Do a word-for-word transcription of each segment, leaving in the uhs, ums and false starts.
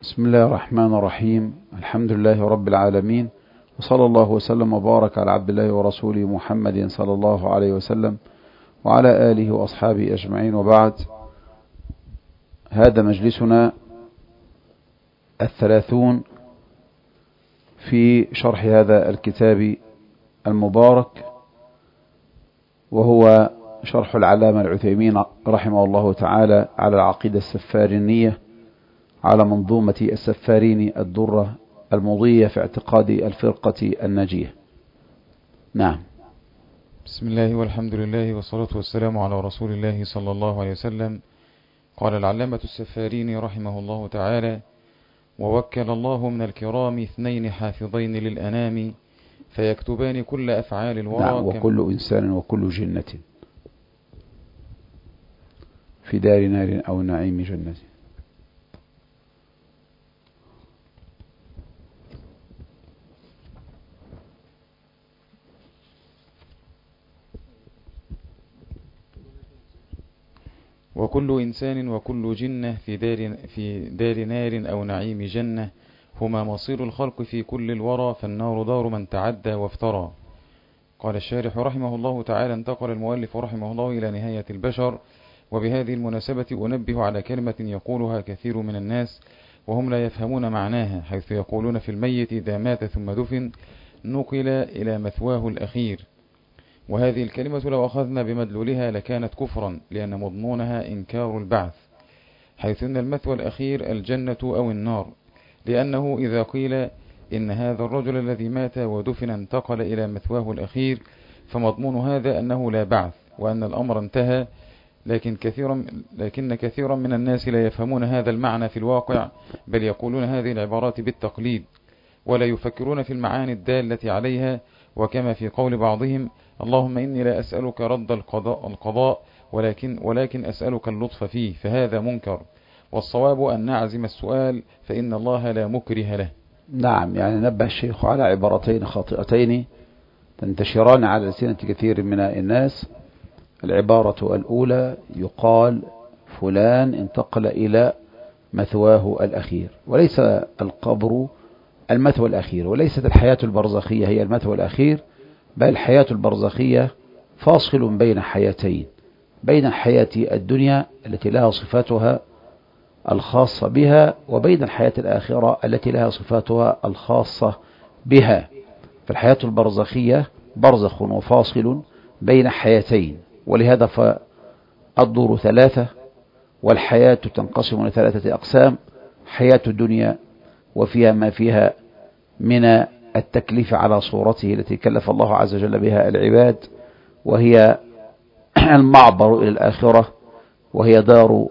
بسم الله الرحمن الرحيم. الحمد لله رب العالمين، وصلى الله وسلم وبارك على عبد الله ورسوله محمد صلى الله عليه وسلم وعلى آله وأصحابه أجمعين، وبعد. هذا مجلسنا الثلاثون في شرح هذا الكتاب المبارك، وهو شرح العلامة العثيمين رحمه الله تعالى على العقيدة السفارينية، على منظومة السفارين الدرة المضية في اعتقاد الفرقة الناجية. نعم. بسم الله والحمد لله والصلاة والسلام على رسول الله صلى الله عليه وسلم. قال العلامة السفاريني رحمه الله تعالى: ووكل الله من الكرام اثنين حافظين للأنام فيكتبان كل أفعال الورى. نعم. وكل إنسان وكل جنة في دار نار أو نعيم جنة. وكل إنسان وكل جنة في دار, في دار نار أو نعيم جنة، هما مصير الخلق في كل الورى، فالنار دار من تعدى وافترى. قال الشارح رحمه الله تعالى: انتقل المؤلف رحمه الله إلى نهاية البشر. وبهذه المناسبة أنبه على كلمة يقولها كثير من الناس وهم لا يفهمون معناها، حيث يقولون في الميت إذا مات ثم دفن نقل إلى مثواه الأخير. وهذه الكلمة لو أخذنا بمدلولها لكانت كفرا، لأن مضمونها إنكار البعث، حيث أن المثوى الأخير الجنة أو النار، لأنه إذا قيل إن هذا الرجل الذي مات ودفن انتقل إلى مثواه الأخير، فمضمون هذا أنه لا بعث وأن الأمر انتهى. لكن كثيرا, لكن كثيرا من الناس لا يفهمون هذا المعنى في الواقع، بل يقولون هذه العبارات بالتقليد، ولا يفكرون في المعاني الدالة عليها. وكما في قول بعضهم: اللهم إني لا أسألك رد القضاء, القضاء ولكن, ولكن أسألك اللطف فيه، فهذا منكر. والصواب أن نعزم السؤال، فإن الله لا مكره له. نعم. يعني نبه الشيخ على عبارتين خاطئتين تنتشران على ألسنة كثير من الناس. العبارة الأولى: يقال فلان انتقل إلى مثواه الأخير، وليس القبر المثوى الأخير، وليست الحياة البرزخية هي المثوى الأخير، بل الحياة البرزخية فاصل بين حياتين، بين الحياة الدنيا التي لها صفاتها الخاصة بها، وبين الحياة الآخرة التي لها صفاتها الخاصة بها. فالحياة البرزخية برزخ وفاصل بين حياتين، ولهذا فالدور ثلاثة، والحياة تنقسم لثلاثة أقسام: حياة الدنيا وفيها ما فيها من التكليف على صورته التي كلف الله عز وجل بها العباد، وهي المعبر إلى الآخرة، وهي دار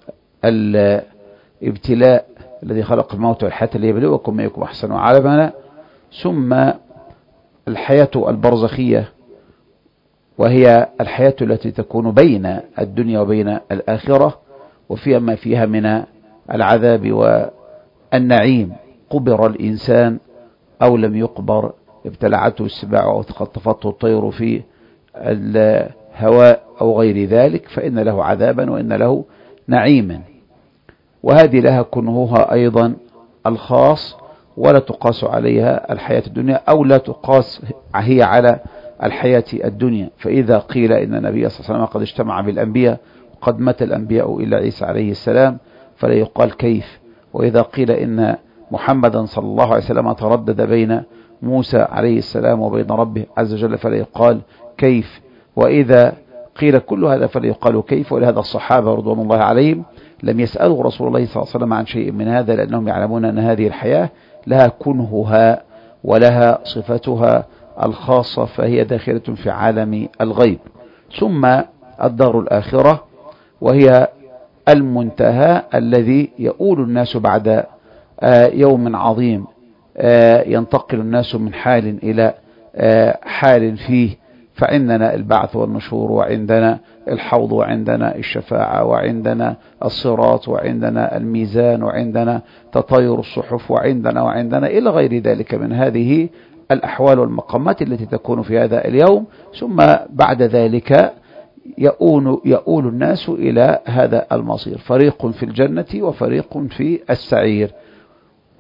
الابتلاء الذي خلق الموت والحياة ليبلوكم أيكم أحسن عملا. ثم الحياة البرزخية، وهي الحياة التي تكون بين الدنيا وبين الآخرة، وفيها ما فيها من العذاب والنعيم. قبر الإنسان أو لم يقبر، ابتلعته السباع أو تخطفته الطير في الهواء أو غير ذلك، فإن له عذابا وإن له نعيما. وهذه لها كنهها أيضا الخاص، ولا تقاس عليها الحياة الدنيا، أو لا تقاس هي على الحياة الدنيا. فإذا قيل إن النبي صلى الله عليه وسلم قد اجتمع بالأنبياء وقد مات الأنبياء إلا عيسى عليه السلام، فلا يقال كيف. وإذا قيل إن محمدا صلى الله عليه وسلم تردد بين موسى عليه السلام وبين ربه عز وجل، فلا يقال كيف. وإذا قيل كل هذا فلا يقال كيف. ولهذا الصحابة رضوان الله عليهم لم يسألوا رسول الله صلى الله عليه وسلم عن شيء من هذا، لأنهم يعلمون أن هذه الحياة لها كنهها ولها صفتها الخاصة، فهي داخلة في عالم الغيب. ثم الدار الآخرة، وهي المنتهى الذي يؤول الناس بعد يوم عظيم، ينتقل الناس من حال إلى حال فيه. فعندنا البعث والنشور، وعندنا الحوض، وعندنا الشفاعة، وعندنا الصراط، وعندنا الميزان، وعندنا تطاير الصحف، وعندنا وعندنا إلى غير ذلك من هذه الأحوال والمقامات التي تكون في هذا اليوم. ثم بعد ذلك يؤول, يؤول الناس إلى هذا المصير، فريق في الجنة وفريق في السعير.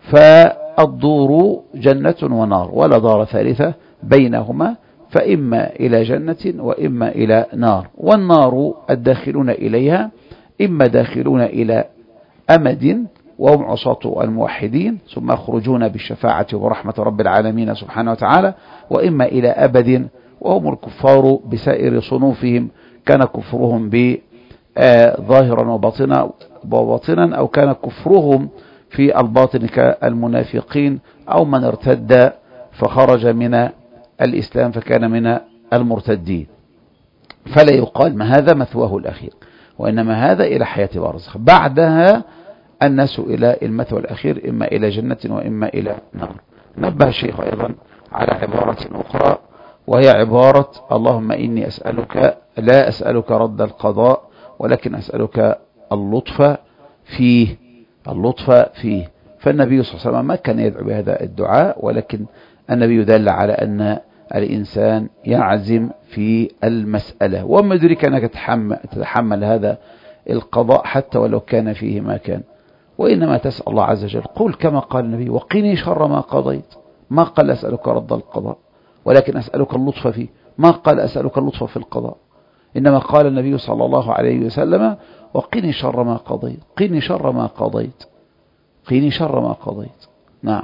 فالدور جنة ونار ولا دار ثالثة بينهما، فإما إلى جنة وإما إلى نار. والنار الداخلون إليها إما داخلون إلى أمد وهم عصاة الموحدين ثم يخرجون بالشفاعة ورحمة رب العالمين سبحانه وتعالى، وإما إلى أبد وهم الكفار بسائر صنوفهم، كان كفرهم بظاهرا وباطنا وباطنا أو كان كفرهم في الباطن كالمنافقين، أو من ارتد فخرج من الإسلام فكان من المرتدين. فلا يقال ما هذا مثواه الأخير، وإنما هذا إلى حياة برزخ، بعدها الناس إلى المثوى الأخير إما إلى جنة وإما إلى نار. نبه الشيخ أيضا على عبارة أخرى، وهي عبارة اللهم إني أسألك لا أسألك رد القضاء ولكن أسألك اللطف فيه اللطف فيه. فالنبي صلى الله عليه وسلم ما كان يدعو بهذا الدعاء، ولكن النبي دل على أن الإنسان يعزم في المسألة، وما يدرك أنك تتحمل هذا القضاء حتى ولو كان فيه ما كان، وإنما تسأل الله عز وجل. قل كما قال النبي وقني شر ما قضيت، ما قال أسألك رد القضاء ولكن أسألك اللطف فيه، ما قال أسألك اللطف في القضاء، إنما قال النبي صلى الله عليه وسلم وقني شر ما قضيت، قني شر ما قضيت، قني شر ما قضيت. نعم.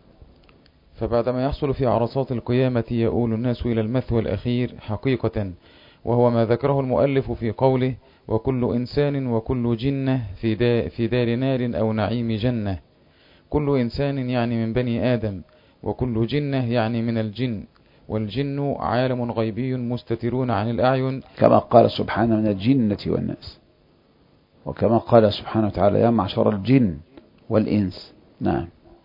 فبعدما يحصل في عرصات القيامة يؤول الناس إلى المثوى الأخير حقيقة، وهو ما ذكره المؤلف في قوله وكل إنسان وكل جنة في, دا في دار نار أو نعيم جنة. كل إنسان يعني من بني آدم، وكل جنة يعني من الجن، والجن عالم غيبي مستترون عن الأعين، كما قال سبحانه من الجنة والناس، وكما قال سبحانه وتعالى يا معشر الجن والإنس. نعم.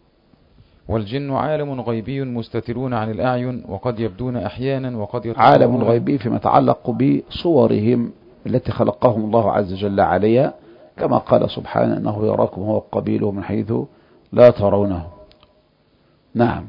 والجن عالم غيبي مستترون عن الأعين، وقد يبدون أحيانا وقد يتصورون. عالم غيبي فيما يتعلق بصورهم التي خلقهم الله عز وجل عليها، كما قال سبحانه أنه يراكم هو قبيله من حيث لا ترونه. نعم.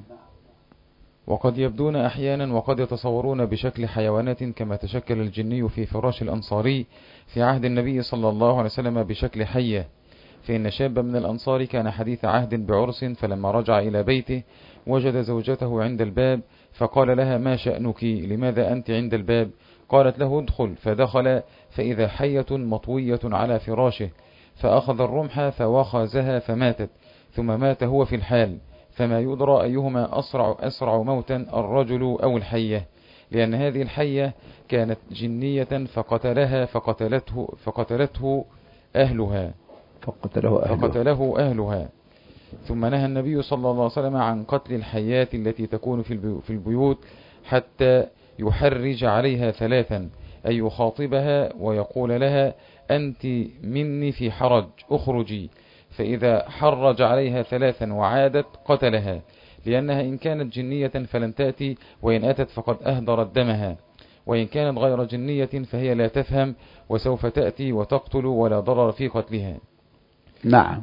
وقد يبدون أحيانا وقد يتصورون بشكل حيوانات، كما تشكل الجني في فراش الأنصاري في عهد النبي صلى الله عليه وسلم بشكل حية. فإن شابا من الأنصار كان حديث عهد بعرس، فلما رجع إلى بيته وجد زوجته عند الباب، فقال لها ما شأنك، لماذا أنت عند الباب؟ قالت له ادخل، فدخل فإذا حية مطوية على فراشه، فأخذ الرمح فوخزها فماتت، ثم مات هو في الحال، فما يدرى أيهما أسرع, أسرع موتا الرجل أو الحية، لأن هذه الحية كانت جنية فقتلها فقتلته, فقتلته أهلها فقتله أهلها. فقتله أهلها. ثم نهى النبي صلى الله عليه وسلم عن قتل الحيات التي تكون في البيوت حتى يحرج عليها ثلاثا، أي يخاطبها ويقول لها أنت مني في حرج اخرجي، فإذا حرج عليها ثلاثا وعادت قتلها، لأنها إن كانت جنية فلن تأتي، وإن أتت فقد أهدرت دمها، وإن كانت غير جنية فهي لا تفهم وسوف تأتي وتقتل ولا ضرر في قتلها. نعم.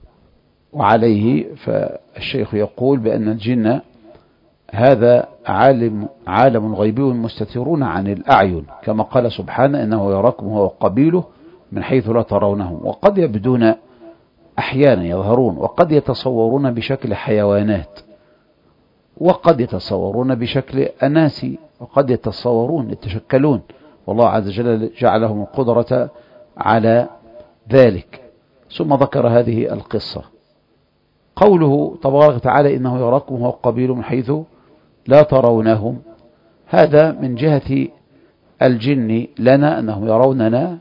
وعليه فالشيخ يقول بأن الجن هذا عالم عالم غيبي مستترون عن الأعين، كما قال سبحانه إنه يراكم هو قبيله من حيث لا ترونهم، وقد يبدون أحيانا يظهرون، وقد يتصورون بشكل حيوانات، وقد يتصورون بشكل أناسي، وقد يتصورون يتشكلون، والله عز وجل جعلهم القدرة على ذلك. ثم ذكر هذه القصة. قوله تبارك وتعالى إنه يراكم هو قبيل من حيث لا ترونهم، هذا من جهة الجن لنا أنهم يروننا،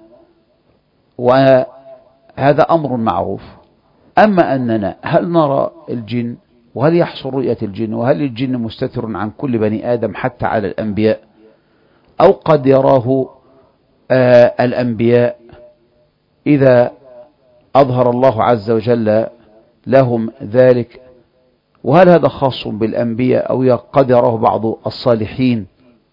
وهذا أمر معروف. أما أننا هل نرى الجن، وهل يحصل رؤية الجن، وهل الجن مستتر عن كل بني آدم حتى على الأنبياء، أو قد يراه آه الأنبياء إذا أظهر الله عز وجل لهم ذلك، وهل هذا خاص بالأنبياء أو قد يراه بعض الصالحين؟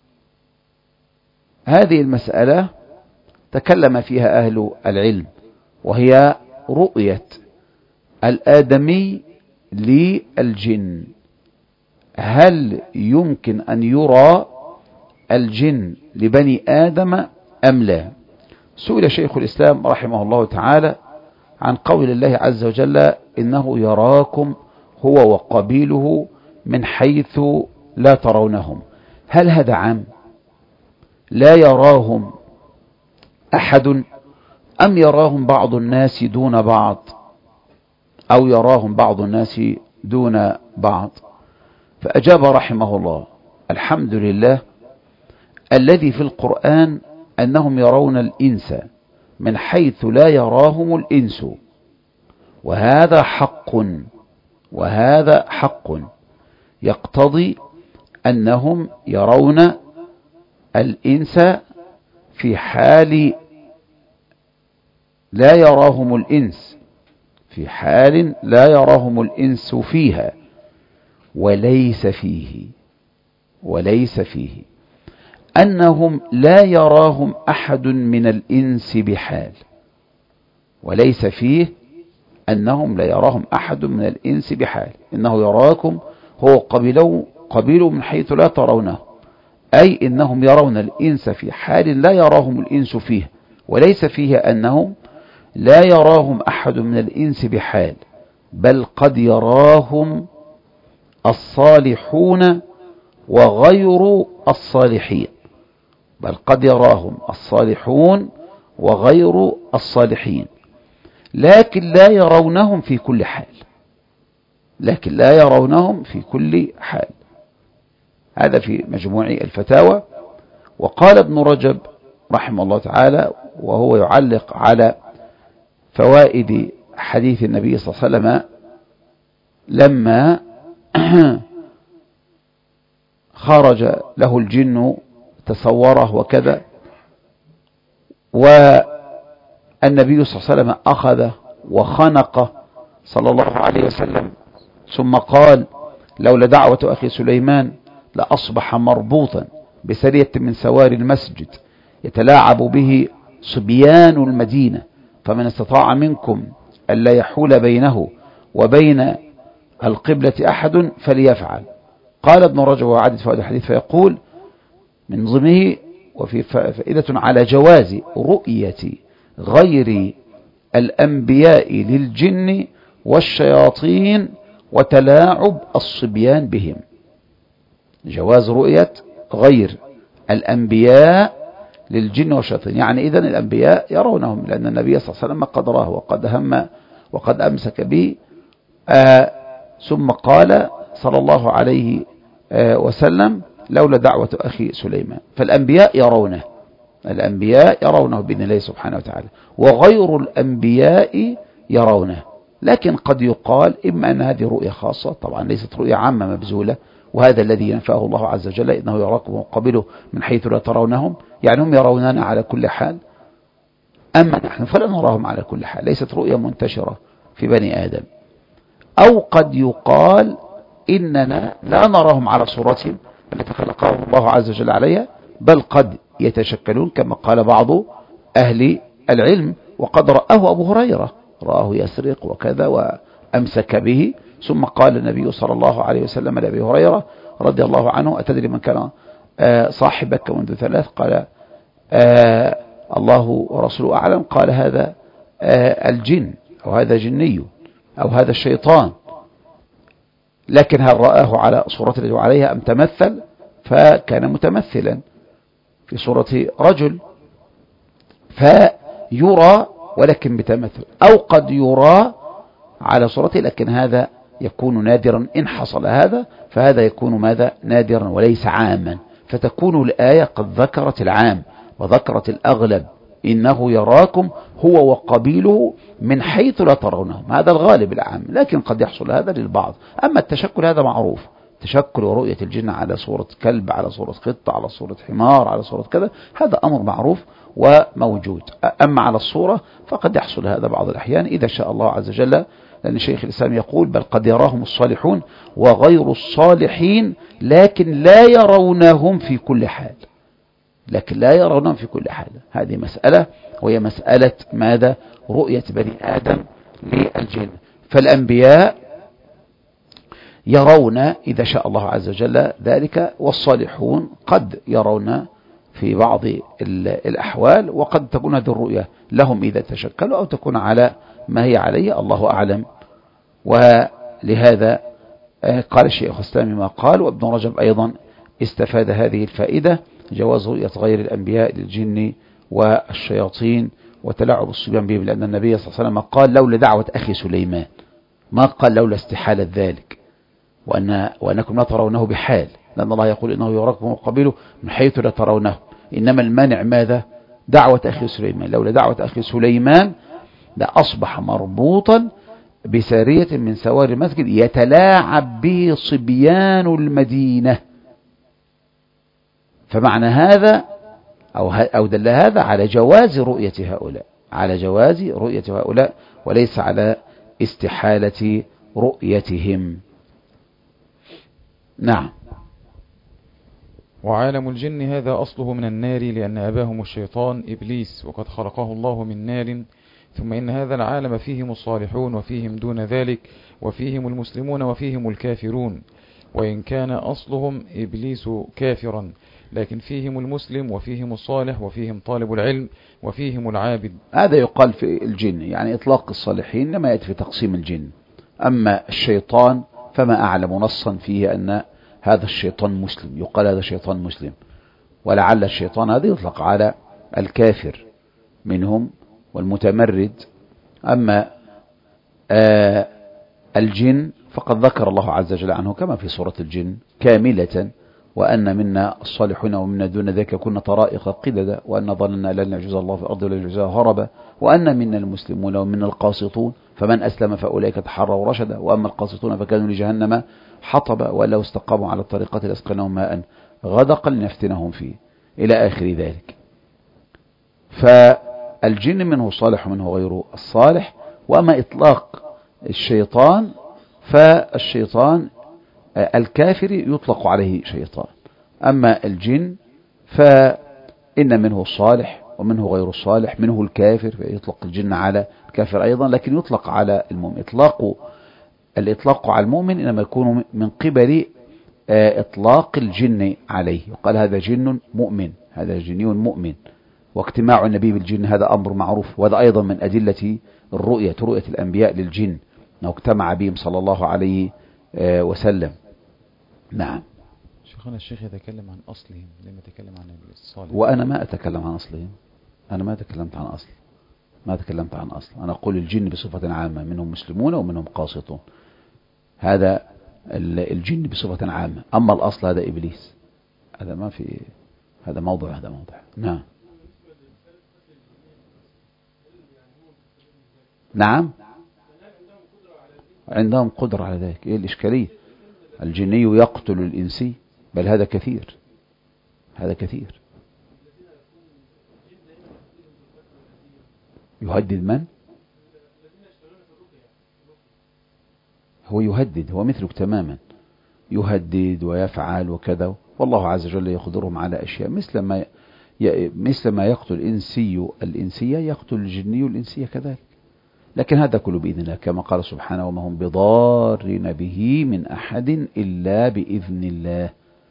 هذه المسألة تكلم فيها أهل العلم، وهي رؤية الآدمي للجن. هل يمكن أن يرى الجن لبني آدم أم لا؟ سئل شيخ الإسلام رحمه الله تعالى عن قول الله عز وجل إنه يراكم هو وقبيله من حيث لا ترونهم. هل هذا عام لا يراهم أحد، أم يراهم بعض الناس دون بعض، أو يراهم بعض الناس دون بعض؟ فأجاب رحمه الله: الحمد لله الذي في القرآن أنهم يرون الإنس من حيث لا يراهم الإنس، وهذا حق، وهذا حق يقتضي أنهم يرون الإنس في حال لا يراهم الإنس، في حال لا يراهم الإنس فيها، وليس فيه وليس فيه أنهم لا يراهم أحد من الإنس بحال، وليس فيه أنهم لا يراهم أحد من الإنس بحال، إنه يراكم هو قبيله قبيله من حيث لا ترونه، أي إنهم يرون الإنس في حال لا يراهم الإنس فيه، وليس فيه أنهم لا يراهم أحد من الإنس بحال، بل قد يراهم الصالحون وغير الصالحين، بل قد يراهم الصالحون وغير الصالحين، لكن لا يرونهم في كل حال، لكن لا يرونهم في كل حال. هذا في مجموع الفتاوى. وقال ابن رجب رحمه الله تعالى وهو يعلق على فوائد حديث النبي صلى الله عليه وسلم لما خرج له الجن تصوره وكذا، والنبي صلى الله عليه وسلم أخذ وخنق صلى الله عليه وسلم، ثم قال: لولا دعوة أخي سليمان لأصبح مربوطا بسرية من سوار المسجد يتلاعب به صبيان المدينة، فمن استطاع منكم ألا يحول بينه وبين القبلة أحد فليفعل. قال ابن رجب وعدد فوائد الحديث فيقول من ضمنه: وفي فائدة على جواز رؤية غير الأنبياء للجن والشياطين وتلاعب الصبيان بهم. جواز رؤية غير الأنبياء للجن والشياطين، يعني إذن الأنبياء يرونهم، لأن النبي صلى الله عليه وسلم قد راه وقد هم وقد أمسك به. آه ثم قال صلى الله عليه آه وسلم: لولا دعوة أخي سليمان. فالأنبياء يرونه، الأنبياء يرونه بإذن الله سبحانه وتعالى، وغير الأنبياء يرونه. لكن قد يقال إما أن هذه رؤية خاصة، طبعا ليست رؤية عامة مبذولة، وهذا الذي ينفعه الله عز وجل: إنه يراكم وقبله من حيث لا ترونهم، يعني هم يروننا على كل حال، أما نحن فلا نراهم على كل حال، ليست رؤية منتشرة في بني آدم. أو قد يقال إننا لا نراهم على صورتهم التي خلقهم الله عز وجل عليها، بل قد يتشكلون كما قال بعض أهل العلم، وقد رآه أبو هريرة، رآه يسرق وكذا وأمسك به، ثم قال النبي صلى الله عليه وسلم لأبي هريرة رضي الله عنه: أتدري من كان صاحبك منذ ثلاث؟ قال: آه الله ورسوله أعلم. قال: هذا آه الجن، أو هذا جني، أو هذا الشيطان. لكن هل رآه على صورته التي عليها أم تمثل؟ فكان متمثلا في صورة رجل، فيرى ولكن بتمثل، أو قد يرى على صورته، لكن هذا يكون نادرا. إن حصل هذا فهذا يكون ماذا؟ نادرا وليس عاما، فتكون الآية قد ذكرت العام وذكرت الأغلب: إنه يراكم هو وقبيله من حيث لا ترونهم. هذا الغالب العام، لكن قد يحصل هذا للبعض. أما التشكل هذا معروف، تشكل ورؤية الجن على صورة كلب، على صورة قطة، على صورة حمار، على صورة كذا، هذا أمر معروف وموجود. أما على الصورة فقد يحصل هذا بعض الأحيان إذا شاء الله عز وجل، لأن شيخ الإسلام يقول: بل قد يراهم الصالحون وغير الصالحين لكن لا يرونهم في كل حال، لكن لا يرونهم في كل حال. هذه مسألة، وهي مسألة ماذا؟ رؤية بني آدم للجن. فالأنبياء يرون إذا شاء الله عز وجل ذلك، والصالحون قد يرون في بعض الأحوال، وقد تكون هذه الرؤية لهم إذا تشكلوا، أو تكون على ما هي عليه، الله أعلم. ولهذا قال الشيخ الإسلام ما قال، وابن رجب أيضا استفاد هذه الفائدة، جواز رؤية غير الأنبياء للجن والشياطين وتلاعب الصبيان بهم، لأن النبي صلى الله عليه وسلم قال لولا دعوة أخي سليمان، ما قال لولا استحالة ذلك، وأن وأنكم لا ترونه بحال، لأن الله يقول إنه يراكم وقبيله من حيث لا ترونه، إنما المانع ماذا؟ دعوة أخي سليمان، لولا دعوة أخي سليمان لأصبح مربوطا بسارية من سوار المسجد يتلاعب به صبيان المدينة. فمعنى هذا أو أو دل هذا على جواز رؤية هؤلاء، على جواز رؤية هؤلاء، وليس على استحالة رؤيتهم. نعم. وعالم الجن هذا أصله من النار، لأن أباهم الشيطان إبليس، وقد خلقه الله من نار. ثم إن هذا العالم فيهم الصالحون وفيهم دون ذلك، وفيهم المسلمون وفيهم الكافرون، وإن كان أصلهم إبليس كافرا، لكن فيهم المسلم وفيهم الصالح وفيهم طالب العلم وفيهم العابد. هذا يقال في الجن، يعني إطلاق الصالحين لما يأتي في تقسيم الجن. أما الشيطان فما أعلم نصا فيه أن هذا الشيطان مسلم، يقال هذا شيطان مسلم، ولعل الشيطان هذا يطلق على الكافر منهم والمتمرد. أما آه الجن فقد ذكر الله عز وجل عنه كما في سورة الجن كاملة، وأن منا الصالحون ومنا دون ذلك كنا طرائق قددا، وأن ظننا لن نعجز الله في الأرض ولا نعجزها هربا، وأن منا المسلمون ومنا القاسطون فمن أسلم فأولئك تحروا رشدا، وأما القاسطون فكانوا لجهنم حطبا، وأن لو استقاموا على الطريقة لأسقناهم ماء غدقا لنفتنهم فيه إلى آخر ذلك. فالجن منه صالح ومنه غير الصالح. وأما إطلاق الشيطان فالشيطان الكافر يطلق عليه شيطان، أما الجن فإن منه الصالح ومنه غير الصالح، منه الكافر فيطلق الجن على الكافر أيضا، لكن يطلق على المؤمن. إطلاق الإطلاق على المؤمن إنما يكون من قبل إطلاق الجن عليه، يقال هذا جن مؤمن، هذا جني مؤمن. واجتماع النبي بالجن هذا أمر معروف، وهذا أيضا من أدلة الرؤية، رؤية الأنبياء للجن، أنه اجتمع بهم صلى الله عليه وسلم. نعم. شيخنا الشيخ يتكلم عن أصلهم لما يتكلم عن الصالح، وأنا ما أتكلم عن أصلهم، أنا ما تكلمت عن أصل، ما تكلمت عن أصل، أنا أقول الجن بصفة عامة، منهم مسلمون ومنهم قاسطون، هذا الجن بصفة عامة. أما الأصل هذا إبليس، هذا ما في، هذا موضوع، هذا موضوع. نعم. نعم عندهم قدرة على ذلك. إيه الإشكالية؟ الجني يقتل الإنسي، بل هذا كثير، هذا كثير. يهدد من؟ هو يهدد، هو مثلك تماما، يهدد ويفعل وكذا، والله عز وجل يقدرهم على أشياء مثل ما ي... مثل ما يقتل الإنسي الإنسية يقتل الجني الإنسية كذلك. لكن هذا كله بإذن الله، كما قال سبحانه وما هم بضارين به من أحد إلا بإذن الله،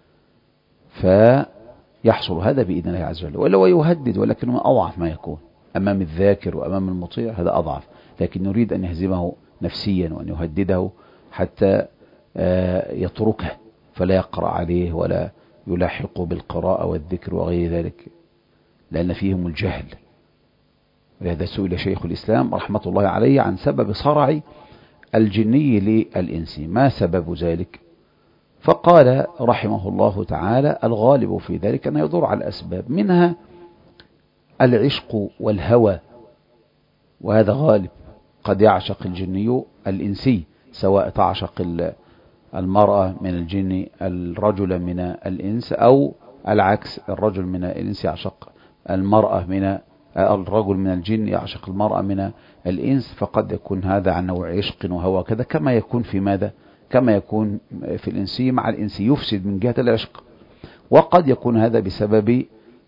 فيحصل هذا بإذن الله عز وجل. ولا يهدد، ولكنه أضعف ما يكون أمام الذاكر وأمام المطيع، هذا أضعف، لكن نريد أن يهزمه نفسيا وأن يهدده حتى يتركه فلا يقرأ عليه ولا يلاحق بالقراءة والذكر وغير ذلك، لأن فيهم الجهل. ولهذا سئل شيخ الإسلام رحمة الله عليه عن سبب صرع الجني للإنسي، ما سبب ذلك؟ فقال رحمه الله تعالى الغالب في ذلك أنه يدور على الأسباب، منها العشق والهوى، وهذا غالب. قد يعشق الجني الإنسي، سواء تعشق المرأة من الجن الرجل من الإنس، أو العكس، الرجل من الإنس يعشق المرأة من الرجل من الجن يعشق المرأة من الإنس، فقد يكون هذا عن نوع عشق وهوى كذا، كما يكون في ماذا؟ كما يكون في الإنسي مع الإنسي، يفسد من جهة العشق. وقد يكون هذا بسبب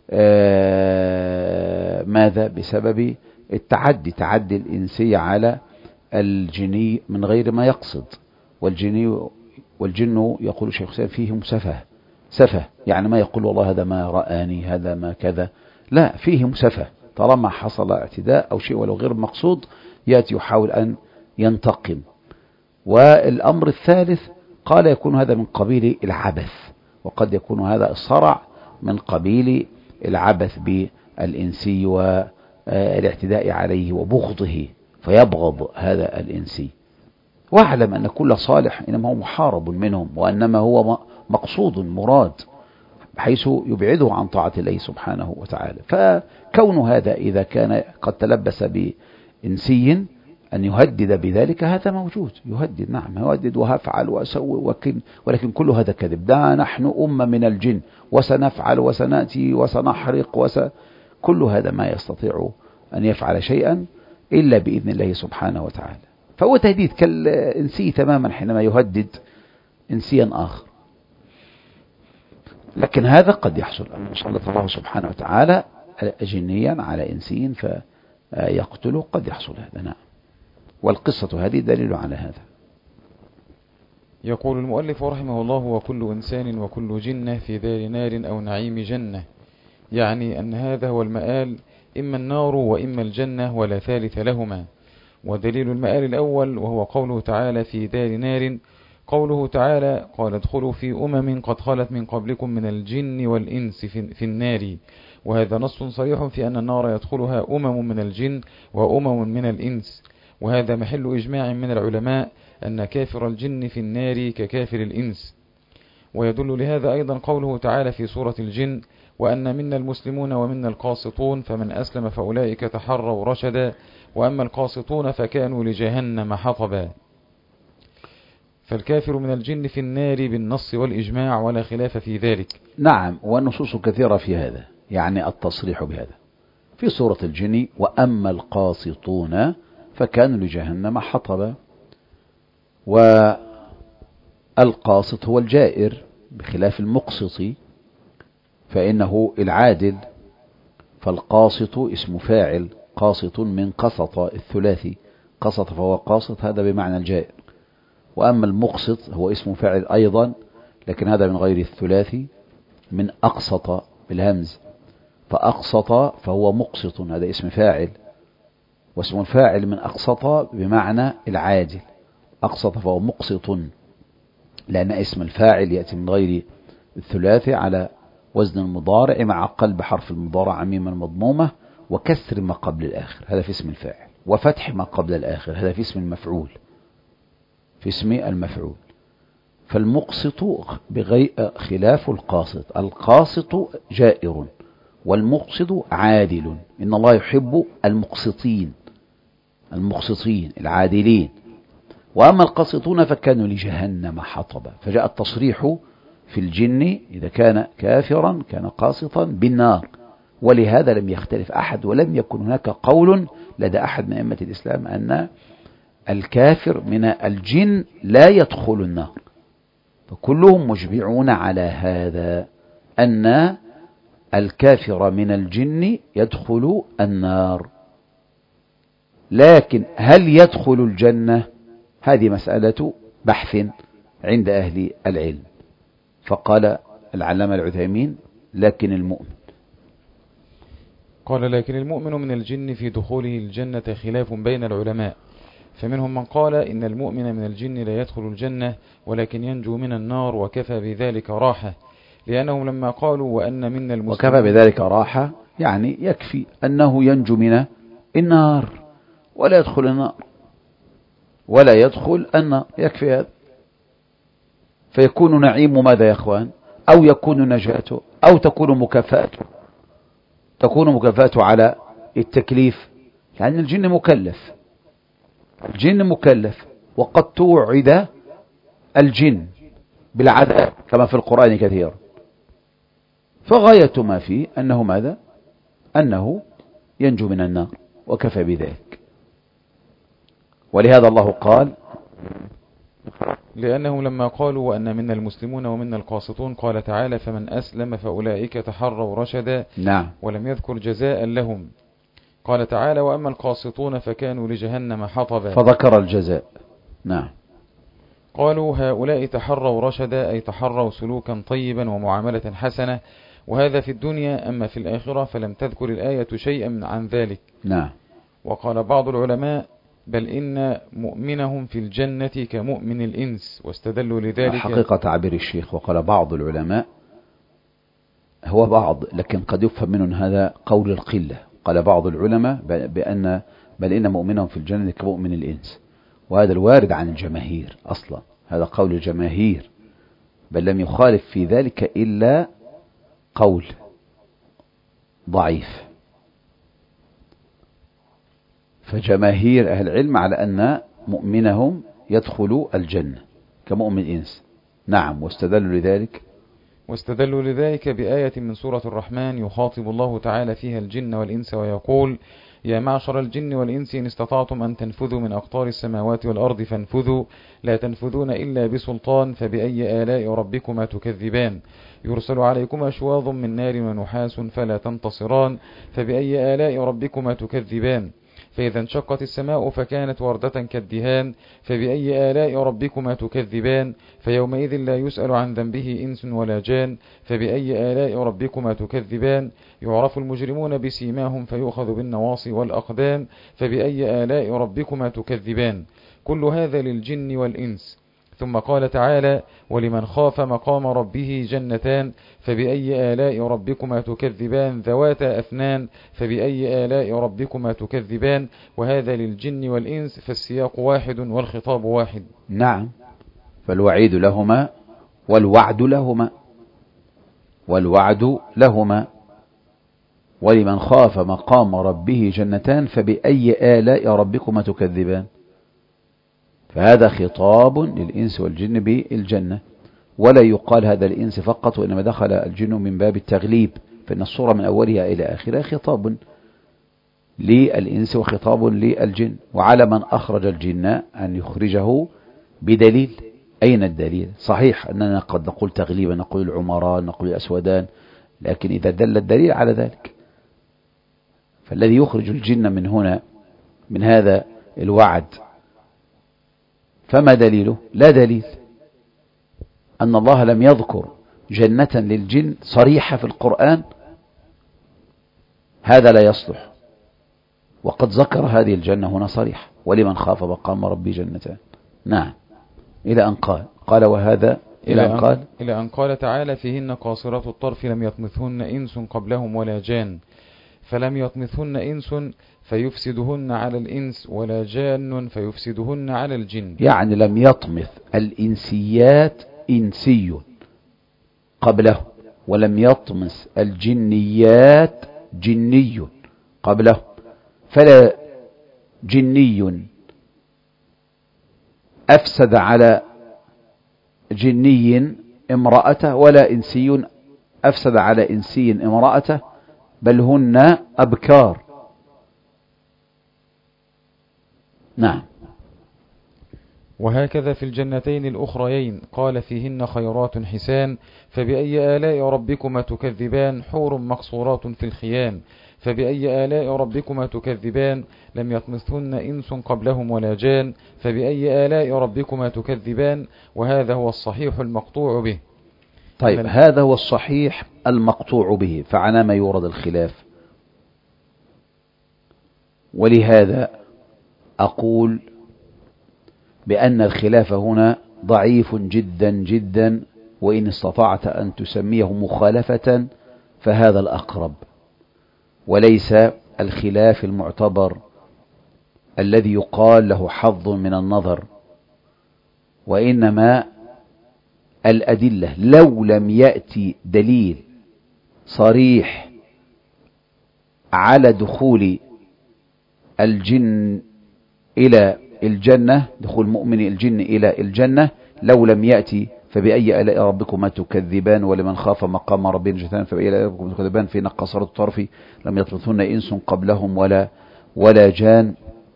آه ماذا؟ بسبب التعدي، تعدي الإنسي على الجني من غير ما يقصد. والجني والجن يقول الشيخ حسين فيهم سفه، سفه يعني ما يقول والله هذا ما رآني، هذا ما كذا، لا، فيهم سفه. طالما حصل اعتداء أو شيء ولو غير مقصود، يأتي يحاول أن ينتقم. والأمر الثالث قال يكون هذا من قبيل العبث، وقد يكون هذا الصرع من قبيل العبث بالإنسي والاعتداء عليه وبغضه، فيبغض هذا الإنسي. واعلم أن كل صالح إنما هو محارب منهم، وأنما هو مقصود مراد بحيث يبعده عن طاعة الله سبحانه وتعالى. فكون هذا إذا كان قد تلبس بإنسي أن يهدد بذلك هذا موجود، يهدد، نعم يهدد وهفعل وأسوي، ولكن, ولكن كل هذا كذب. ده نحن أمة من الجن وسنفعل وسنأتي وسنحرق وس... كل هذا ما يستطيع أن يفعل شيئا إلا بإذن الله سبحانه وتعالى. فهو تهديد كالإنسي تماما حينما يهدد إنسيا آخر. لكن هذا قد يحصل أن يسلط الله سبحانه وتعالى جنيا على إنسي فيقتله، قد يحصل هذا، نعم. والقصة هذه دليل على هذا. يقول المؤلف رحمه الله: وكل إنسان وكل جنة في دار نار أو نعيم جنة، يعني أن هذا هو المآل، إما النار وإما الجنة ولا ثالث لهما. ودليل المآل الأول وهو قوله تعالى في دار نار، قوله تعالى: قال ادخلوا في أمم قد خلت من قبلكم من الجن والإنس في النار. وهذا نص صريح في أن النار يدخلها أمم من الجن وأمم من الإنس، وهذا محل إجماع من العلماء أن كافر الجن في النار ككافر الإنس. ويدل لهذا أيضا قوله تعالى في سورة الجن: وأن منا المسلمون ومنا القاسطون فمن أسلم فأولئك تحروا رشدا وأما القاسطون فكانوا لجهنم حطبا. فالكافر من الجن في النار بالنص والإجماع ولا خلاف في ذلك. نعم، والنصوص كثيرة في هذا، يعني التصريح بهذا في سورة الجن: وأما القاسطون فكانوا لجهنم حطبا. والقاسط هو الجائر بخلاف المقسط، فإنه العادل. فالقاسط اسم فاعل، قاسط من قسط الثلاثي، قسط فهو قاسط، هذا بمعنى الجائر. وأما المقسط هو اسم فاعل أيضا، لكن هذا من غير الثلاثي، من أقسط بالهمز، فأقسط فهو مقسط، هذا اسم فاعل. واسم الفاعل من أقسط بمعنى العادل، أقسط فهو مقسط، لأن اسم الفاعل يأتي من غير الثلاثي على وزن المضارع مع قلب حرف المضارع عميما مضمومة وكسر ما قبل الآخر، هذا في اسم الفاعل، وفتح ما قبل الآخر، هذا في اسم المفعول، في اسم المفعول. فالمقسط بغير خلاف القاسط، القاسط جائر والمقسط عادل، إن الله يحب المقسطين، المقسطين العادلين. وأما القاسطون فكانوا لجهنم حطبا، فجاء التصريح في الجن إذا كان كافرا كان قاسطا بالنار. ولهذا لم يختلف أحد، ولم يكن هناك قول لدى أحد من أئمة الإسلام أن الكافر من الجن لا يدخل النار، فكلهم مجمعون على هذا، أن الكافر من الجن يدخل النار. لكن هل يدخل الجنة؟ هذه مسألة بحث عند أهل العلم. فقال العلامة العثيمين: لكن المؤمن. قال: لكن المؤمن من الجن في دخوله الجنة خلاف بين العلماء، فمنهم من قال إن المؤمن من الجن لا يدخل الجنة ولكن ينجو من النار، وكفى بذلك راحة، لأنهم لما قالوا وأن منا المسلمين، وكفى بذلك راحة يعني يكفي أنه ينجو من النار ولا يدخل النار، ولا يدخل النار، يكفي هذا. فيكون نعيم ماذا يا أخوان؟ أو يكون نجاته، أو تكون مكافاته، تكون مكافاته على التكليف، لأن يعني الجن مكلف، الجن مكلف، وقد توعد الجن بالعذاب كما في القرآن كثيرا. فغاية ما فيه أنه ماذا؟ أنه ينجو من النار، وكفى بذلك. ولهذا الله قال: لأنهم لما قالوا وأن منا المسلمون ومنا القاسطون قال تعالى: فمن أسلم فأولئك تحروا رشدا. نعم. ولم يذكر جزاء لهم. قال تعالى: وأما القاسطون فكانوا لجهنم حطبا، فذكر الجزاء. نعم. قالوا هؤلاء تحروا رشدا، أي تحروا سلوكا طيبا ومعاملة حسنة، وهذا في الدنيا، أما في الآخرة فلم تذكر الآية شيئا عن ذلك. نعم. وقال بعض العلماء: بل إن مؤمنهم في الجنة كمؤمن الإنس، واستدلوا لذلك. حقيقة تعبير الشيخ، وقال بعض العلماء، هو بعض لكن قد يفهم منه هذا قول القلة، قال بعض العلماء بأن بل إن مؤمنهم في الجنة كمؤمن الإنس، وهذا الوارد عن الجماهير أصلا، هذا قول الجماهير، بل لم يخالف في ذلك إلا قول ضعيف. فجماهير أهل العلم على أن مؤمنهم يدخل الجنة كمؤمن إنس. نعم، واستدلوا لذلك واستدلوا لذلك بآية من سورة الرحمن يخاطب الله تعالى فيها الجن والإنس ويقول: يا معشر الجن والإنس إن استطعتم أن تنفذوا من أقطار السماوات والأرض فانفذوا لا تنفذون إلا بسلطان فبأي آلاء ربكما تكذبان يرسل عليكما شواظ من نار ونحاس فلا تنتصران فبأي آلاء ربكما تكذبان فإذا انشقت السماء فكانت وردة كالدهان فبأي آلاء ربكما تكذبان فيومئذ لا يسأل عن ذنبه إنس ولا جان فبأي آلاء ربكما تكذبان يعرف المجرمون بسيماهم فيؤخذ بالنواصي والأقدام فبأي آلاء ربكما تكذبان. كل هذا للجن والإنس. ثم قال تعالى: ولمن خاف مقام ربه جنتان فبأي آلاء ربكما تكذبان ذواتا أفنان فبأي آلاء ربكما تكذبان. وهذا للجن والإنس، فالسياق واحد والخطاب واحد. نعم، فالوعيد لهما والوعد لهما والوعد لهما. ولمن خاف مقام ربه جنتان فبأي آلاء ربكما تكذبان، فهذا خطاب للإنس والجن بالجنة، ولا يقال هذا الإنس فقط، وإنما دخل الجن من باب التغليب، فإن الصورة من أولها إلى آخرها خطاب للإنس وخطاب للجن. وعلى من أخرج الجن أن يخرجه بدليل. أين الدليل؟ صحيح أننا قد نقول تغليبا، نقول العمران، نقول الأسودان، لكن إذا دل الدليل على ذلك، فالذي يخرج الجن من هنا من هذا الوعد فما دليله؟ لا دليل. أن الله لم يذكر جنة للجن صريحة في القرآن هذا لا يصلح، وقد ذكر هذه الجنة هنا صريحة: ولمن خاف مقام ربي جنتان. نعم، إلى أن قال قال وهذا إلى أن قال إلى أن قال تعالى: فيهن قاصرات الطرف لم يطمثهن إنس قبلهم ولا جان. فلم يطمثهن إنس فيفسدهن على الإنس ولا جان فيفسدهن على الجن. يعني لم يطمث الإنسيات إنسي قبله، ولم يطمث الجنيات جني قبله، فلا جني أفسد على جني امرأته، ولا إنسي أفسد على إنسي امرأته، بل هن أبكار. نعم. وهكذا في الجنتين الأخريين قال: فيهن خيرات حسان فبأي آلاء ربكما تكذبان حور مقصورات في الخيام فبأي آلاء ربكما تكذبان لم يطمثهن إنس قبلهم ولا جان فبأي آلاء ربكما تكذبان. وهذا هو الصحيح المقطوع به. طيب، هذا هو الصحيح المقطوع به، فعلى ما يورد الخلاف. ولهذا أقول بأن الخلاف هنا ضعيف جدا جدا، وإن استطعت أن تسميه مخالفة فهذا الأقرب، وليس الخلاف المعتبر الذي يقال له حظ من النظر، وإنما الأدلة لو لم يأتي دليل صريح على دخول الجن إلى الجنة، دخول مؤمن الجن إلى الجنة، لو لم يأتي فبأي آلاء ربكما تكذبان ولمن خاف مقام ربه جنتان فبأي آلاء ربكما تكذبان فإن قصرت الطرف لم يطمثهن إنس قبلهم ولا ولا جان.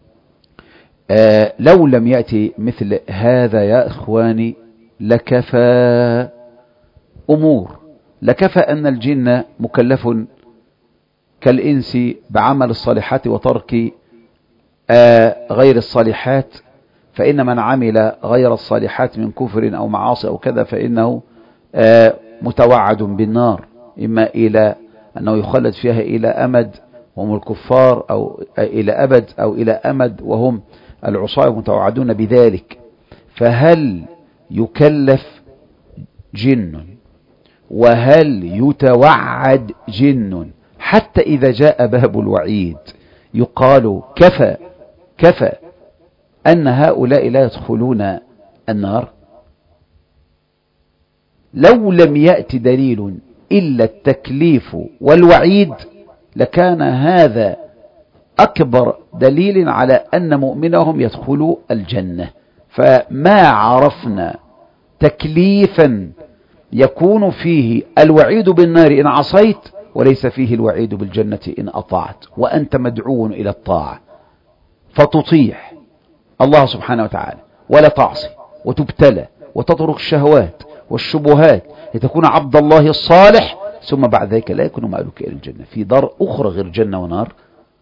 آه لو لم يأتي مثل هذا يا إخواني لكفى أمور، لكفى أن الجن مكلف كالإنس بعمل الصالحات وترك آه غير الصالحات، فإن من عمل غير الصالحات من كفر أو معاصي أو كذا فإنه آه متوعد بالنار، إما إلى أنه يخلد فيها إلى أمد وهم الكفار، أو إلى أبد، أو إلى أمد وهم العصاة متوعدون بذلك، فهل يكلف جن وهل يتوعد جن حتى إذا جاء باب الوعيد يقال كفى كفى أن هؤلاء لا يدخلون النار؟ لو لم يأتي دليل إلا التكليف والوعيد لكان هذا أكبر دليل على أن مؤمنهم يدخلوا الجنة. فما عرفنا تكليفا يكون فيه الوعيد بالنار إن عصيت وليس فيه الوعيد بالجنة إن أطعت، وأنت مدعو إلى الطاعة فتطيع الله سبحانه وتعالى ولا تعصي وتبتلى وتترك الشهوات والشبهات لتكون عبد الله الصالح، ثم بعد ذلك لا يكون مآلك إلى الجنة في دار أخرى غير جنة ونار.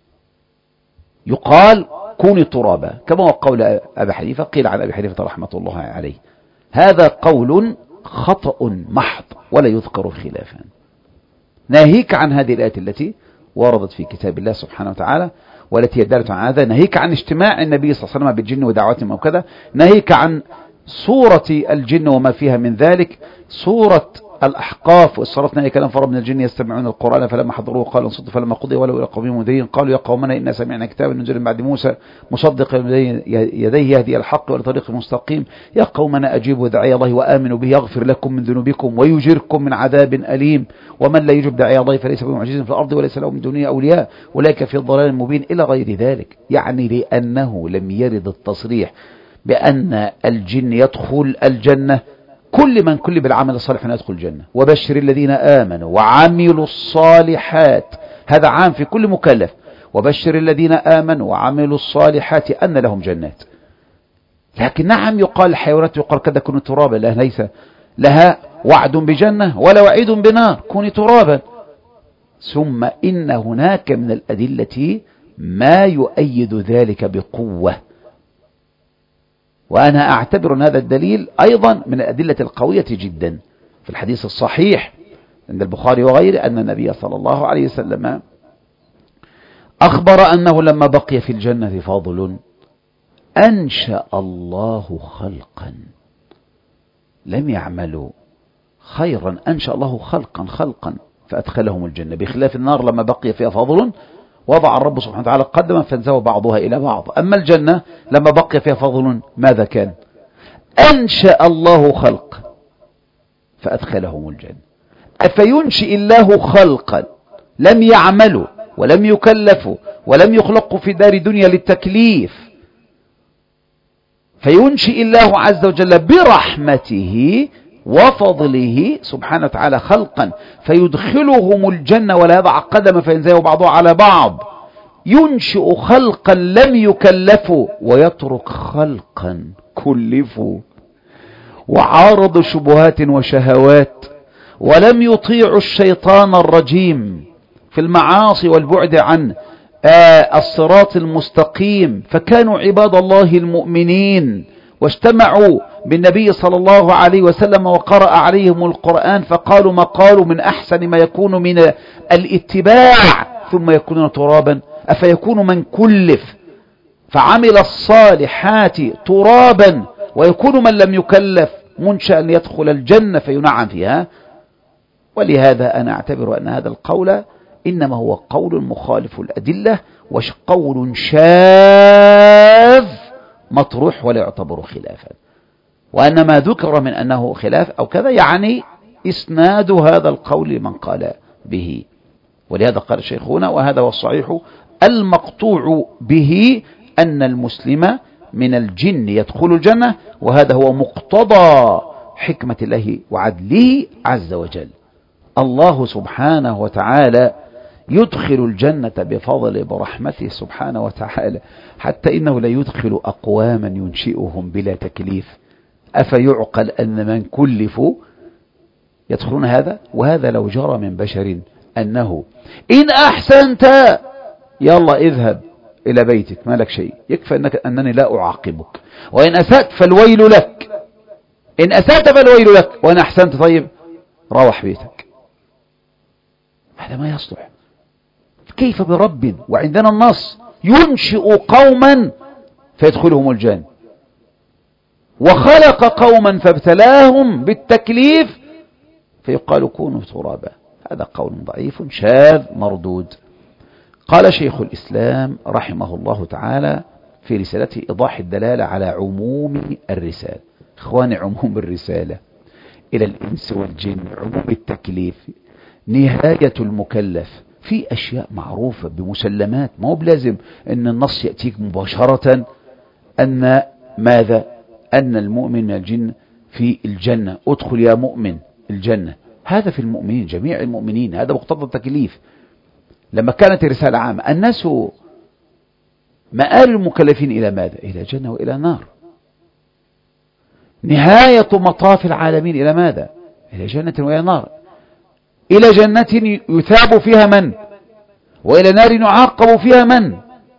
يقال كوني ترابا كما هو قول أبي حنيفة، قيل عن أبي حنيفة رحمة الله عليه هذا قول خطأ محض ولا يذكر خلافا. ناهيك عن هذه الآية التي وردت في كتاب الله سبحانه وتعالى والتي يدلت عن هذا، ناهيك عن اجتماع النبي صلى الله عليه وسلم بالجن ودعواتهم وكذا، ناهيك عن صورة الجن وما فيها من ذلك، صورة الأحقاف وصرفنا إليك نفر من الجن يستمعون القرآن فلما حضروه قالوا انصتوا فلما قضي ولوا إلى قومهم منذرين قالوا يا قومنا إنا سمعنا كتابا نزل من بعد موسى مصدقا يديه يهدي الحق ولطريق مستقيم يا قومنا أجيبوا داعي الله وآمنوا به يغفر لكم من ذنوبكم ويجركم من عذاب أليم ومن لا يجب داعي الله فليس بمعجز في الأرض وليس له من دونه أولياء أولئك في الضلال المبين إلى غير ذلك. يعني لأنه لم يرد التصريح بأن الجن يدخل الجنة، كل من كل بالعمل الصالح يدخل الجنة. وبشر الذين آمنوا وعملوا الصالحات، هذا عام في كل مكلف، وبشر الذين آمنوا وعملوا الصالحات أن لهم جنات. لكن نعم يقال الحيوانات يقال كذا كوني ترابا، لا ليس لها وعد بجنة ولا وعيد بنار، كوني ترابا. ثم إن هناك من الأدلة ما يؤيد ذلك بقوة، وأنا أعتبر أن هذا الدليل أيضا من الأدلة القوية جدا. في الحديث الصحيح عند البخاري وغيره أن النبي صلى الله عليه وسلم أخبر أنه لما بقي في الجنة فاضل أنشأ الله خلقا لم يعملوا خيرا، أنشأ الله خلقا خلقا فأدخلهم الجنة، بخلاف النار لما بقي فيها فاضل وضع الرب سبحانه وتعالى قدما فانزوى بعضها إلى بعض. أما الجنة لما بقي فيها فضل ماذا كان؟ أنشأ الله خلق فأدخلهم الجنة. أفينشئ الله خلقا لم يعملوا ولم يكلفوا ولم يخلقوا في دار دنيا للتكليف، فينشئ الله عز وجل برحمته وفضله سبحانه وتعالى خلقا فيدخلهم الجنة ولا يضع قدم فينزوي بعضها على بعض. ينشئ خلقا لم يكلفوا ويترك خلقا كلفوا، وعارض شبهات وشهوات ولم يطيعوا الشيطان الرجيم في المعاصي والبعد عن آه الصراط المستقيم، فكانوا عباد الله المؤمنين واجتمعوا بالنبي صلى الله عليه وسلم وقرأ عليهم القرآن فقالوا ما قالوا من أحسن ما يكون من الاتباع ثم يكونون ترابا. أفيكون من كلف فعمل الصالحات ترابا ويكون من لم يكلف منشأ أن يدخل الجنة فينعم فيها؟ ولهذا أنا أعتبر أن هذا القول إنما هو قول مخالف الأدلة وقول شاذ مطروح ولا يعتبر خلافا، وأن ما ذكر من أنه خلاف أو كذا يعني إسناد هذا القول لمن قال به. ولهذا قال شيخنا وهذا هو الصحيح المقطوع به أن المسلم من الجن يدخل الجنة، وهذا هو مقتضى حكمة الله وعدله عز وجل. الله سبحانه وتعالى يدخل الجنة بفضل برحمته سبحانه وتعالى، حتى إنه لا يدخل أقواما ينشئهم بلا تكليف. أفيعقل أن من كلفوا يدخلون هذا؟ وهذا لو جرى من بشر أنه إن أحسنت يلا اذهب إلى بيتك ما لك شيء، يكفى أنك أنني لا أعاقبك، وإن أسأت فالويل لك، إن أسأت فالويل لك، وإن أحسنت طيب روح بيتك. هذا ما يصلح. كيف برب وعندنا النص ينشئ قوما فيدخلهم الجنة، وخلق قوما فابتلاهم بالتكليف فيقال كونوا ترابا. هذا قول ضعيف شاذ مردود. قال شيخ الإسلام رحمه الله تعالى في رسالته إيضاح الدلالة على عموم الرسالة. إخواني، عموم الرسالة إلى الإنس والجن، عموم التكليف، نهاية المكلف في أشياء معروفة بمسلمات، ما هو بلازم أن النص يأتيك مباشرة أن ماذا؟ أن المؤمن من الجن في الجنة، ادخل يا مؤمن الجنة. هذا في المؤمنين، جميع المؤمنين، هذا مقتضى التكليف. لما كانت الرسالة عامة، الناس مآل المكلفين إلى ماذا؟ إلى جنة وإلى نار. نهاية مطاف العالمين إلى ماذا؟ إلى جنة وإلى نار. إلى جنة يثاب فيها من؟ وإلى نار يعاقب فيها من؟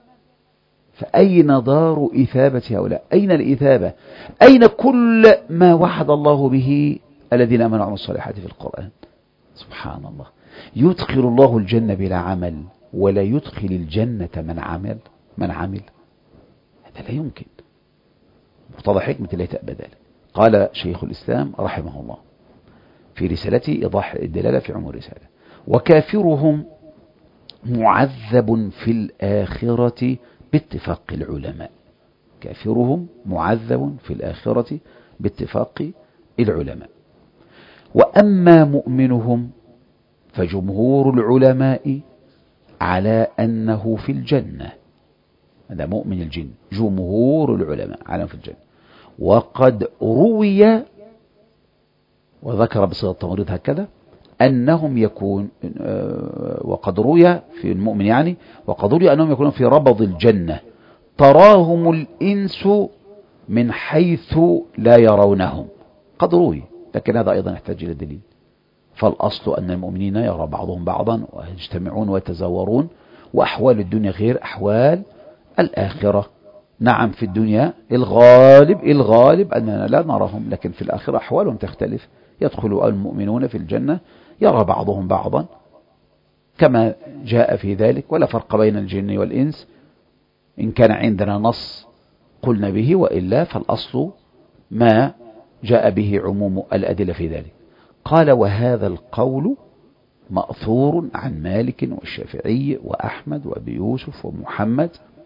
فأين دار إثابة هؤلاء؟ أين الإثابة؟ أين كل ما وعد الله به الذين آمنوا وعملوا الصالحات في القرآن؟ سبحان الله. يدخل الله الجنة بلا عمل ولا يدخل الجنة من عمل من عمل هذا لا يمكن. مقتضى حكمة الله تأبى ذلك. قال شيخ الإسلام رحمه الله في رسالته إيضاح الدلالة في عموم الرسالة: وكافرهم معذب في الآخرة باتفاق العلماء. كافرهم معذب في الآخرة باتفاق العلماء. وأما مؤمنهم فجمهور العلماء على أنه في الجنة. هذا مؤمن الجن، جمهور العلماء على في الجنة. وقد روي، وذكر بصيغة التمريض هكذا، أنهم يكون وقد روي في المؤمن يعني وقد روي أنهم يكونون في ربض الجنة تراهم الإنس من حيث لا يرونهم. قد روي، لكن هذا أيضا يحتاج إلى دليل. فالأصل أن المؤمنين يرى بعضهم بعضا ويجتمعون ويتزاورون، وأحوال الدنيا غير أحوال الآخرة. نعم، في الدنيا الغالب الغالب أننا لا نراهم، لكن في الآخرة أحوالهم تختلف. يدخل المؤمنون في الجنة يرى بعضهم بعضا كما جاء في ذلك، ولا فرق بين الجن والإنس إن كان عندنا نص قلنا به، وإلا فالأصل ما جاء به عموم الأدلة في ذلك. قال: وهذا القول مأثور عن مالك والشافعي وأحمد وأبي يوسف ومحمد،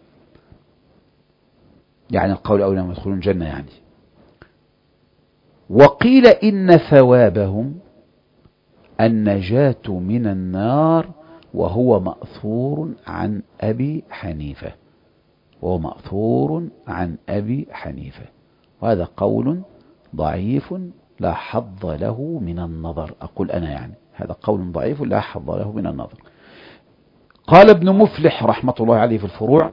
يعني القول أولا ما يدخلون الجنة يعني. وقيل إن ثوابهم النجاة من النار، وهو مأثور عن أبي حنيفة وهو مأثور عن أبي حنيفة وهذا قول ضعيف لا حظ له من النظر. أقول أنا يعني هذا قول ضعيف لا حظ له من النظر. قال ابن مفلح رحمة الله عليه في الفروع: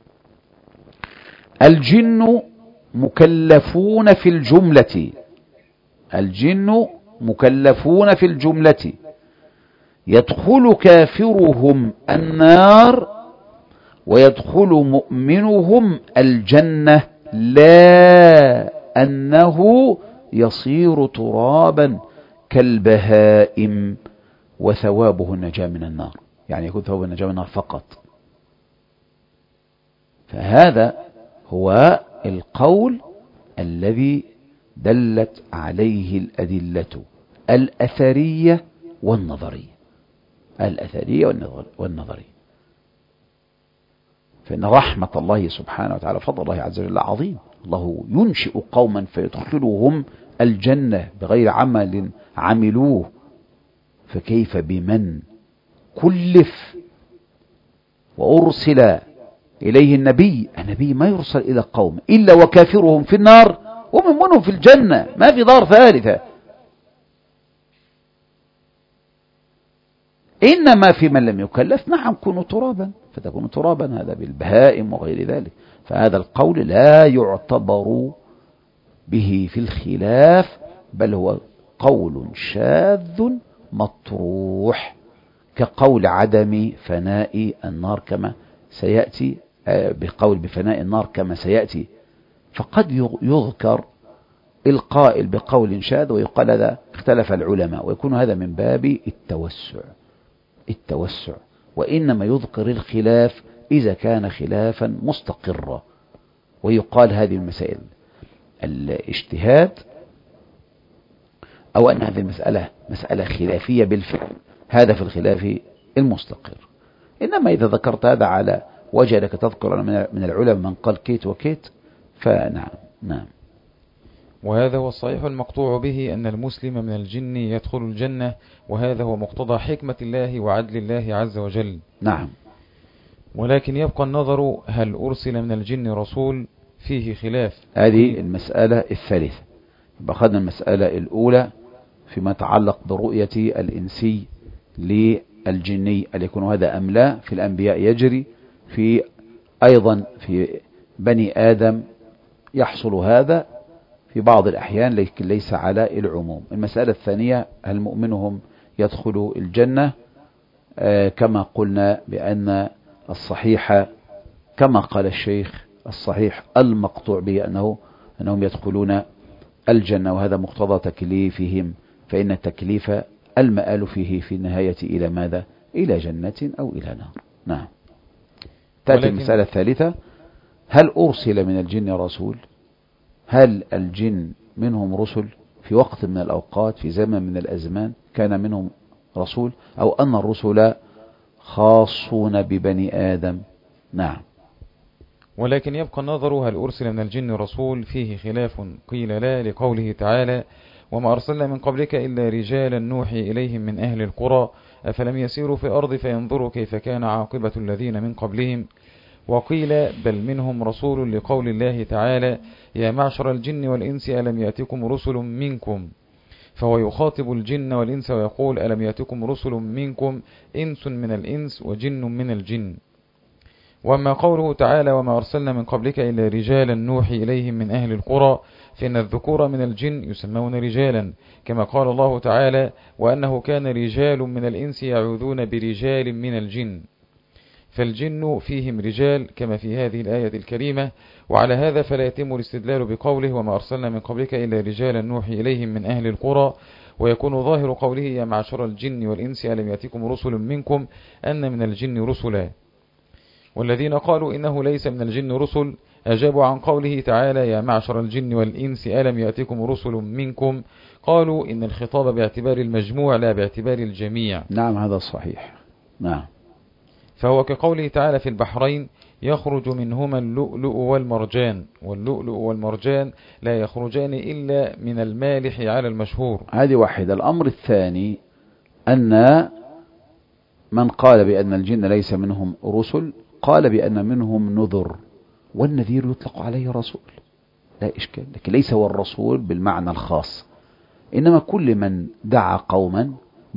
الجن مكلفون في الجملة الجن مكلفون في الجملة يدخل كافرهم النار ويدخل مؤمنهم الجنة، لا أنه يصير ترابا كالبهائم وثوابه النجاة من النار، يعني يكون ثواب النجاة من النار فقط. فهذا هو القول الذي دلت عليه الأدلة الأثرية والنظرية الأثرية والنظرية. فإن رحمة الله سبحانه وتعالى فضل الله عز وجل عظيم. الله ينشئ قوما فيدخلهم الجنة بغير عمل عملوه، فكيف بمن كلف وأرسل إليه النبي؟ النبي ما يرسل إلى قوم إلا وكافرهم في النار ومؤمنهم في الجنة، ما في دار ثالثة. إنما في من لم يكلف نعم كونوا ترابا فتكون ترابا، هذا بالبهائم وغير ذلك. فهذا القول لا يعتبر به في الخلاف، بل هو قول شاذ مطروح، كقول عدم فناء النار كما سيأتي، بقول بفناء النار كما سيأتي. فقد يذكر القائل بقول شاذ ويقال هذا اختلف العلماء، ويكون هذا من باب التوسع التوسع وإنما يذكر الخلاف إذا كان خلافا مستقرا، ويقال هذه المسائل الاجتهاد، أو أن هذه المسألة مسألة خلافية بالفعل، هذا في الخلاف المستقر. إنما إذا ذكرت هذا على وجه أنك تذكر من العلماء من قال كيت وكيت فنعم. نعم. وهذا هو الصحيح المقطوع به أن المسلم من الجن يدخل الجنة، وهذا هو مقتضى حكمة الله وعدل الله عز وجل. نعم. ولكن يبقى النظر هل أرسل من الجن رسول، فيه خلاف. هذه المسألة الثالثة. أخذنا المسألة الأولى فيما يتعلق برؤية الإنسي للجني هل يكون هذا أم لا، في الأنبياء يجري، في أيضا في بني آدم يحصل هذا في بعض الأحيان لكن ليس على العموم. المسألة الثانية هل مؤمنهم يدخل الجنة، آه كما قلنا بأن الصحيح كما قال الشيخ الصحيح المقطوع به أنه أنهم يدخلون الجنة، وهذا مقتضى تكليفهم، فإن التكليف المآل فيه في النهاية إلى ماذا؟ إلى جنة أو إلى نار. نعم. تأتي المسألة الثالثة هل أرسل من الجن رسول، هل الجن منهم رسل في وقت من الأوقات في زمن من الأزمان كان منهم رسول، أو أن الرسل خاصون ببني آدم. نعم. ولكن يبقى النظر هل أرسل من الجن رسول، فيه خلاف، قيل لا لقوله تعالى وما أرسلنا من قبلك إلا رجالا نوحي إليهم من أهل القرى أفلم يسيروا في الأرض فينظروا كيف كان عاقبة الذين من قبلهم. وقيل بل منهم رسول لقول الله تعالى يا معشر الجن والإنس ألم يأتكم رسل منكم، فهو يخاطب الجن والإنس ويقول ألم يأتكم رسل منكم إنس من الإنس وجن من الجن. وأما قوله تعالى وما أرسلنا من قبلك إلا رجالا نوحي إليهم من أهل القرى، فإن الذكور من الجن يسمون رجالا، كما قال الله تعالى وأنه كان رجال من الإنس يعوذون برجال من الجن، فالجن فيهم رجال كما في هذه الآية الكريمة. وعلى هذا فلا يتم الاستدلال بقوله وما أرسلنا من قبلك إلا رجالا نوحي إليهم من أهل القرى، ويكون ظاهر قوله يا معشر الجن والإنس ألم يأتكم رسل منكم أن من الجن رسلا. والذين قالوا إنه ليس من الجن رسل أجابوا عن قوله تعالى يا معشر الجن والإنس ألم يأتكم رسل منكم، قالوا إن الخطاب باعتبار المجموع لا باعتبار الجميع. نعم هذا صحيح. نعم. فهو كقوله تعالى في البحرين يخرج منهما اللؤلؤ والمرجان، واللؤلؤ والمرجان لا يخرجان إلا من المالح على المشهور. هذه واحدة. الأمر الثاني أن من قال بأن الجن ليس منهم رسل قال بأن منهم نذر، والنذير يطلق عليه رسول لا إشكال، لكن ليس هو الرسول بالمعنى الخاص، إنما كل من دعا قوما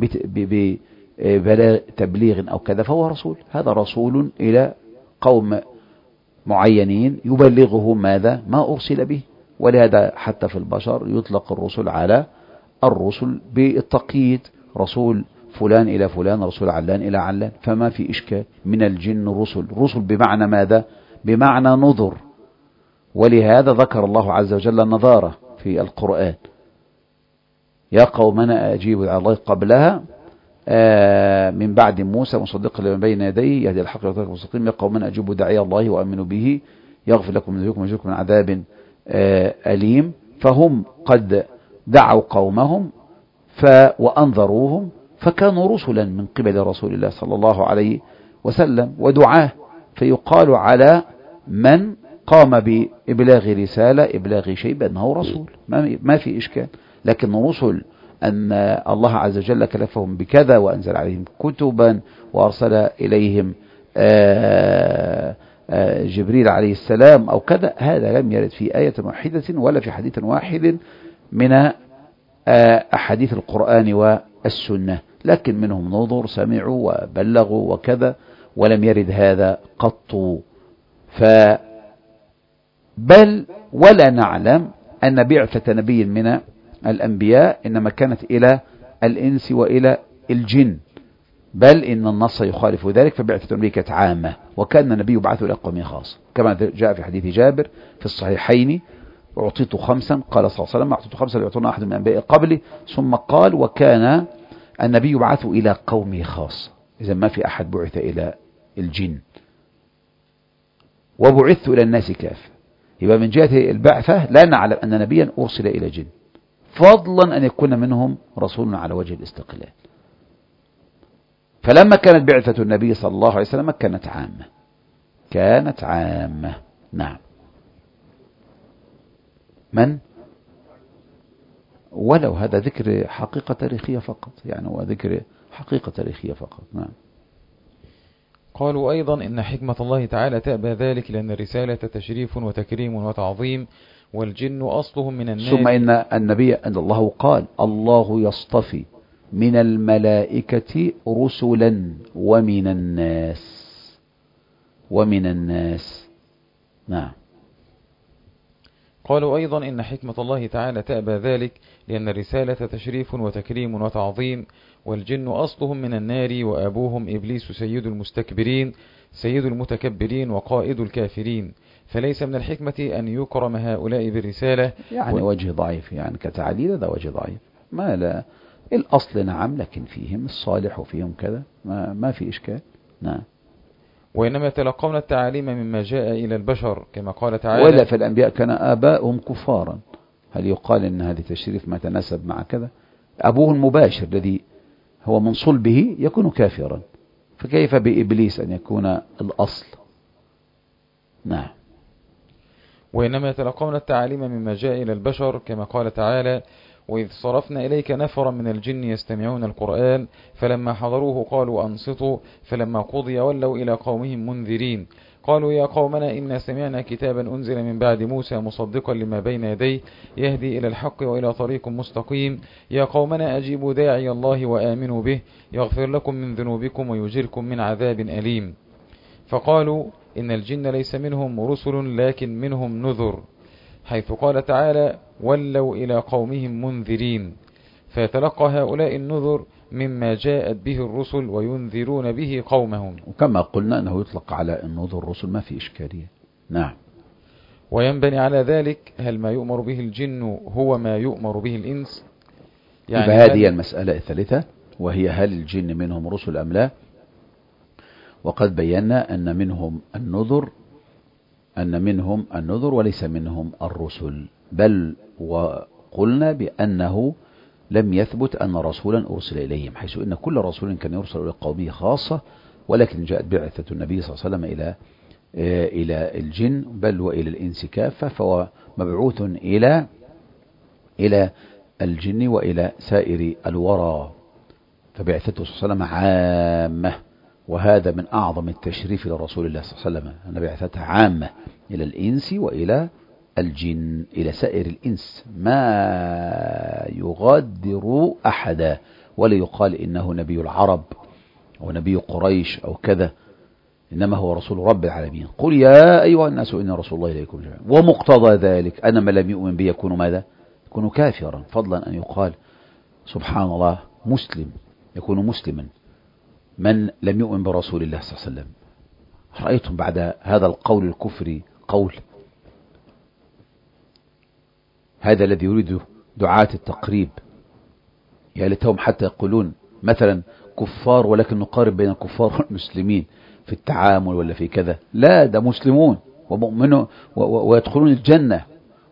بتبليغ أو كذا فهو رسول، هذا رسول إلى قوم معينين يبلغه ماذا ما أرسل به. ولهذا حتى في البشر يطلق الرسل على الرسل بالتقييد، رسول فلان إلى فلان، رسول علان إلى علان، فما في إشكال. من الجن رسل، رسل بمعنى ماذا؟ بمعنى نذر. ولهذا ذكر الله عز وجل النذارة في القرآن يا قومنا أجيبوا على الله قبلها آه من بعد موسى مصدقا لما بين يديه يهدي الحق والطريق المستقيم، يا قومنا أجيبوا داعي الله وأمنوا به يغفر لكم من ذنوبكم ويجركم من عذاب آه أليم. فهم قد دعوا قومهم ف وأنذروهم فكانوا رسلا من قبل رسول الله صلى الله عليه وسلم ودعاه، فيقال على من قام بإبلاغ رسالة إبلاغ شيء بأنه رسول، ما في إشكال. لكن رسل أن الله عز وجل كلفهم بكذا وأنزل عليهم كتبا وأرسل إليهم آآ آآ جبريل عليه السلام أو كذا، هذا لم يرد في آية واحدة ولا في حديث واحد من أحاديث القرآن والسنة، لكن منهم نظر سمعوا وبلغوا وكذا، ولم يرد هذا قط. ف بل ولا نعلم أن بعثة نبي من الأنبياء إنما كانت إلى الإنس وإلى الجن، بل إن النص يخالف ذلك، فبعثة النبي كانت عامة، وكان النبي يبعث إلى قوم خاص، كما جاء في حديث جابر في الصحيحين أعطيت خمسا، قال صلى الله عليه وسلم أعطيت خمسا ليعطونا أحد من الأنبياء قبلي، ثم قال وكان النبي يبعث إلى قومه خاص، إذا ما في أحد بعث إلى الجن. وبعثت إلى الناس كافة، يبقى من جهة البعثة لا نعلم أن نبيا أرسل إلى جن، فضلا أن يكون منهم رسول على وجه الاستقلال. فلما كانت بعثة النبي صلى الله عليه وسلم كانت عامة، كانت عامة. نعم. من؟ ولو هذا ذكر حقيقة تاريخية فقط، يعني هو ذكر حقيقة تاريخية فقط. نعم. قالوا أيضا إن حكمة الله تعالى تأبى ذلك لأن الرسالة تشريف وتكريم وتعظيم، والجن أصلهم من الناس. ثم إن النبي أن الله قال الله يصطفي من الملائكة رسلا ومن الناس، ومن الناس. نعم. قالوا أيضا إن حكمة الله تعالى تأبى ذلك لأن الرسالة تشريف وتكريم وتعظيم، والجن أصلهم من النار، وأبوهم إبليس سيد المستكبرين سيد المتكبرين وقائد الكافرين، فليس من الحكمة أن يكرم هؤلاء بالرسالة. يعني و... وجه ضعيف، يعني كتعديل هذا وجه ضعيف. ما لا الأصل نعم، لكن فيهم الصالح وفيهم كذا، ما, ما في إشكال. نعم. وإنما يتلقون التعاليم مما جاء إلى البشر كما قال تعالى ولا في الأنبياء كان آباؤهم كفارا، هل يقال إن هذه تشريف ما تناسب مع كذا؟ أبوه المباشر الذي هو من صلبه يكون كافرا، فكيف بإبليس أن يكون الأصل؟ نعم. وإنما يتلقون التعاليم مما جاء إلى البشر كما قال تعالى وإذ صرفنا إليك نفرا من الجن يستمعون القرآن فلما حضروه قالوا أنصتوا فلما قضي ولوا إلى قومهم منذرين قالوا يا قومنا إنا سمعنا كتابا أنزل من بعد موسى مصدقا لما بين يديه يهدي إلى الحق وإلى طريق مستقيم يا قومنا أجيبوا داعي الله وآمنوا به يغفر لكم من ذنوبكم ويجركم من عذاب أليم. فقالوا إن الجن ليس منهم رسل لكن منهم نذر، حيث قال تعالى ولوا إلى قومهم منذرين، فيتلقى هؤلاء النذر مما جاءت به الرسل وينذرون به قومهم. وكما قلنا أنه يطلق على النذر الرسل، ما في إشكالية. نعم. وينبني على ذلك هل ما يؤمر به الجن هو ما يؤمر به الإنس؟ يعني هذه المسألة الثالثة، وهي هل الجن منهم رسل أم لا؟ وقد بينا أن منهم النذر أن منهم النذر وليس منهم الرسل، بل وقلنا بأنه لم يثبت أن رسولا أرسل إليهم، حيث أن كل رسول كان يرسل إلى قومه خاصة، ولكن جاءت بعثة النبي صلى الله عليه وسلم إلى إلى الجن بل وإلى الإنس كافة، فهو مبعوث إلى إلى الجن وإلى سائر الورى، فبعثته صلى الله عليه وسلم عامة، وهذا من أعظم التشريف لرسول الله صلى الله عليه وسلم أن بعثته عامة إلى الإنس وإلى الجن، إلى سائر الإنس، ما يغادر أحدا، ولا يقال إنه نبي العرب أو نبي قريش أو كذا، إنما هو رسول رب العالمين. قل يا أيها الناس إن رسول الله إليكم جميعا، ومقتضى ذلك أن من لم يؤمن به يكون ماذا؟ يكون كافرا، فضلا أن يقال سبحان الله مسلم يكون مسلما من لم يؤمن برسول الله صلى الله عليه وسلم. رأيتم بعد هذا القول الكفري قول هذا الذي يريد دعاة التقريب، يا ليتهم حتى يقولون مثلا كفار ولكن نقارب بين الكفار والمسلمين في التعامل ولا في كذا، لا ده مسلمون ومؤمنون ويدخلون الجنة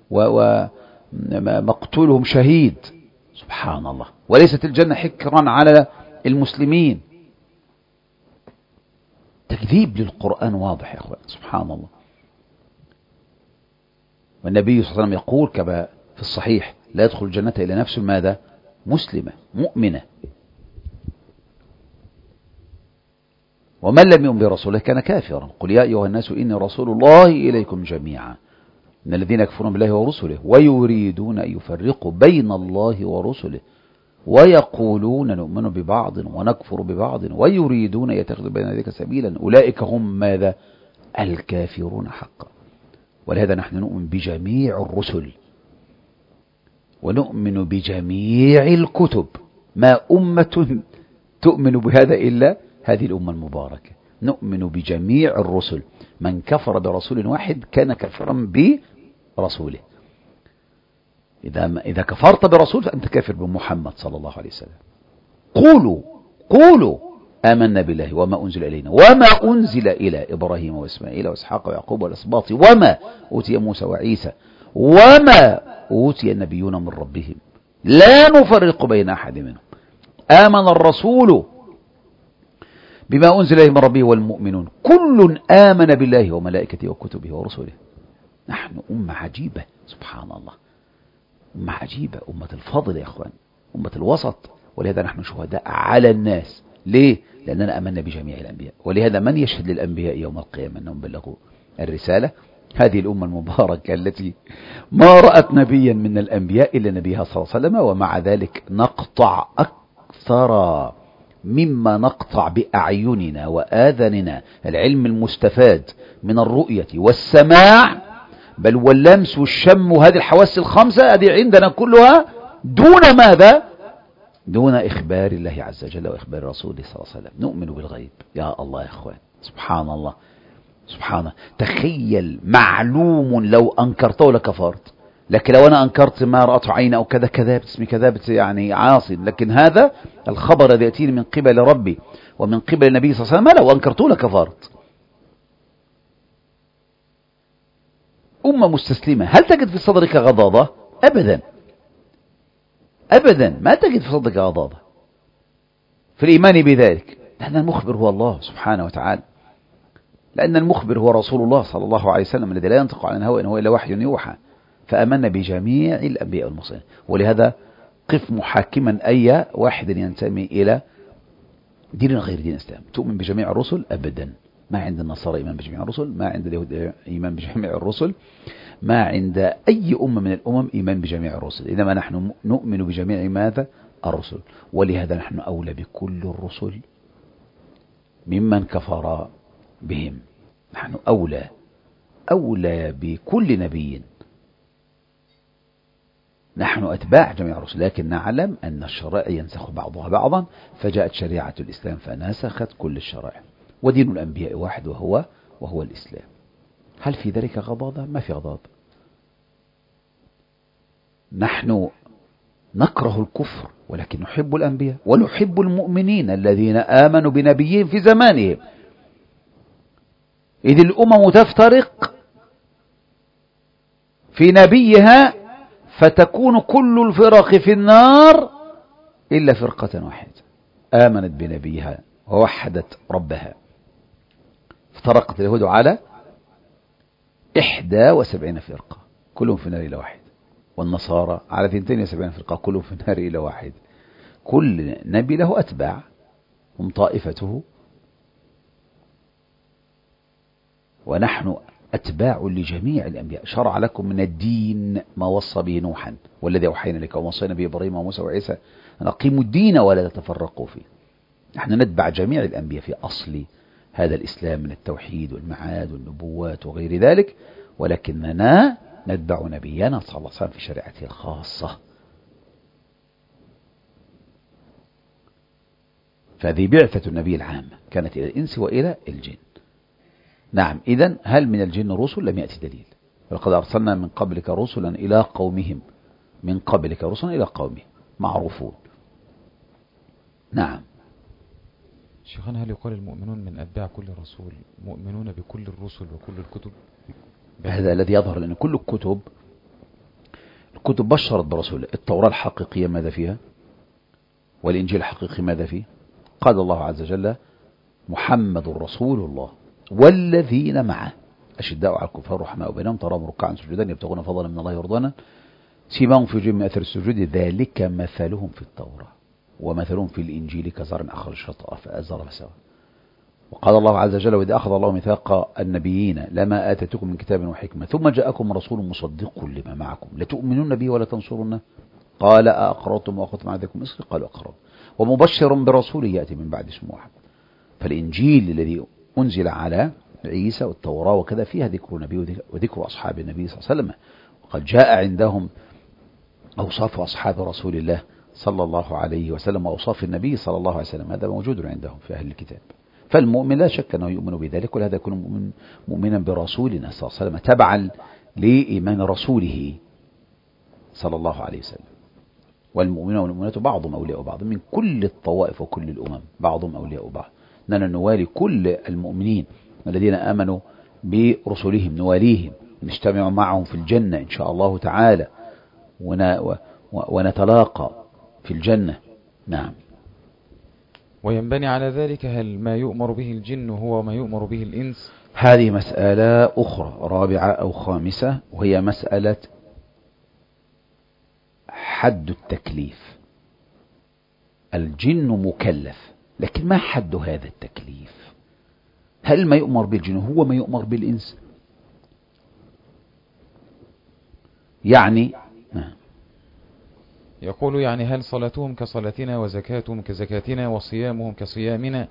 ومقتولهم شهيد، سبحان الله، وليست الجنة حكرا على المسلمين. تكذيب للقرآن واضح يا أخوان، سبحان الله. والنبي صلى الله عليه وسلم يقول كما في الصحيح لا يدخل الجنة إلا نفس ماذا؟ مسلمة مؤمنة، ومن لم يؤمن برسوله كان كافرا. قل يا أيها الناس إني رسول الله إليكم جميعا من الذين يكفرون بالله ورسله ويريدون أن يفرقوا بين الله ورسله ويقولون نؤمن ببعض ونكفر ببعض ويريدون يتخذوا بين ذلك سبيلا أولئك هم ماذا؟ الكافرون حقا. ولهذا نحن نؤمن بجميع الرسل ونؤمن بجميع الكتب، ما أمة تؤمن بهذا إلا هذه الأمة المباركة، نؤمن بجميع الرسل، من كفر برسول واحد كان كفرا برسوله، إذا إذا كفرت برسول فأنت كافر بمحمد صلى الله عليه وسلم. قولوا قولوا آمنا بالله وما أنزل إلينا وما أنزل إلى إبراهيم وإسماعيل وإسحاق ويعقوب والأسباط وما أوتي موسى وعيسى وما أوتي النبيون من ربهم لا نفرق بين أحد منهم آمن الرسول بما أنزل إليه من ربه والمؤمنون كل آمن بالله وملائكته وكتبه ورسله. نحن أمة عجيبة سبحان الله، أمة عجيبة، أمة الفضل يا أخوان، أمة الوسط. ولهذا نحن شهداء على الناس. ليه؟ لأننا أمنا بجميع الأنبياء. ولهذا من يشهد للأنبياء يوم القيامة أنهم بلغوا الرسالة؟ هذه الأمة المباركة التي ما رأت نبيا من الأنبياء إلا نبيها صلى الله عليه وسلم، ومع ذلك نقطع أكثر مما نقطع بأعيننا وآذاننا العلم المستفاد من الرؤية والسماع، بل واللمس والشم وهذه الحواس الخمسة هذه عندنا كلها دون ماذا؟ دون إخبار الله عز وجل وإخبار رسوله صلى الله عليه وسلم. نؤمن بالغيب. يا الله يا أخوان سبحان الله سبحان الله. تخيل معلوم لو أنكرته لكفرت، لكن لو أنا أنكرت ما رأته عيني أو كذا كذبت، اسمي كذبت يعني عاصي. لكن هذا الخبر الذي يأتيني من قبل ربي ومن قبل النبي صلى الله عليه وسلم لو أنكرته لكفرت. أمة مستسلمة. هل تجد في صدرك غضاضة؟ أبدا أبدا ما تجد في صدرك غضاضة في الإيمان بذلك، لأن المخبر هو الله سبحانه وتعالى، لأن المخبر هو رسول الله صلى الله عليه وسلم الذي لا ينطق عن الهوى إن هو إلا وحي يوحى. فأمنا بجميع الأنبياء والمرسلين. ولهذا قف محاكما أي واحد ينتمي إلى دين غير دين الإسلام. تؤمن بجميع الرسل؟ أبدا. ما عند النصارى إيمان بجميع الرسل، ما عند اليهود إيمان بجميع الرسل، ما عند أي أمة من الأمم إيمان بجميع الرسل. إنما نحن نؤمن بجميع ماذا؟ الرسل. ولهذا نحن أولى بكل الرسل ممن كفر بهم. نحن أولى أولى بكل نبي. نحن أتباع جميع الرسل، لكن نعلم أن الشرائع ينسخ بعضها بعضا، فجاءت شريعة الإسلام فنسخت كل الشرائع، ودين الأنبياء واحد وهو وهو الإسلام. هل في ذلك غضاضة؟ ما في غضاضة. نحن نكره الكفر ولكن نحب الأنبياء ونحب المؤمنين الذين آمنوا بنبيهم في زمانهم. إذ الأمم تفترق في نبيها فتكون كل الفرق في النار إلا فرقة واحدة آمنت بنبيها ووحدت ربها. افترقت اليهود على إحدى وسبعين فرقة كلهم في النار إلى واحد، والنصارى على اثنتين وسبعين فرقة كلهم في النار إلى واحد. كل نبي له أتباع هم طائفته، ونحن أتباع لجميع الأنبياء. شرع لكم من الدين ما وصى به نوحا والذي أوحينا لك وما وصينا به إبراهيم وموسى وعيسى أن أقيموا الدين ولا تتفرقوا فيه. نحن نتبع جميع الأنبياء في أصل هذا الإسلام من التوحيد والمعاد والنبوات وغير ذلك، ولكننا نتبع نبينا صلى الله عليه وسلم في شريعته الخاصة. فهذه بعثة النبي العامة كانت إلى الإنس وإلى الجن. نعم. إذن هل من الجن رسل؟ لم يأتي دليل. ولقد أرسلنا من قبلك رسلا إلى قومهم، من قبلك رسلا إلى قومهم معروفون. نعم. شيخنا هل يقال المؤمنون من أتباع كل رسول مؤمنون بكل الرسل وكل الكتب؟ هذا الذي يظهر، لأن كل الكتب الكتب بشرت برسول. التوراة الحقيقية ماذا فيها؟ والإنجيل الحقيقي ماذا فيه؟ قال الله عز وجل محمد رسول الله والذين معه أشداء على الكفار رحماء بينهم تراهم ركعا سجدا يبتغون فضلا من الله ورضوانا سيماهم في وجوههم من أثر السجود ذلك مثلهم في التوراة ومثلهم في الإنجيل كزرع أخرج شطأه فأزره فسواه. وقال الله عز وجل وإذا أخذ الله ميثاق النبيين لما آتيتكم من كتاب وحكمة ثم جاءكم رسول مصدق لما معكم لتؤمنون به ولا تنصرونه قال أأقررتم وأخذتم على ذلكم إصري قالوا أقررنا ومبشر برسول يأتي من بعد اسمه أحمد. فالإنجيل الذي أنزل على عيسى والتوراة وكذا فيها ذكر النبي وذكر أصحاب النبي صلى الله عليه وسلم، وقد جاء عندهم أوصاف أصحاب رسول الله صلى الله عليه وسلم وأوصاف النبي صلى الله عليه وسلم. هذا موجود عندهم في أهل الكتاب. فالمؤمن لا شك أنه يؤمن بذلك، ولهذا يكون مؤمن مؤمنا برسولنا صلى الله عليه وسلم تبعا لإيمان رسوله صلى الله عليه وسلم. والمؤمنون والمؤمنات بعضهم أولياء بعض من كل الطوائف وكل الأمم، بعضهم أولياء بعض. أننا نوالي كل المؤمنين الذين آمنوا برسلهم، نواليهم، نجتمع معهم في الجنة إن شاء الله تعالى، ونتلاقى في الجنة. نعم. وينبني على ذلك هل ما يؤمر به الجن هو ما يؤمر به الإنس؟ هذه مسألة أخرى رابعة أو خامسة، وهي مسألة حد التكليف. الجن مكلف، لكن ما حد هذا التكليف؟ هل ما يؤمر بالجن هو ما يؤمر بالإنس؟ يعني يقول يعني هل صلاتهم كصلاتنا، وزكاتهم كزكاتنا، وصيامهم كصيامنا،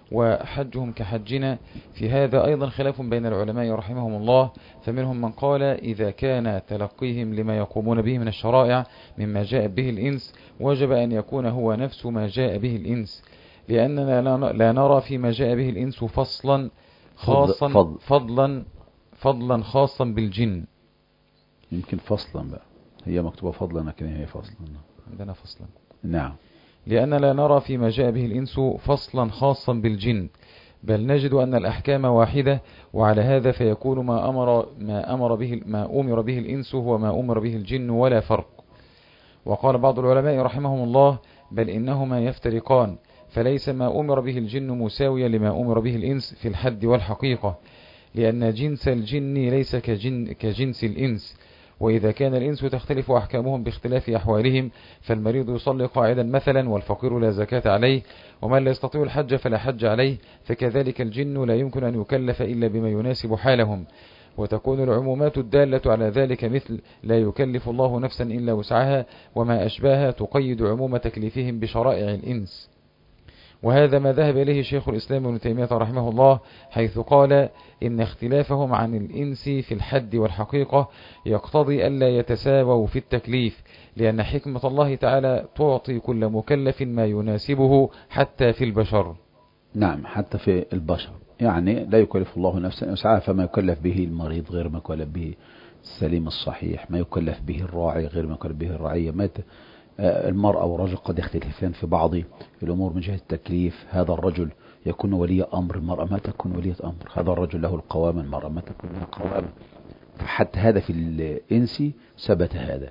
وحجهم كحجنا؟ في هذا أيضا خلاف بين العلماء رحمهم الله، فمنهم من قال إذا كان تلقيهم لما يقومون به من الشرائع مما جاء به الإنس وجب أن يكون هو نفس ما جاء به الإنس، لأننا لا نرى فيما جاء به الإنس فصلا خاصا فضل فضلا فضلا خاصا بالجن. يمكن فصلا بقى، هي مكتوبة فضلا لكن هي فصلا، عندنا فصلا. نعم. لأن لا نرى فيما جاء به الإنس فصلا خاصا بالجن، بل نجد أن الأحكام واحدة، وعلى هذا فيكون ما أمر ما أمر به ما أمر به الإنس هو ما أمر به الجن ولا فرق. وقال بعض العلماء رحمهم الله بل إنهما يفترقان، فليس ما أمر به الجن مساويا لما أمر به الإنس في الحد والحقيقة، لأن جنس الجن ليس كجن كجنس الإنس. وإذا كان الإنس تختلف أحكامهم باختلاف أحوالهم، فالمريض يصلي قاعدا مثلا، والفقير لا زكاة عليه، ومن لا يستطيع الحج فلا حج عليه، فكذلك الجن لا يمكن أن يكلف إلا بما يناسب حالهم. وتكون العمومات الدالة على ذلك مثل لا يكلف الله نفسا إلا وسعها وما أشباهها تقيد عموم تكليفهم بشرائع الإنس. وهذا ما ذهب إليه شيخ الإسلام ابن تيمية رحمه الله، حيث قال إن اختلافهم عن الإنس في الحد والحقيقة يقتضي ألا يتساووا في التكليف، لأن حكمة الله تعالى تعطي كل مكلف ما يناسبه حتى في البشر. نعم، حتى في البشر، يعني لا يكلف الله نفسا وسعها، فما يكلف به المريض غير ما يكلف به السليم الصحيح، ما يكلف به الراعي غير ما يكلف به الرعية. مات المرأة والرجل قد يختلفان في بعض الأمور من جهة التكليف، هذا الرجل يكون ولي أمر، المرأة ما تكون ولية أمر، هذا الرجل له القوامة، المرأة ما تكون لها قوامة. فحتى هذا في الإنس ثبت هذا.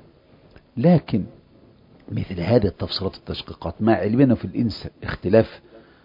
لكن مثل هذه التفصيلات التشقيقات مع علمنا في الإنس اختلاف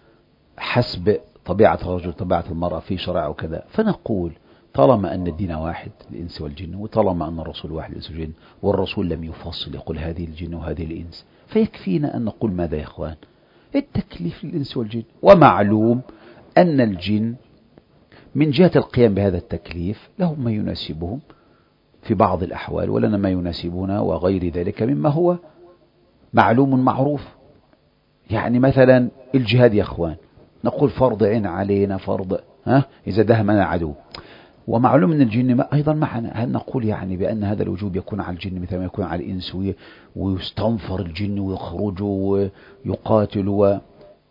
حسب طبيعة الرجل طبيعة المرأة في شرع وكذا، فنقول طالما أن الدين واحد الإنس والجن، وطالما أن الرسول واحد الإنس والجن، والرسول لم يفصل يقول هذه الجن وهذه الإنس، فيكفينا أن نقول ماذا يا إخوان؟ التكليف للإنس والجن. ومعلوم أن الجن من جهة القيام بهذا التكليف لهم ما يناسبهم في بعض الأحوال، ولنا ما يناسبنا وغير ذلك مما هو معلوم معروف. يعني مثلا الجهاد يا إخوان، نقول فرض عين علينا، فرض ها إذا دهمنا عدو، ومعلوم أن الجن أيضا معنا. هل نقول يعني بأن هذا الوجوب يكون على الجن مثل ما يكون على الإنس، ويستنفر الجن ويخرجوا ويقاتلوا و...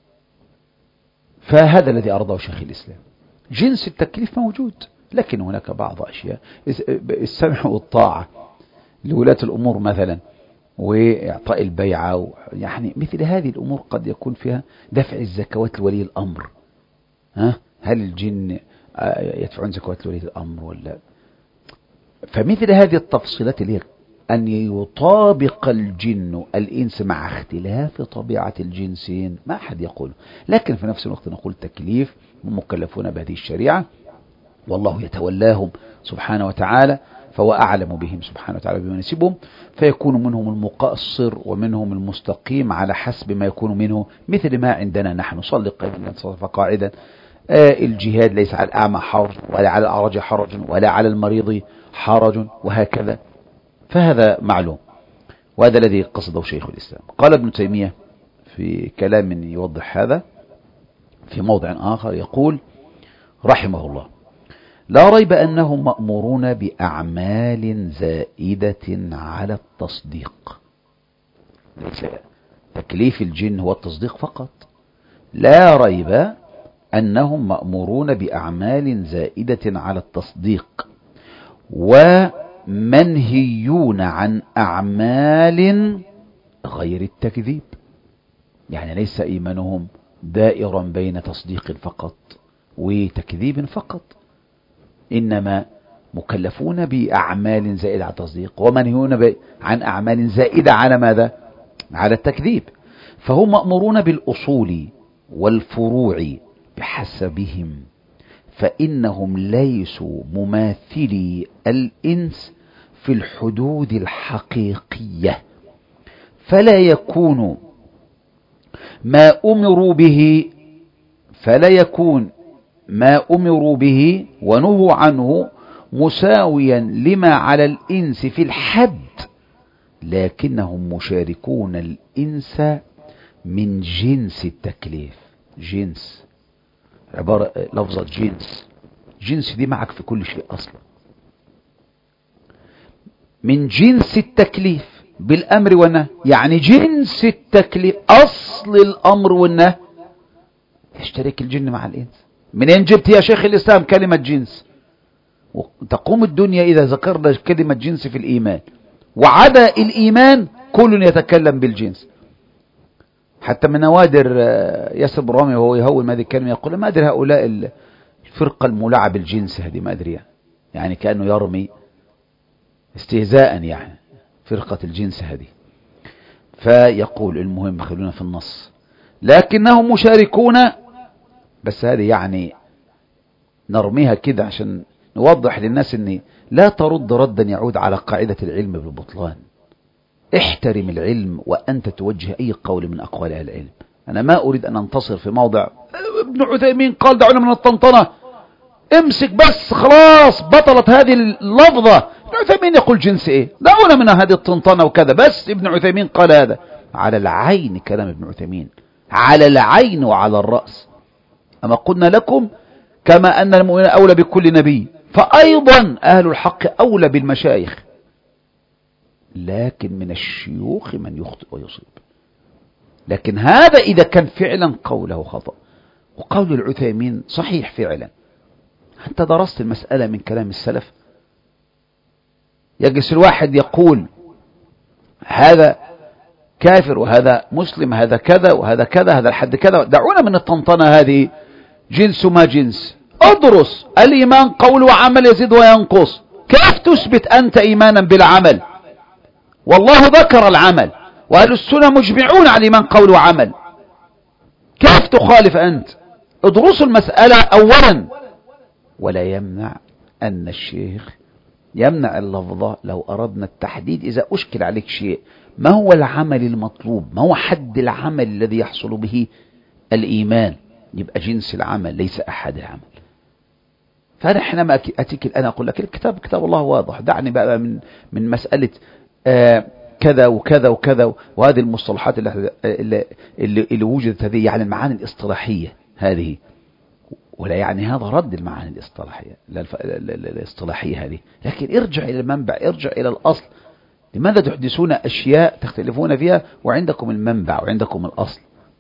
فهذا الذي أرضاه شيخ الإسلام. جنس التكليف موجود، لكن هناك بعض أشياء السمع والطاعة لولاة الأمور مثلا، وإعطاء البيعة، يعني مثل هذه الأمور قد يكون فيها دفع الزكوات لولي الأمر. ها هل الجن يدفعون زكوات لولي الأمر ولا؟ فمثل هذه التفصيلات اللي هي أن يطابق الجن الإنس مع اختلاف طبيعة الجنسين ما أحد يقول، لكن في نفس الوقت نقول تكليف مكلفون بهذه الشريعة، والله يتولاهم سبحانه وتعالى، فهو أعلم بهم سبحانه وتعالى بما يناسبهم، فيكون منهم المقصر ومنهم المستقيم على حسب ما يكون منه، مثل ما عندنا نحن صلي قائما صلى قاعدا. آه الجهاد ليس على الأعمى حرج، ولا على الأعرج حرج، ولا على المريض حرج، وهكذا. فهذا معلوم، وهذا الذي قصده شيخ الإسلام. قال ابن تيمية في كلام يوضح هذا في موضع آخر، يقول رحمه الله: لا ريب أنهم مأمورون بأعمال زائدة على التصديق. ليس تكليف الجن هو التصديق فقط، لا ريب أنهم مأمورون بأعمال زائدة على التصديق، ومنهيون عن أعمال غير التكذيب، يعني ليس إيمانهم دائرا بين تصديق فقط وتكذيب فقط، إنما مكلفون بأعمال زائدة على التصديق ومنهون عن أعمال زائدة على ماذا؟ على التكذيب. فهم مأمورون بالأصول والفروع بحسبهم، فإنهم ليسوا مماثلي الإنس في الحدود الحقيقية، فلا يكون ما أمروا به فلا يكون ما أمروا به ونهوا عنه مساويا لما على الإنس في الحد، لكنهم مشاركون الإنس من جنس التكليف. جنس عبارة لفظة جنس، جنس دي معك في كل شيء أصلا، من جنس التكليف بالأمر والنهي، يعني جنس التكليف أصل الأمر والنهي يشترك الجن مع الإنس. منين جبت يا شيخ الإسلام كلمة جنس؟ تقوم الدنيا إذا ذكرنا كلمة جنس في الإيمان، وعدا الإيمان كل يتكلم بالجنس. حتى من نوادر ياسر برامي وهو يهول هذه الكلمة يقول ما أدري هؤلاء الفرقة المولعة بالجنس هذه ما أدري، يعني كأنه يرمي استهزاء يعني فرقة الجنس هذه. فيقول المهم خلونا في النص، لكنهم مشاركون، بس هذه يعني نرميها كده عشان نوضح للناس ان لا ترد ردا يعود على قاعدة العلم بالبطلان. احترم العلم وأنت توجه أي قول من أقوال أهل العلم. أنا ما أريد أن أنتصر في موضع ابن عثيمين قال دعونا من الطنطنة، امسك بس خلاص بطلت هذه اللفظة. ابن عثيمين يقول جنس ايه؟ دعونا من هذه الطنطنة وكذا، بس ابن عثيمين قال هذا. على العين كلام ابن عثيمين، على العين وعلى الرأس. أما قلنا لكم كما أن المؤمنين أولى بكل نبي، فأيضا أهل الحق أولى بالمشايخ، لكن من الشيوخ من يخطئ ويصيب. لكن هذا إذا كان فعلا قوله خطأ، وقول العثيمين صحيح فعلا. أنت درست المسألة من كلام السلف؟ يجلس الواحد يقول هذا كافر وهذا مسلم، هذا كذا وهذا كذا، هذا الحد كذا، دعونا من الطنطنة هذه جنس ما جنس. ادرس الإيمان قول وعمل يزيد وينقص. كيف تثبت أنت إيمانا بالعمل؟ والله ذكر العمل، وأهل السنة مجمعون على الإيمان قول وعمل. كيف تخالف أنت؟ ادرس المسألة أولا. ولا يمنع أن الشيخ يمنع اللفظة لو أردنا التحديد. إذا أشكل عليك شيء، ما هو العمل المطلوب؟ ما هو حد العمل الذي يحصل به الإيمان؟ يبقى جنس العمل ليس أحد العمل. فأنا حينما أتيك الآن أقول لك الكتاب كتاب الله واضح، دعني بقى من من مسألة آه كذا وكذا وكذا وهذه المصطلحات اللي, اللي, اللي, اللي وجدت هذه، يعني المعاني الاصطلاحية هذه، ولا يعني هذا رد المعاني الاصطلاحية الاصطلاحية هذه. لكن ارجع إلى المنبع، ارجع إلى الأصل. لماذا تحدثون أشياء تختلفون فيها وعندكم المنبع وعندكم الأصل؟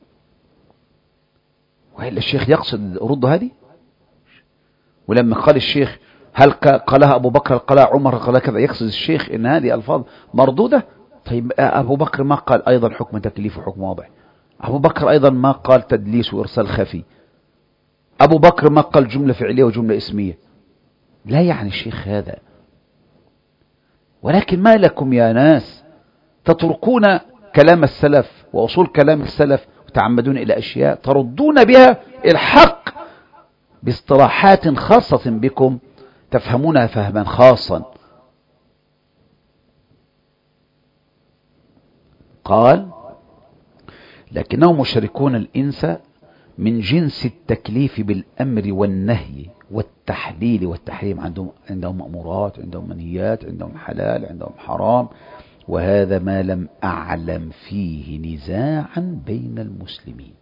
وإلا الشيخ يقصد رد هذه؟ ولما قال الشيخ هل قالها أبو بكر، قالها عمر، قالها كذا، يقصد الشيخ إن هذه ألفاظ مردودة؟ طيب أبو بكر ما قال أيضا حكم تكليف وحكم واضح؟ أبو بكر أيضا ما قال تدليس وإرسال خفي؟ أبو بكر ما قال جملة فعلية وجملة اسمية؟ لا يعني الشيخ هذا. ولكن ما لكم يا ناس تتركون كلام السلف وأصول كلام السلف وتعمدون إلى أشياء تردون بها الحق باصطلاحات خاصة بكم تفهمونها فهما خاصا. قال لكنهم مشركون الإنس من جنس التكليف بالأمر والنهي والتحليل والتحريم. عندهم عندهم مأمورات، عندهم منهيات، عندهم حلال، عندهم حرام. وهذا ما لم أعلم فيه نزاعا بين المسلمين،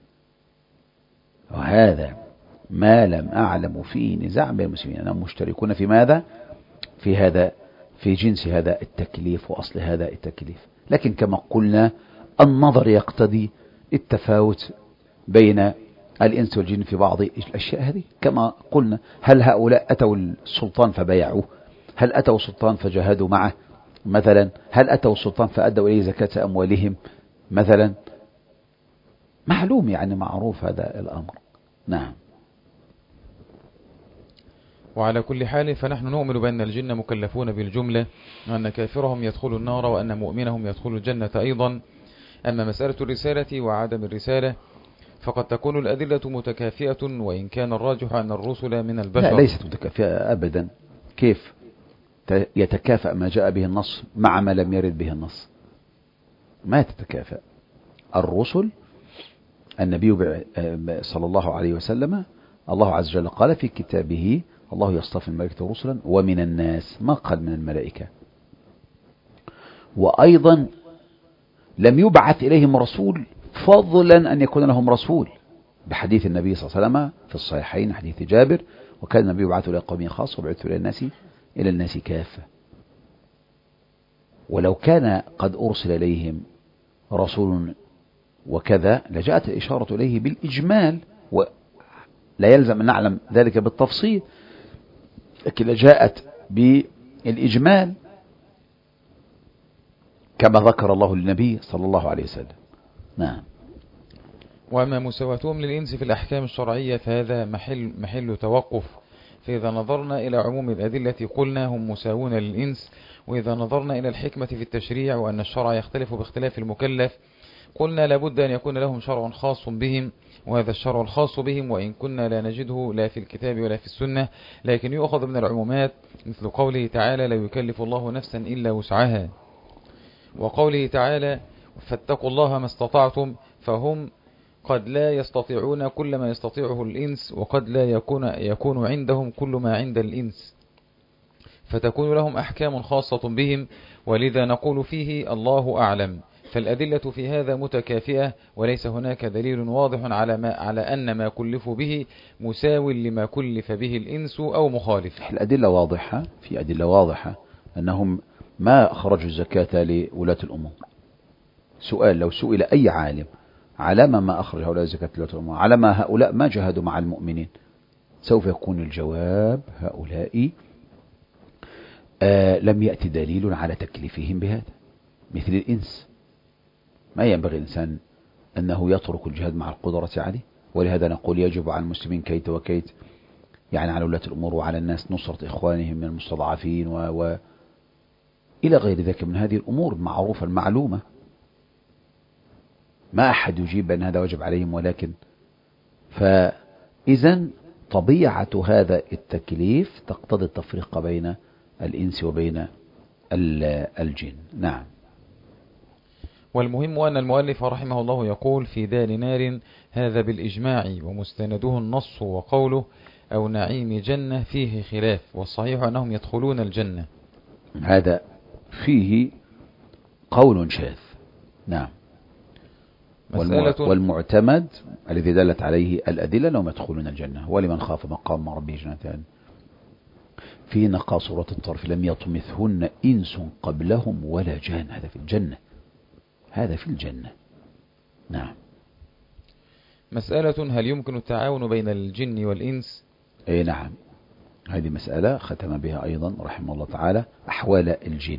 وهذا ما لم أعلم فيه نزاعا بين المسلمين. أنهم مشتركون في ماذا؟ في هذا، في جنس هذا التكليف وأصل هذا التكليف. لكن كما قلنا النظر يقتضي التفاوت بين الإنس والجن في بعض الأشياء هذه. كما قلنا هل هؤلاء أتوا السلطان فبايعوه؟ هل أتوا السلطان فجاهدوا معه؟ مثلا هل أتوا السلطان فأدوا إليه زكاة أموالهم مثلا؟ معلوم يعني معروف هذا الأمر. نعم. وعلى كل حال فنحن نؤمن بأن الجن مكلفون بالجملة، وأن كافرهم يدخل النار وأن مؤمنهم يدخل الجنة أيضا. أما مسألة الرسالة وعدم الرسالة فقد تكون الأدلة متكافئة، وإن كان الراجح أن الرسل من البشر. لا، ليست متكافئة أبدا. كيف يتكافأ ما جاء به النص مع ما لم يرد به النص؟ ما تتكافأ. الرسل، النبي صلى الله عليه وسلم، الله عز وجل قال في كتابه: الله يصطفي الملائكة رسلا ومن الناس، ما قال من الملائكة. وأيضا لم يبعث إليهم رسول فضلا أن يكون لهم رسول، بحديث النبي صلى الله عليه وسلم في الصحيحين حديث جابر: وكان النبي يبعث إلى قومه خاصة وبعث إلى الناس إلى الناس كافة. ولو كان قد أرسل إليهم رسول وكذا لجاءت الإشارة إليه بالإجمال، ولا يلزم أن نعلم ذلك بالتفصيل، لكن جاءت بالإجمال كما ذكر الله للنبي صلى الله عليه وسلم. نعم. وأما مساواتهم للإنس في الأحكام الشرعية فهذا محل, محل توقف. فإذا نظرنا إلى عموم الأدلة قلنا هم مساوون للإنس، وإذا نظرنا إلى الحكمة في التشريع وأن الشرع يختلف باختلاف المكلف قلنا لابد أن يكون لهم شرع خاص بهم، وهذا الشرع الخاص بهم وإن كنا لا نجده لا في الكتاب ولا في السنة، لكن يؤخذ من العمومات، مثل قوله تعالى: لا يكلف الله نفسا إلا وسعها، وقوله تعالى: فاتقوا الله ما استطعتم، فهم قد لا يستطيعون كل ما يستطيعه الإنس، وقد لا يكون, يكون عندهم كل ما عند الإنس، فتكون لهم أحكام خاصة بهم، ولذا نقول فيه الله أعلم. فالأدلة في هذا متكافئة، وليس هناك دليل واضح على, ما على أن ما كلفوا به مساو لما كلف به الإنس أو مخالف. الأدلة واضحة، في أدلة واضحة أنهم ما أخرجوا الزكاة لولاة الأمور. سؤال: لو سئل أي عالم على ما ما أخرج هؤلاء الزكاة لولاة الأمور، على ما هؤلاء ما جاهدوا مع المؤمنين، سوف يكون الجواب: هؤلاء آه لم يأتي دليل على تكليفهم بهذا، مثل الإنس. ما ينبغي الإنسان أنه يترك الجهاد مع القدرة عليه، ولهذا نقول يجب على المسلمين كيت وكيت، يعني على ولاة الأمور وعلى الناس نصرة إخوانهم من المستضعفين و... و... إلى غير ذلك من هذه الأمور المعروفة المعلومة. ما أحد يجيب أن هذا واجب عليهم، ولكن فإذا طبيعة هذا التكليف تقتضي التفريق بين الإنس وبين الجن. نعم. والمهم أن المؤلف رحمه الله يقول: في دار نار، هذا بالإجماع، ومستنده النص وقوله أو نعيم جنة فيه خلاف، والصحيح أنهم يدخلون الجنة. هذا فيه قول شاذ. نعم. والمعتمد الذي دلت عليه الأدلة أنهم يدخلون الجنة. ولمن خاف مقام ربه جنتان في نقاصرة الطرف لم يطمثهن إنس قبلهم ولا جان. هذا في الجنة، هذا في الجنة. نعم. مسألة: هل يمكن التعاون بين الجن والإنس؟ أي نعم، هذه مسألة ختم بها أيضا رحمه الله تعالى أحوال الجن.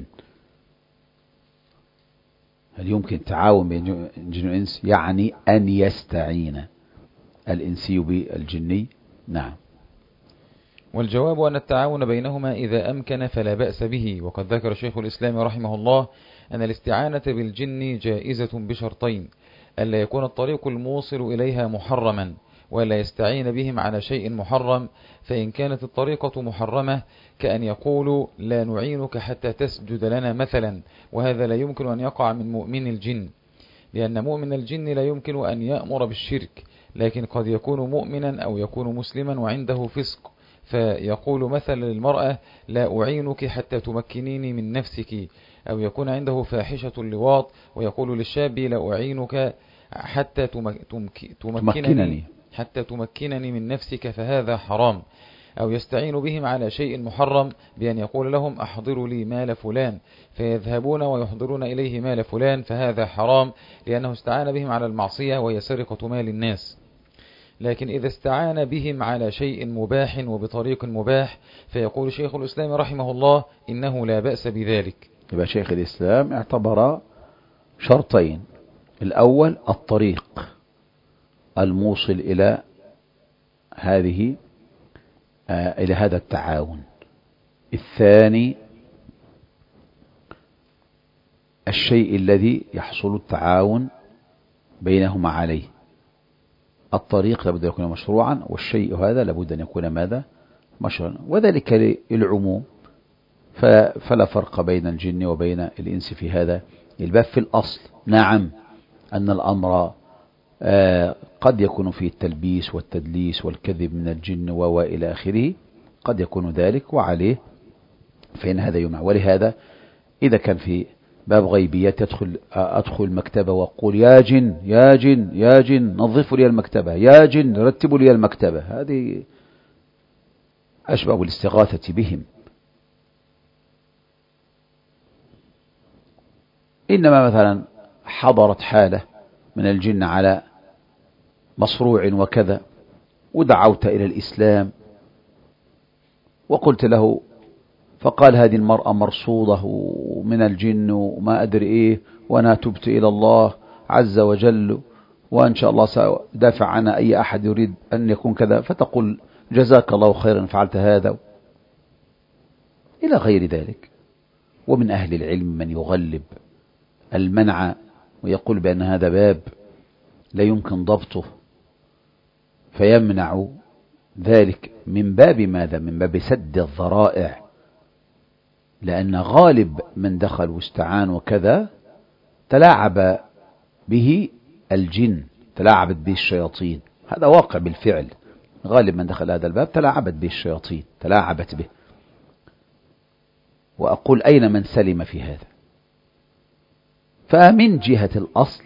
هل يمكن التعاون بين الجن والإنس؟ يعني أن يستعين الإنسي بالجني. نعم. والجواب أن التعاون بينهما إذا أمكن فلا بأس به. وقد ذكر شيخ الإسلام رحمه الله أن الاستعانة بالجن جائزة بشرطين: ألا يكون الطريق الموصل إليها محرما، ولا يستعين بهم على شيء محرم. فإن كانت الطريقة محرمة كأن يقولوا لا نعينك حتى تسجد لنا مثلا، وهذا لا يمكن أن يقع من مؤمن الجن، لأن مؤمن الجن لا يمكن أن يأمر بالشرك، لكن قد يكون مؤمنا أو يكون مسلما وعنده فسق، فيقول مثلا للمرأة لا أعينك حتى تمكنيني من نفسك، أو يكون عنده فاحشة اللواط ويقول للشاب لا أعينك حتى تمكنني حتى تمكنني من نفسك، فهذا حرام. أو يستعين بهم على شيء محرم بأن يقول لهم أحضروا لي مال فلان، فيذهبون ويحضرون إليه مال فلان، فهذا حرام لأنه استعان بهم على المعصية وهي سرقة مال الناس. لكن إذا استعان بهم على شيء مباح وبطريق مباح فيقول شيخ الإسلام رحمه الله إنه لا بأس بذلك. يبقى شيخ الإسلام اعتبر شرطين: الأول الطريق الموصل إلى هذه آه إلى هذا التعاون، الثاني الشيء الذي يحصل التعاون بينهما عليه. الطريق لابد أن يكون مشروعا، والشيء هذا لابد أن يكون ماذا؟ مشروعا، وذلك للعموم، فلا فرق بين الجن وبين الإنس في هذا الباب في الأصل. نعم أن الأمر آه قد يكون فيه التلبيس والتدليس والكذب من الجن وإلى آخره، قد يكون ذلك، وعليه فإن هذا يمنع. ولهذا إذا كان في باب غيبيات يدخل أدخل المكتبة وأقول يا جن يا جن يا جن نظفوا لي المكتبة، يا جن رتبوا لي المكتبة، هذه أشبه بالاستغاثة بهم. إنما مثلا حضرت حالة من الجن على مصروع وكذا، ودعوت إلى الإسلام وقلت له، فقال هذه المرأة مرصودة من الجن وما أدري إيه، وأنا تبت إلى الله عز وجل، وإن شاء الله سأدافع عن أي أحد يريد أن يكون كذا، فتقول جزاك الله خيرا فعلت هذا إلى غير ذلك. ومن أهل العلم من يغلب المنع ويقول بأن هذا باب لا يمكن ضبطه، فيمنع ذلك من باب ماذا؟ من باب سد الذرائع، لأن غالب من دخل واستعان وكذا تلاعب به الجن، تلاعبت به الشياطين، هذا واقع بالفعل. غالب من دخل هذا الباب تلاعبت به الشياطين، تلاعبت به. وأقول أين من سلم في هذا؟ فمن جهة الأصل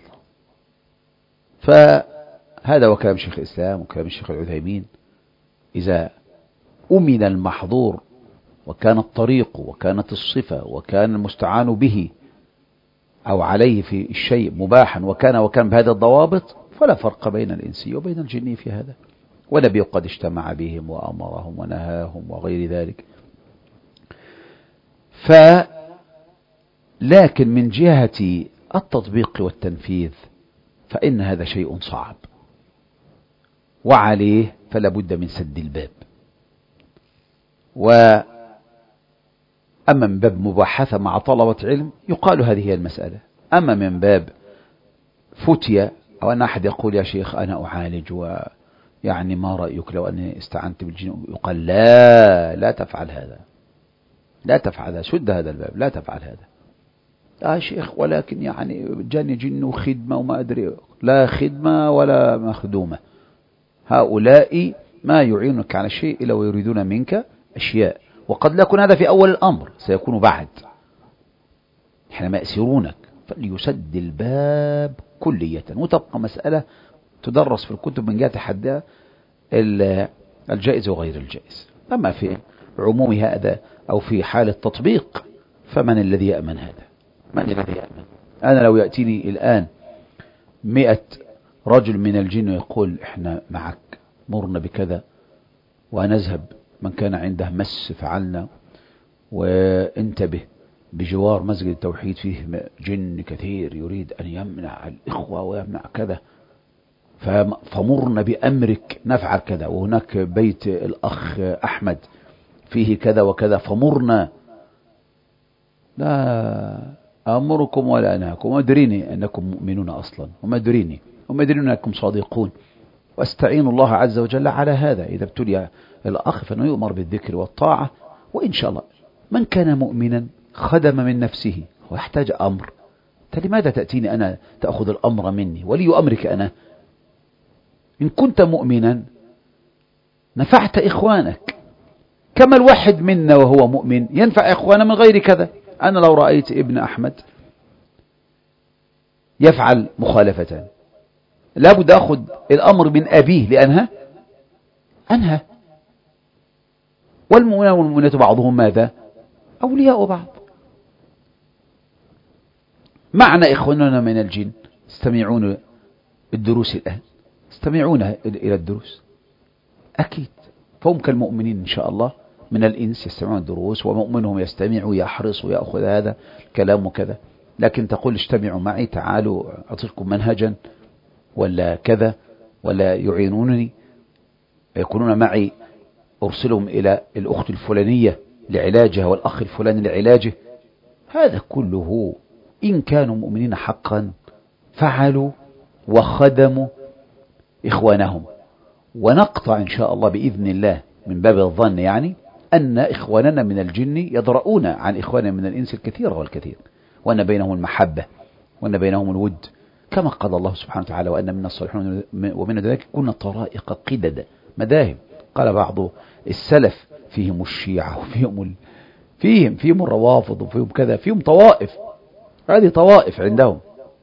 فهذا وكلام شيخ الإسلام وكلام الشيخ العثيمين، إذا أمن المحظور وكان الطريق وكانت الصفة وكان المستعان به أو عليه في الشيء مباحا وكان وكان بهذا الضوابط، فلا فرق بين الإنسي وبين الجني في هذا. ونبي قد اجتمع بهم وأمرهم ونهاهم وغير ذلك. ف لكن من جهة التطبيق والتنفيذ فإن هذا شيء صعب، وعليه فلا بد من سد الباب. وأما من باب مباحثة مع طلبة علم يقال هذه هي المسألة. أما من باب فتية أو أن أحد يقول يا شيخ أنا أعالج ويعني ما رأيك لو أني استعنت بالجن، يقال لا لا تفعل هذا، لا تفعل هذا، سد هذا الباب، لا تفعل هذا. يا شيخ ولكن يعني جاني جن وخدمة وما أدري، لا خدمة ولا مخدومة، هؤلاء ما يعينك على شيء إلا ويريدون منك أشياء، وقد لا يكون هذا في أول الأمر، سيكون بعد حينما يأسرونك. فليسد الباب كلية، وتبقى مسألة تدرس في الكتب من جهة حدها الجائز وغير الجائز. أما في عموم هذا أو في حال التطبيق فمن الذي يأمن هذا؟ من الذي يأمن؟ أنا لو يأتيني الآن مئة رجل من الجن ويقول إحنا معك مرنا بكذا ونذهب، من كان عنده مس فعلنا، وانتبه بجوار مسجد التوحيد فيه جن كثير يريد أن يمنع الإخوة ويمنع كذا، فمرنا بأمرك نفعل كذا، وهناك بيت الأخ أحمد فيه كذا وكذا فمرنا. لا أمركم ولا أنهاكم، وما أدريني أنكم مؤمنون أصلا، وما أدريني وما أدريني أنكم صادقون، واستعين الله عز وجل على هذا. إذا ابتلي الأخ فإنه يؤمر بالذكر والطاعة، وإن شاء الله من كان مؤمنا خدم من نفسه ويحتاج أمر، لماذا تأتيني أنا تأخذ الأمر مني؟ ولي أمرك أنا. إن كنت مؤمنا نفعت إخوانك، كما الواحد منا وهو مؤمن ينفع إخوانا من غير كذا. أنا لو رأيت ابن أحمد يفعل مخالفة لابد أخذ الأمر من أبيه لأنها أنهى. والمؤمنون والمؤمنات بعضهم ماذا؟ أولياء بعض. معنى إخواننا من الجن استمعون الدروس الآن، استمعون إلى الدروس أكيد، فهم كالمؤمنين إن شاء الله، من الإنس يستمعون الدروس، ومؤمنهم يستمع ويحرص ويأخذ هذا الكلام وكذا. لكن تقول اجتمعوا معي، تعالوا أعطيكم منهجا ولا كذا، ولا يعينونني، يكونون معي، أرسلهم إلى الأخت الفلانية لعلاجها والأخ الفلاني لعلاجه. هذا كله إن كانوا مؤمنين حقا فعلوا وخدموا إخوانهم. ونقطع إن شاء الله بإذن الله من باب الظن يعني أن إخواننا من الجن يدرؤون عن إخواننا من الإنس الكثير والكثير، وأن بينهم المحبة وأن بينهم الود، كما قال الله سبحانه وتعالى وأن منا الصالحون ومن ذلك كنا طرائق قدد مذاهب. قال بعض السلف فيهم الشيعة وفيهم ال... فيهم فيهم الروافض وفيهم كذا، فيهم طوائف، هذه طوائف عندهم.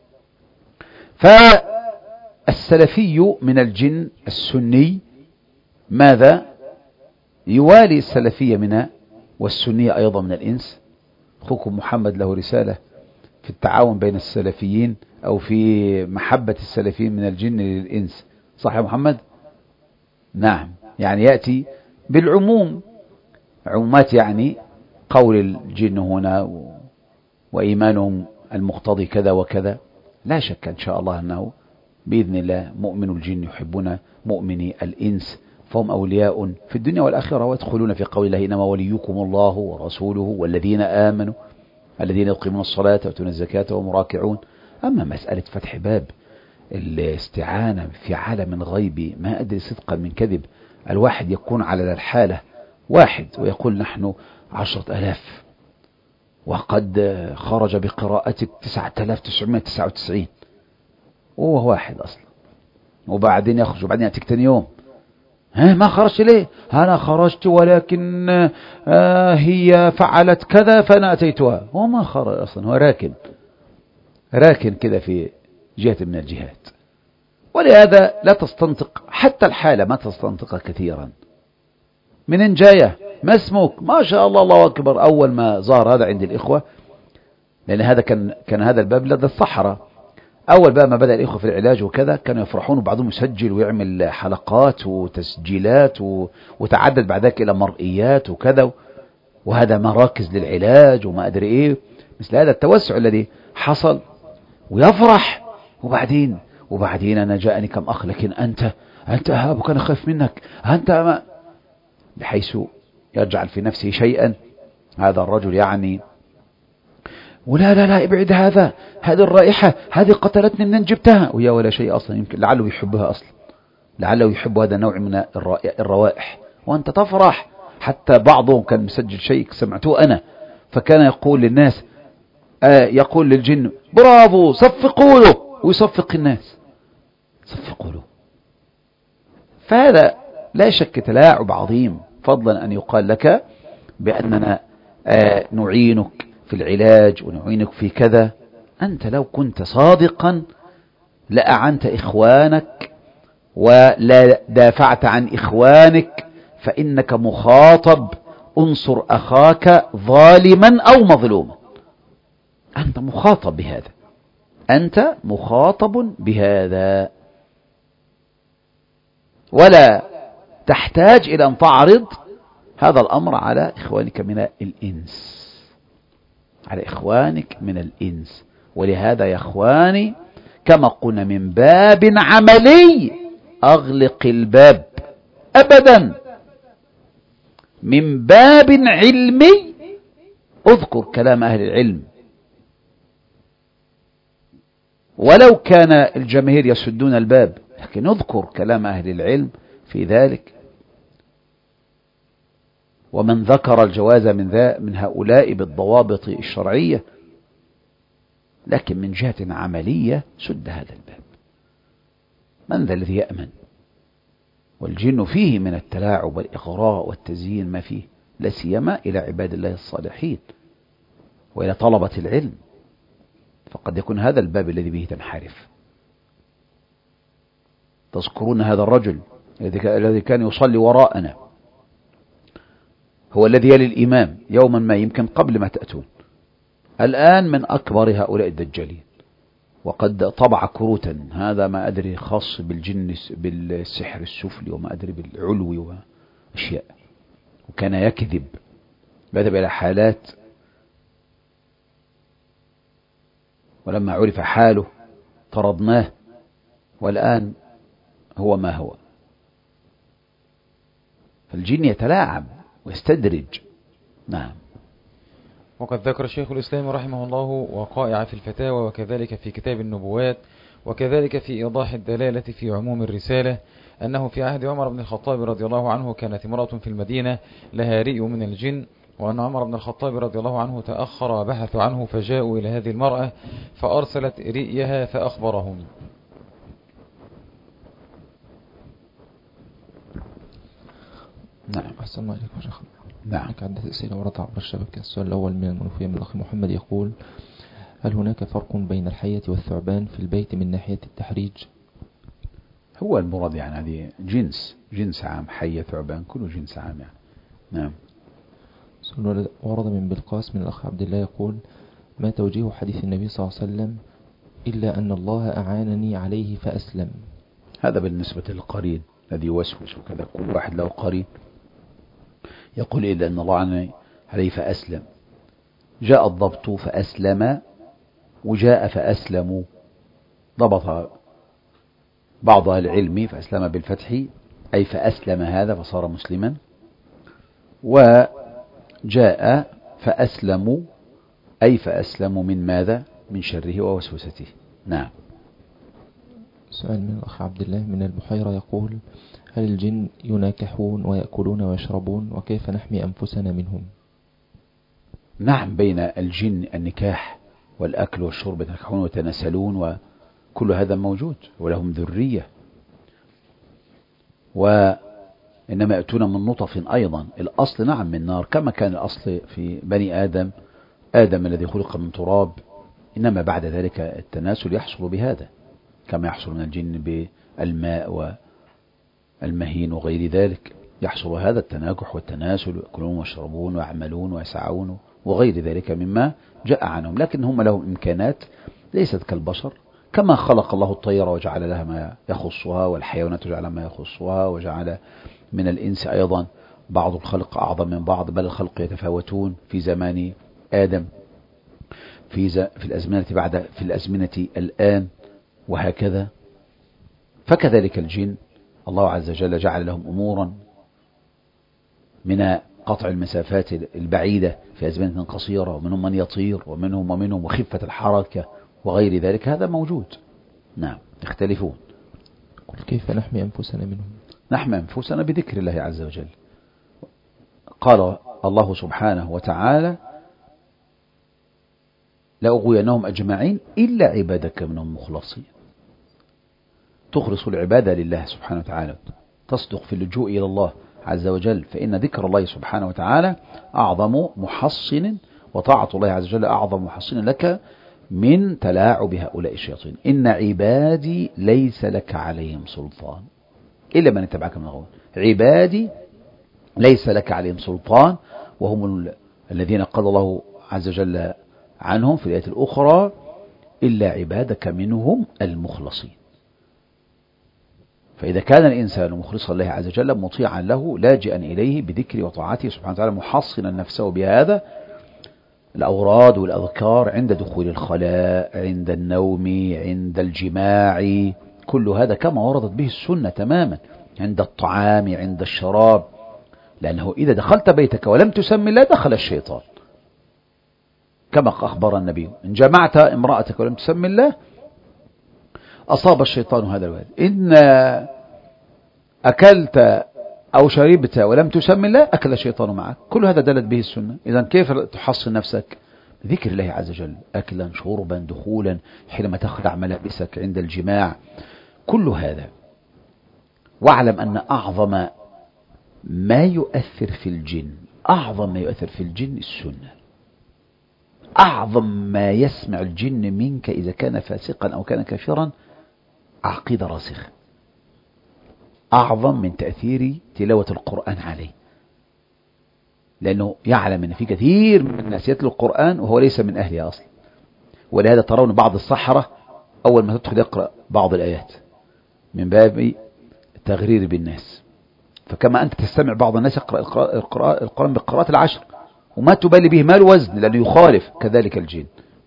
فالسلفي من الجن السني ماذا؟ يوالي السلفية من والسنية أيضا من الإنس. أخوكم محمد له رسالة في التعاون بين السلفيين أو في محبة السلفيين من الجن للإنس، صح يا محمد؟ نعم، يعني يأتي بالعموم، عمومات يعني قول الجن هنا وإيمانهم المقتضي كذا وكذا. لا شك إن شاء الله أنه بإذن الله مؤمن الجن يحبون مؤمني الإنس، فهم أولياء في الدنيا والآخرة، ويدخلون في قول الله إنما وليكم الله ورسوله والذين آمنوا الذين يقيمون الصلاة ويؤتون الزكاة وهم راكعون. أما مسألة فتح باب الاستعانة في عالم غيبي ما أدري صدقا من كذب، الواحد يكون على الحالة واحد ويقول نحن عشرة ألاف وقد خرج بقراءتك تسعة آلاف وتسعمائة وتسعة وتسعين وهو واحد أصلا، وبعدين يخرج وبعدين يأتيك تاني يوم، ها ما خرجت ليه؟ أنا خرجت ولكن آه هي فعلت كذا فأنا أتيتها. هو ما خرج أصلا، هو راكن راكن كذا في جهة من الجهات. ولهذا لا تستنطق حتى الحالة، ما تستنطقها كثيرا. من جاية ما اسمك؟ ما شاء الله الله أكبر. أول ما ظهر هذا عند الإخوة، لأن هذا كان كان هذا الباب لدى الصحراء، أول بقى ما بدأ الإخوة في العلاج وكذا كانوا يفرحون، وبعضهم يسجل ويعمل حلقات وتسجيلات وتعدد بعد ذلك إلى مرئيات وكذا، وهذا مراكز للعلاج وما أدري إيه، مثل هذا التوسع الذي حصل، ويفرح. وبعدين وبعدين أنا جاءني كم أخ، لكن أنت أنت أهابك أنا خايف منك أنت ما، بحيث يجعل في نفسه شيئا هذا الرجل يعني، ولا لا لا ابعد هذا، هذه الرائحة هذه قتلتني منين جبتها، ويا ولا شيء أصلا، يمكن لعله يحبها أصلا، لعله يحب هذا النوع من الروائح، وأنت تفرح. حتى بعضهم كان مسجل شيء سمعته أنا، فكان يقول للناس آه يقول للجن برافو صفقوا له، ويصفق الناس، صفقوا له. فهذا لا شك تلاعب عظيم، فضلا أن يقال لك بأننا آه نعينك في العلاج ونعينك في كذا. أنت لو كنت صادقا لأعنت إخوانك ولا دافعت عن إخوانك، فإنك مخاطب انصر أخاك ظالما أو مظلوما، أنت مخاطب بهذا، أنت مخاطب بهذا، ولا تحتاج إلى أن تعرض هذا الأمر على إخوانك من الإنس، على إخوانك من الإنس. ولهذا يا إخواني كما قلنا من باب عملي أغلق الباب أبدا، من باب علمي اذكر كلام أهل العلم، ولو كان الجماهير يسدون الباب، لكن اذكر كلام أهل العلم في ذلك. ومن ذكر الجواز من ذا من هؤلاء بالضوابط الشرعية، لكن من جهة عملية سد هذا الباب. من ذا الذي يأمن؟ والجن فيه من التلاعب والإغراء والتزيين ما فيه، لا سيما إلى عباد الله الصالحين وإلى طلبة العلم، فقد يكون هذا الباب الذي به تنحرف. تذكرون هذا الرجل الذي كان يصلي وراءنا، هو الذي يلي الإمام يوما ما يمكن قبل ما تأتون، الآن من أكبر هؤلاء الدجالين، وقد طبع كروتا، هذا ما أدري خاص بالجن بالسحر السفلي وما أدري بالعلوي وأشياء، وكان يكذب، بدأ إلى حالات، ولما عرف حاله طردناه، والآن هو ما هو. فالجن يتلاعب ويستدرج. نعم. وقد ذكر الشيخ الإسلام رحمه الله وقائع في الفتاوى، وكذلك في كتاب النبوات، وكذلك في إيضاح الدلالة في عموم الرسالة، أنه في عهد عمر بن الخطاب رضي الله عنه كانت امرأة في المدينة لها رئي من الجن، وأن عمر بن الخطاب رضي الله عنه تأخر وبحثوا عنه، فجاءوا إلى هذه المرأة فأرسلت رئيها فأخبرهم. نعم. أحسن الله إليكم شيخ. نعم. هناك عدة أسئلة وردت عبر الشبكة. السؤال الأول من المنوفية من الأخ محمد يقول: هل هناك فرق بين الحية والثعبان في البيت من ناحية التحريج؟ هو المراد يعني هذه جنس جنس عام، حية ثعبان كله جنس عام يعني. نعم. سؤال ورد من بلقاس من الأخ عبد الله يقول: ما توجيه حديث النبي صلى الله عليه وسلم إلا أن الله أعانني عليه فأسلم؟ هذا بالنسبة للقرين الذي يوسوس وكذا، كل واحد له قرين يقول إلا أن الله أعانني عليه فأسلم. جاء الضبط فأسلم، وجاء فأسلموا. ضبط بعض أهل العلم فأسلم بالفتح أي فأسلم هذا فصار مسلما، وجاء فأسلموا أي فأسلموا من ماذا؟ من شره ووسوسته. نعم. سؤال من الأخ عبد الله من البحيرة يقول: هل الجن يناكحون ويأكلون ويشربون، وكيف نحمي أنفسنا منهم؟ نعم، بين الجن النكاح والأكل والشرب، يتنكحون ويتناسلون وكل هذا موجود، ولهم ذرية، وإنما يأتون من نطف أيضا. الأصل نعم من نار، كما كان الأصل في بني آدم، آدم الذي خلق من تراب، إنما بعد ذلك التناسل يحصل بهذا، كما يحصل من الجن بالماء والمهين وغير ذلك، يحصل هذا التناكح والتناسل، يأكلون ويشربون ويعملون ويسعون وغير ذلك مما جاء عنهم. لكن هم لهم إمكانات ليست كالبشر، كما خلق الله الطير وجعل لها ما يخصها، والحيوانات وجعل ما يخصها، وجعل من الإنس أيضا بعض الخلق أعظم من بعض، بل الخلق يتفاوتون في زمان آدم في, في الأزمنة بعد في الأزمنة الآن، وهكذا. فكذلك الجن الله عز وجل جعل لهم أمورا من قطع المسافات البعيدة في أزمنة قصيرة، ومنهم من يطير ومنهم ومنهم وخفة الحركة وغير ذلك، هذا موجود. نعم، يختلفون. كيف نحمي أنفسنا منهم؟ نحمي أنفسنا بذكر الله عز وجل. قال الله سبحانه وتعالى: لأغوينهم أجمعين إلا عبادك منهم مخلصين. تخلص العبادة لله سبحانه وتعالى، تصدق في اللجوء إلى الله عز وجل، فإن ذكر الله سبحانه وتعالى أعظم محصن، وطاعة الله عز وجل أعظم محصن لك من تلاعب هؤلاء الشياطين. إن عبادي ليس لك عليهم سلطان إلا من اتبعك من الغاوين. عبادي ليس لك عليهم سلطان، وهم الذين قال الله عز وجل عنهم في الآية الأخرى: إلا عبادك منهم المخلصين. فإذا كان الإنسان مخلصا لله عز وجل، مطيعا له، لاجئا إليه بذكر وطاعته سبحانه وتعالى، محصنا نفسه بهذا الأوراد والأذكار عند دخول الخلاء، عند النوم، عند الجماع، كل هذا كما وردت به السنة تماما، عند الطعام، عند الشراب، لأنه إذا دخلت بيتك ولم تسمي الله دخل الشيطان، كما أخبر النبي: إن جمعت امرأتك ولم تسمي الله أصاب الشيطان هذا الواد. إن أكلت أو شربت ولم تسمي الله أكل الشيطان معك. كل هذا دلت به السنة. إذن كيف تحصن نفسك؟ ذكر الله عز وجل، أكلا شربا دخولا، حينما تخلع ملابسك، عند الجماع، كل هذا. واعلم أن أعظم ما يؤثر في الجن، أعظم ما يؤثر في الجن السنة. أعظم ما يسمع الجن منك إذا كان فاسقا أو كان كافرا عقيدة راسخة، أعظم من تأثير تلاوة القرآن عليه، لأنه يعلم أن في كثير من الناس يتلو القرآن وهو ليس من أهلها أصلا. ولهذا ترون بعض السحرة أول ما تدخل يقرأ بعض الآيات من باب التغرير بالناس، فكما أنت تستمع بعض الناس يقرأ القرآن بالقراءات العشر وما تبالي به ما الوزن لأنه يخالف، كذلك الجن.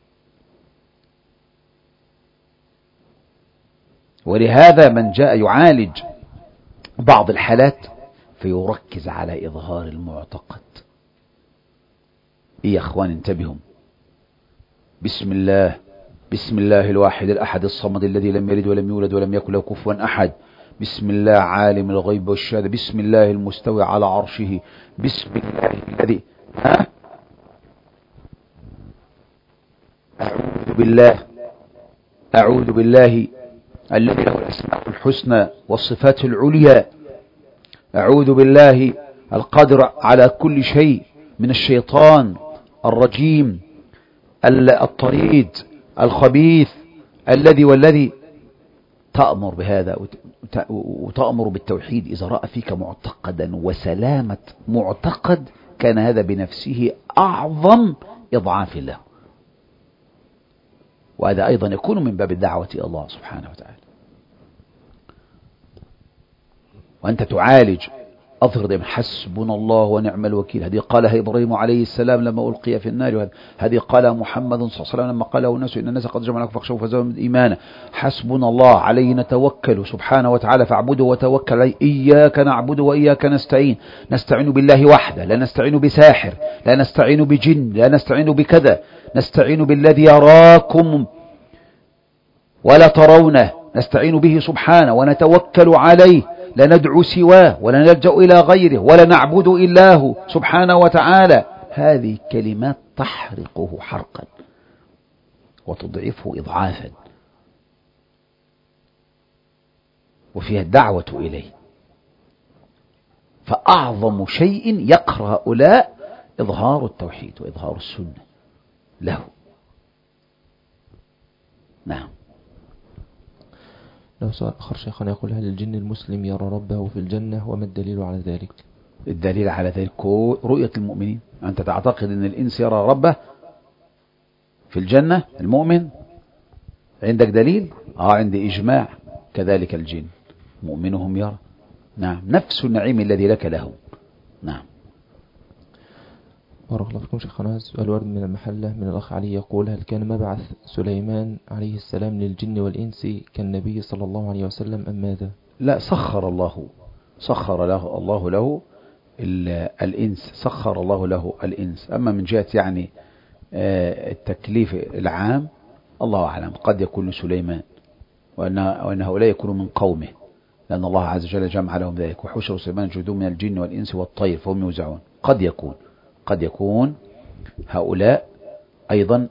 ولهذا من جاء يعالج بعض الحالات فيركز على إظهار المعتقد. إيه يا أخوان انتبهوا، بسم الله، بسم الله الواحد الأحد الصمد الذي لم يلد ولم يولد ولم يكن له كفوا أحد، بسم الله عالم الغيب والشهادة، بسم الله المستوي على عرشه، بسم الله الذي ها أعوذ بالله، أعوذ بالله الذي له الأسماء الحسنى والصفات العليا، أعوذ بالله القادر على كل شيء من الشيطان الرجيم الطريد الخبيث الذي والذي. تأمر بهذا وتأمر بالتوحيد. إذا رأى فيك معتقدا وسلامة معتقد كان هذا بنفسه أعظم إضعاف له، وهذا أيضا يكون من باب الدعوة إلى الله سبحانه وتعالى. وأنت تعالج أظهر دائما حسبنا الله ونعم الوكيل. هذه قالها إبراهيم عليه السلام لما ألقي في النار، هذه قالها محمد صلى الله عليه وسلم لما قاله الناس إن الناس قد جمعوا لكم فاخشوا فزادهم إيمانا. حسبنا الله عليه نتوكل سبحانه وتعالى فاعبده وتوكل عليه. إياك نعبد وإياك نستعين، نستعين بالله وحده، لا نستعين بساحر، لا نستعين بجن، لا نستعين بكذا، نستعين بالذي يراكم ولا ترونه، نستعين به سبحانه ونتوكل عليه، لا ندعو سواه ولا نلجأ إلى غيره ولا نعبد إلا هو سبحانه وتعالى. هذه كلمات تحرقه حرقا وتضعفه إضعافا، وفيها الدعوة إليه. فأعظم شيء يقرأ هؤلاء إظهار التوحيد وإظهار السنة له. نعم. له سؤال آخر شيخنا يقول: هل الجن المسلم يرى ربه في الجنة وما الدليل على ذلك؟ الدليل على ذلك رؤية المؤمنين. أنت تعتقد أن الإنس يرى ربه في الجنة المؤمن؟ عندك دليل؟ آه عندي إجماع. كذلك الجن مؤمنهم يرى، نعم، نفس النعيم الذي لك له. نعم. بارك الله فيكم شيخنا. سؤال ورد من المحلة من الأخ علي يقول: هل كان مبعث سليمان عليه السلام للجن والإنس كالنبي صلى الله عليه وسلم أم ماذا؟ لا، سخر الله سخر له الله له الإنس، سخر الله له الإنس. أما من جهة يعني التكليف العام الله أعلم، قد يكون لسليمان وأن هؤلاء يكونوا من قومه، لأن الله عز وجل جمع لهم ذلك. وحشر سليمان جنود من الجن والإنس والطير فهم يوزعون. قد يكون قد يكون هؤلاء أيضا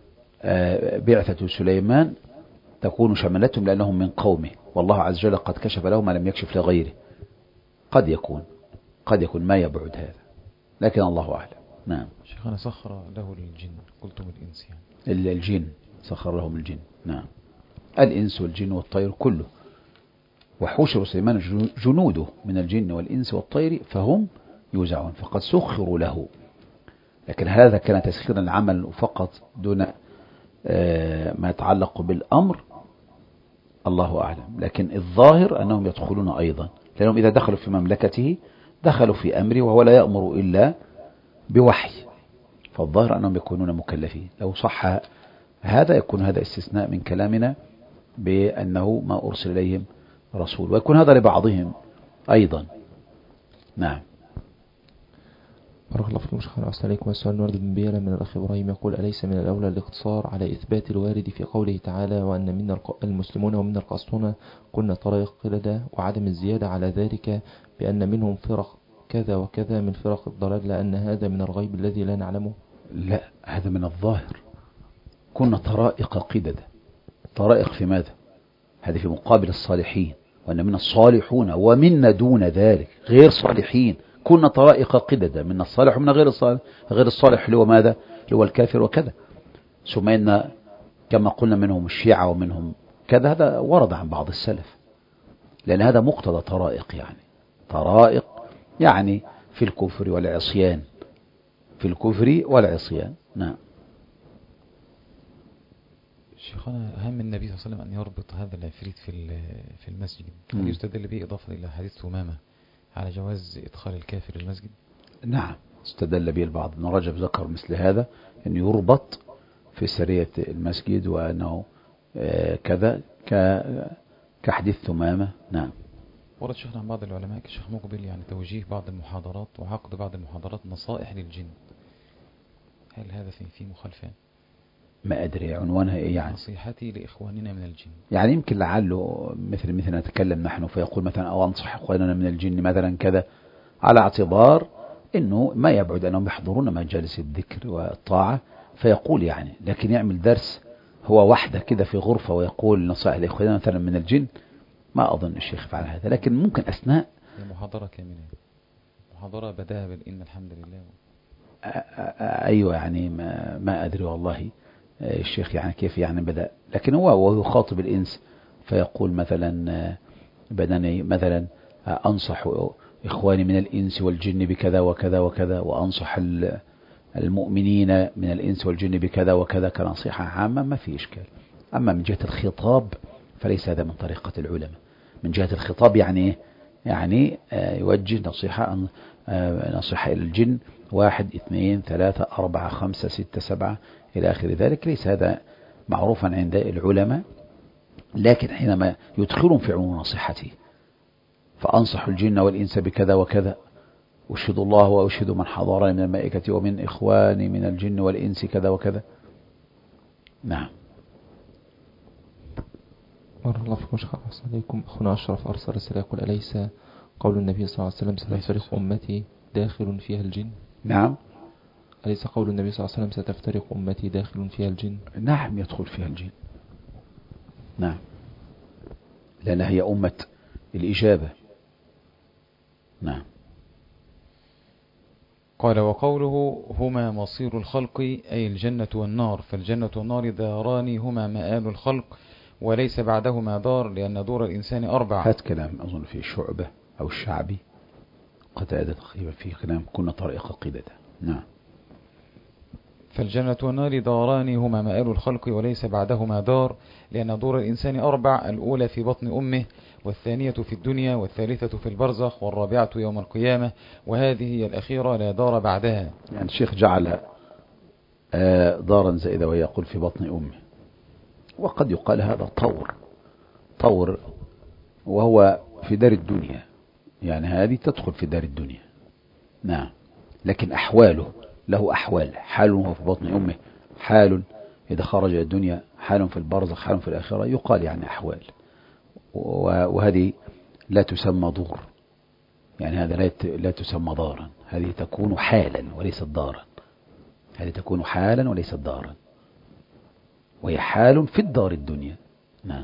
بعثة سليمان تكون شملتهم لأنهم من قومه، والله عز وجل قد كشف لهم ما لم يكشف لغيره. قد يكون قد يكون ما يبعد هذا، لكن الله أعلم. نعم. شيخنا سخر له الجن، قلتم الإنس يعني الجن سخر لهم الجن، نعم، الإنس والجن والطير كله. وحشر سليمان جنوده من الجن والإنس والطير فهم يوزعون، فقد سخروا له. لكن هذا كان تسخيرا العمل فقط دون ما يتعلق بالأمر، الله أعلم. لكن الظاهر أنهم يدخلون أيضا، لأنهم إذا دخلوا في مملكته دخلوا في أمره، وهو لا يأمر إلا بوحي، فالظاهر أنهم يكونون مكلفين. لو صح هذا يكون هذا استثناء من كلامنا بأنه ما أرسل إليهم رسول، ويكون هذا لبعضهم أيضا. نعم. بارك الله فيكم شيخنا. أحسن عليكم. السؤال نورد بن بيلة من الأخ إبراهيم يقول: أليس من الأولى الاقتصار على إثبات الوارد في قوله تعالى: وأن منا المسلمون ومنا القاسطون كنا طريق قردة، وعدم الزيادة على ذلك بأن منهم فرق كذا وكذا من فرق الضلال، لأن هذا من الغيب الذي لا نعلمه؟ لا، هذا من الظاهر. كنا طرائق قددة. طرائق في ماذا؟ هذه في مقابل الصالحين، وأن من الصالحون ومنا دون ذلك غير صالحين. كنا طرائق قددة، من الصالح ومن غير الصالح. غير الصالح اللي هو ماذا؟ اللي هو الكافر وكذا. ثم إن كما قلنا منهم الشيعة ومنهم كذا، هذا ورد عن بعض السلف، لأن هذا مقتضى طرائق، يعني طرائق يعني في الكفر والعصيان، في الكفر والعصيان. نعم. شيخنا، هم النبي صلى الله عليه وسلم أن يربط هذا العفريت في في المسجد، هل يستدل به إضافة إلى حديث ثمامة على جواز إدخال الكافر المسجد؟ نعم، استدل به البعض. ابن رجب ذكر مثل هذا، أن يربط في سرية المسجد، وأنه كذا كحديث ثمامة. نعم. ورد شيخنا عن بعض العلماء كشيخ مقبل يعني توجيه بعض المحاضرات وعقد بعض المحاضرات نصائح للجن، هل هذا في في مخالفة؟ ما أدري عنوانها إيه يعني. نصيحتي لإخواننا من الجن، يعني يمكن لعله مثل مثل نتكلم نحن فيقول مثلا أو أنصح إخواننا من الجن مثلا كذا، على اعتبار أنه ما يبعد أنهم يحضرون مجالس الذكر والطاعة فيقول يعني، لكن يعمل درس هو وحده كده في غرفة ويقول نصائح لإخواننا مثلا من الجن، ما أظن الشيخ فعل هذا. لكن ممكن أثناء محاضرة كاملة، محاضرة بدأها بالإن الحمد لله. أيوة يعني ما, ما أدري والله الشيخ يعني كيف يعني بدأ، لكن هو وهو يخاطب الإنس فيقول مثلا بدني مثلا أنصح إخواني من الإنس والجن بكذا وكذا وكذا، وأنصح المؤمنين من الإنس والجن بكذا وكذا كنصيحة عامة، ما في إشكال. أما من جهة الخطاب فليس هذا من طريقة العلماء. من جهة الخطاب يعني يعني يوجه نصيحة نصيحة إلى الجن واحد اثنين ثلاثة أربعة خمسة ستة سبعة إلى آخر ذلك، ليس هذا معروفا عند العلماء. لكن حينما يدخلون في عموم نصيحته، فأنصح الجن والإنس بكذا وكذا، أشهد الله وأشهد من حضرني من الملائكة ومن إخواني من الجن والإنس كذا وكذا. نعم. بارك الله فيكم شيخ أحسن عليكم. أخونا أشرف أرسل رسالة يقول أليس قول النبي صلى الله عليه وسلم ستفترق أمتي داخل فيها الجن؟ نعم. أليس قول النبي صلى الله عليه وسلم ستفترق أمتي داخل فيها الجن؟ نعم، يدخل فيها الجن. نعم، لأن هي أمة الإجابة. نعم. قال وقوله هما مصير الخلق أي الجنة والنار، فالجنة والنار داران هما مآل الخلق وليس بعدهما دار، لأن دور الإنسان أربع. هذا كلام أظن في شعبة أو الشعبي قتادة تقريبا، في كلام كنا طريق قدة. نعم. فالجنة والنار داران هما مآل الخلق وليس بعدهما دار، لأن دور الإنسان أربع: الأولى في بطن أمه، والثانية في الدنيا، والثالثة في البرزخ، والرابعة يوم القيامة، وهذه هي الأخيرة لا دار بعدها. يعني الشيخ جعل دارا زائدة ويقول في بطن أمه، وقد يقال هذا طور طور وهو في دار الدنيا، يعني هذه تدخل في دار الدنيا. نعم. لكن أحواله له أحوال، حال وهو في بطن أمه، حال إذا خرج الدنيا، حال في البرزخ، حال في الآخرة، يقال يعني أحوال، وهذه لا تسمى دور، يعني هذا لا تسمى دارا، هذه تكون حالا وليست دارا، هذه تكون حالا وليست دارا، وهي حال في الدار الدنيا. نعم.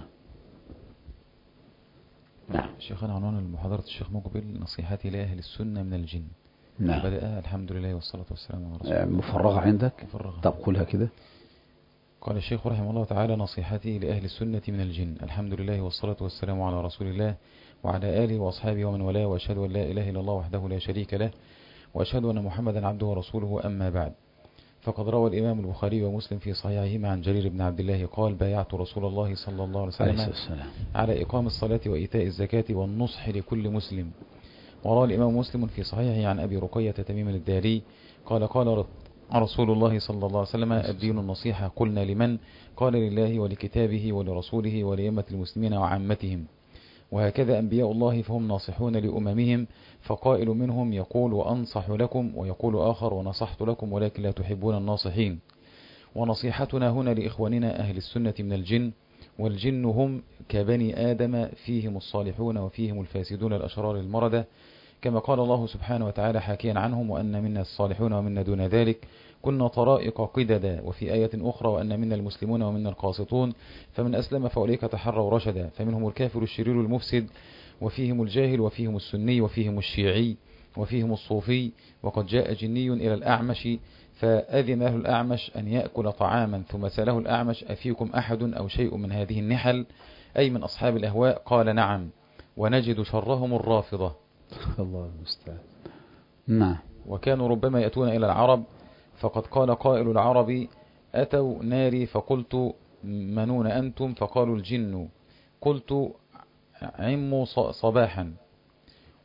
نعم. شيخنا عنوان المحاضرة الشيخ مقبل نصيحتي لأهل السنة من الجن. نعم. بدأها الحمد لله والصلاة والسلام على رسول الله. مفرغة عندك؟ مفرغة. طب قولها كده. قال الشيخ رحمه الله تعالى نصيحتي لأهل السنة من الجن: الحمد لله والصلاة والسلام على رسول الله وعلى آله وأصحابه ومن والاه، وأشهد أن لا إله إلا الله وحده لا شريك له، وأشهد أن محمدا عبده ورسوله، أما بعد. فقد روى الإمام البخاري ومسلم في صحيحهما عن جرير بن عبد الله قال: بايعت رسول الله صلى الله عليه وسلم على إقام الصلاة وإيتاء الزكاة والنصح لكل مسلم. وروى الإمام مسلم في صحيحه عن أبي رقية تميم الداري قال: قال رسول الله صلى الله عليه وسلم: الدين النصيحة. قلنا: لمن؟ قال: لله ولكتابه ولرسوله ولأئمة المسلمين وعامتهم. وهكذا أنبياء الله فهم ناصحون لأممهم، فقائل منهم يقول: وأنصح لكم، ويقول آخر: ونصحت لكم ولكن لا تحبون الناصحين. ونصيحتنا هنا لإخواننا أهل السنة من الجن، والجن هم كبني آدم، فيهم الصالحون وفيهم الفاسدون الأشرار المردة، كما قال الله سبحانه وتعالى حاكيا عنهم: وأن منا الصالحون ومنا دون ذلك كنا طرائق قددا. وفي آية أخرى: وأن منا المسلمون ومنا القاسطون، فمن أسلم فأولئك تحروا رشدا. فمنهم الكافر الشرير المفسد، وفيهم الجاهل، وفيهم السني، وفيهم الشيعي، وفيهم الصوفي. وقد جاء جني إلى الأعمش فأذن له الأعمش أن يأكل طعاما، ثم سأله الأعمش: أفيكم أحد أو شيء من هذه النحل، أي من أصحاب الأهواء؟ قال: نعم، ونجد شرهم الرافضة. الله المستعان. نعم. وكانوا ربما يأتون إلى العرب، فقد قال قائل العرب: أتوا ناري فقلت: منون أنتم؟ فقالوا: الجن. قلت: عموا صباحا.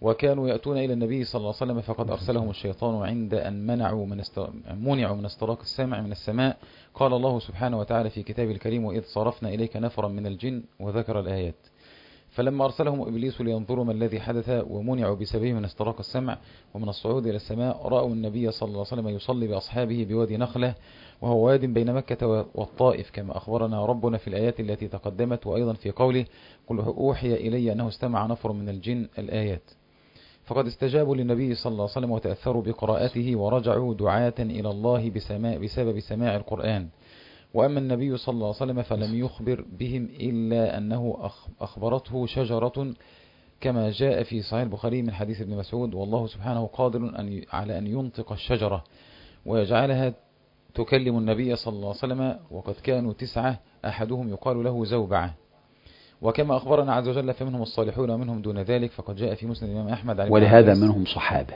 وكانوا يأتون إلى النبي صلى الله عليه وسلم فقد أرسلهم الشيطان عند أن منعوا من است... منعوا من استراق السمع من السماء. قال الله سبحانه وتعالى في كتابه الكريم: وإذ صرفنا إليك نفرا من الجن، وذكر الآيات. فلما أرسلهم إبليس لينظروا ما الذي حدث ومنعوا بسببه من استراق السمع ومن الصعود إلى السماء، رأوا النبي صلى الله عليه وسلم يصلي بأصحابه بوادي نخلة، وهو واد بين مكة والطائف، كما أخبرنا ربنا في الآيات التي تقدمت، وأيضا في قوله: قل أوحي إلي أنه استمع نفر من الجن، الآيات. فقد استجابوا للنبي صلى الله عليه وسلم وتأثروا بقراءته ورجعوا دعاة إلى الله بسماع بسبب سماع القرآن. وأما النبي صلى الله عليه وسلم فلم يخبر بهم إلا أنه أخبرته شجرة، كما جاء في صحيح البخاري من حديث ابن مسعود: والله سبحانه قادر أن على أن ينطق الشجرة ويجعلها تكلم النبي صلى الله عليه وسلم. وقد كانوا تسعة أحدهم يقال له زوبعة. وكما أخبرنا عز وجل فمنهم الصالحون ومنهم دون ذلك، فقد جاء في مسند الإمام أحمد عليه ولهذا منهم صحابة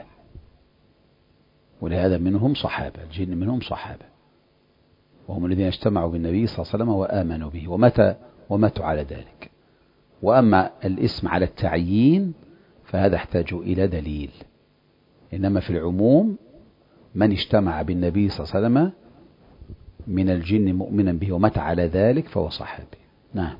ولهذا منهم صحابة الجن منهم صحابة، وهم الذين اجتمعوا بالنبي صلى الله عليه وسلم وآمنوا به ومتى وماتوا على ذلك. وأما الاسم على التعيين فهذا يحتاج إلى دليل، إنما في العموم من اجتمع بالنبي صلى الله عليه وسلم من الجن مؤمنا به ومات على ذلك فهو صحابي. نعم.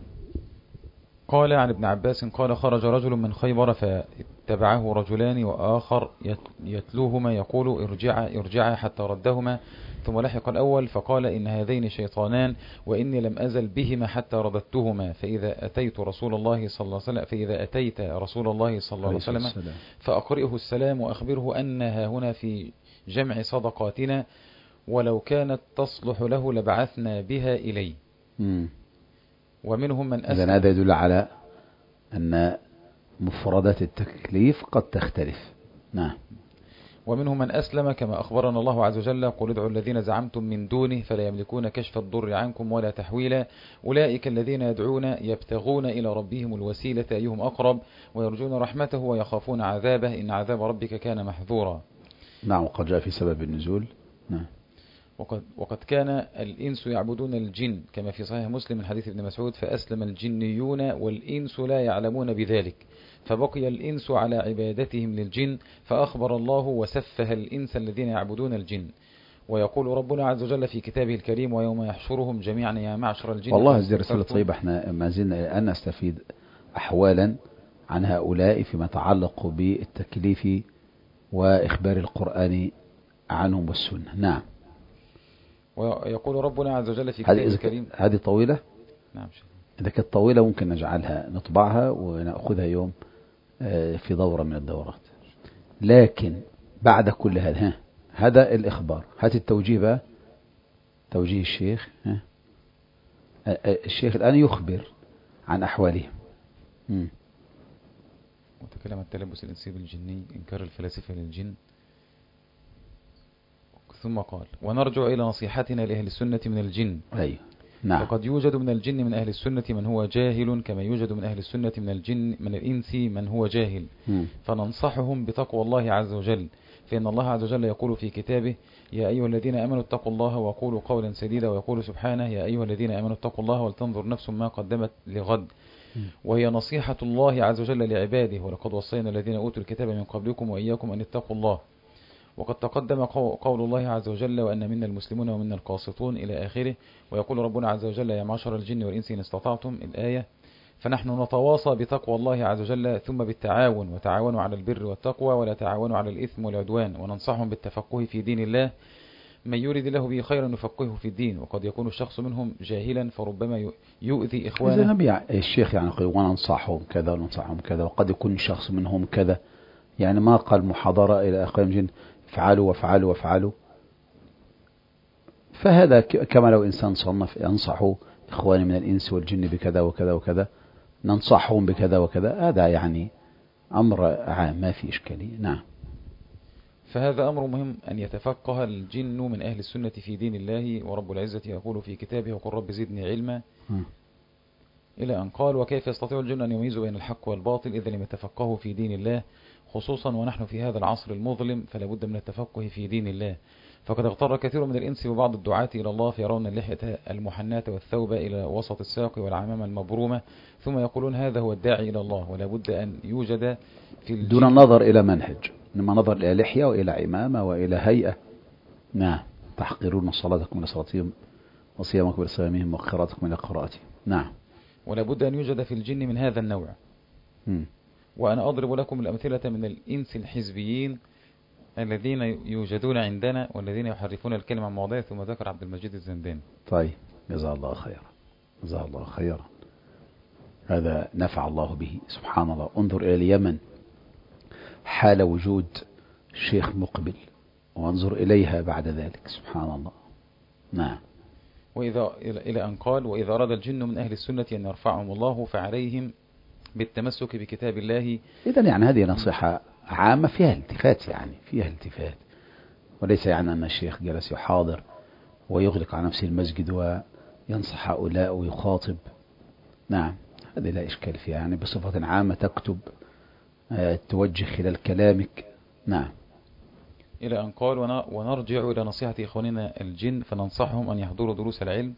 قال عن ابن عباس قال: خرج رجل من خيبر فاتبعه رجلان وآخر يتلوهما يقول: ارجع ارجع حتى ردهما، ثم لحق الأول فقال: إن هذين شيطانان وإني لم أزل بهما حتى رددتهما، فإذا أتيت رسول الله صلى الله عليه وسلم فإذا أتيت رسول الله صلى الله عليه وسلم فأقرئه السلام وأخبره أنها هنا في جمع صدقاتنا، ولو كانت تصلح له لبعثنا بها إليه. م. ومنهم من أسلم. إذن هذا يدل على أن مفردات التكليف قد تختلف. نعم. ومنهم من أسلم كما أخبرنا الله عز وجل: قل ادعوا الذين زعمتم من دونه فلا يملكون كشف الضر عنكم ولا تحويلا، أولئك الذين يدعون يبتغون إلى ربهم الوسيلة أيهم أقرب ويرجون رحمته ويخافون عذابه إن عذاب ربك كان محذورا. نعم. وقد جاء في سبب النزول. نعم. وقد, وقد كان الإنس يعبدون الجن كما في صحيح مسلم من حديث ابن مسعود: فأسلم الجنيون والإنس لا يعلمون بذلك، فبقي الإنس على عبادتهم للجن، فأخبر الله وسفه الإنس الذين يعبدون الجن. ويقول ربنا عز وجل في كتابه الكريم: ويوم يحشرهم جميعا يا معشر الجن. والله هذه رسالة طيبة، احنا ما زلنا الآن نستفيد أحوالا عن هؤلاء فيما يتعلق بالتكليف وإخبار القرآن عنهم والسنة. نعم. ويقول ربنا عز وجل في كتابه الكريم. هذه طويلة؟ نعم. إذا كانت طويلة ممكن نجعلها نطبعها ونأخذها يوم في دورة من الدورات. لكن بعد كل هذا هذا الإخبار، هات التوجيه بقى، توجيه الشيخ. ها الشيخ الآن يخبر عن أحوالهم. م. وتكلم عن التلبس الإنسي بالجني، إنكار الفلاسفة للجن، ثم قال: ونرجع إلى نصيحتنا لأهل السنة من الجن. أيوه. نعم. فقد يوجد من الجن من أهل السنة من هو جاهل، كما يوجد من أهل السنة من الجن من الإنس من هو جاهل. م. فننصحهم بتقوى الله عز وجل، فإن الله عز وجل يقول في كتابه: يا أيها الذين آمنوا اتقوا الله وقولوا قولا سديدا، ويقول سبحانه: يا أيها الذين آمنوا اتقوا الله ولتنظر نفس ما قدمت لغد. م. وهي نصيحة الله عز وجل لعباده: ولقد وصينا الذين أوتوا الكتاب من قبلكم وإياكم أن اتقوا الله. وقد تقدم قول الله عز وجل: وأن منا المسلمون ومنا القاسطون إلى آخره. ويقول ربنا عز وجل: يا معشر الجن والإنس إن استطعتم، الآية. فنحن نتواصى بتقوى الله عز وجل، ثم بالتعاون، وتعاونوا على البر والتقوى ولا تعاونوا على الإثم والعدوان. وننصحهم بالتفقه في دين الله، من يريد الله به خيرا يفقهه في الدين. وقد يكون الشخص منهم جاهلا فربما يؤذي إخوانه. إذا الشيخ يعني وننصحهم كذا وننصحهم كذا، وقد يكون الشخص منهم كذا، يعني ما قال محاضرة إلى أخوان الجن افعلوا وافعلوا وافعلوا. فهذا كما لو إنسان صنف ينصحوا إخواني من الإنس والجن بكذا وكذا وكذا، ننصحهم بكذا وكذا، هذا يعني أمر عام ما في إشكالية. نعم. فهذا أمر مهم أن يتفقه الجن من أهل السنة في دين الله. ورب العزة يقول في كتابه: وقل رب زدني علما، م. إلى أن قال: وكيف يستطيع الجن أن يميزوا بين الحق والباطل إذا لم يتفقهوا في دين الله، خصوصا ونحن في هذا العصر المظلم، فلا بد من التفقه في دين الله. فقد اغتر كثير من الإنس ببعض الدعاة إلى الله فيرون اللحية المحناة والثوب إلى وسط الساق والعمامة المبرومة ثم يقولون هذا هو الداعي إلى الله، ولا بد أن يوجد في الجن دون النظر إلى منهج، إنما نظر إلى لحية وإلى عمامة وإلى هيئة. نعم. تحقرون صلاتكم من صلاتهم وصيامكم من صيامهم وقراءتكم من قراءتهم. نعم. ولا بد أن يوجد في الجن من هذا النوع. م. وأنا أضرب لكم الأمثلة من الإنس الحزبيين الذين يوجدون عندنا والذين يحرفون الكلمة عن مواضيع، ثم ذكر عبد المجيد الزنداني. طيب، جزاه الله خيرا، جزاه الله خيرا، هذا نفع الله به. سبحان الله. انظر إلى اليمن حال وجود الشيخ مقبل، وانظر إليها بعد ذلك. سبحان الله. نعم. وإذا إلى أن قال وإذا أراد الجن من أهل السنة أن يرفعهم الله فعليهم بالتمسك بكتاب الله. إذن يعني هذه نصيحة عامة فيها التفات، يعني فيها التفات، وليس يعني أن الشيخ جلس يحاضر ويغلق على نفسه المسجد وينصح هؤلاء ويخاطب. نعم، هذه لا إشكال فيها، يعني بصفة عامة تكتب، توجه خلال كلامك. نعم. إلى أن قال ونرجع إلى نصيحة إخواننا الجن فننصحهم أن يحضروا دروس العلم،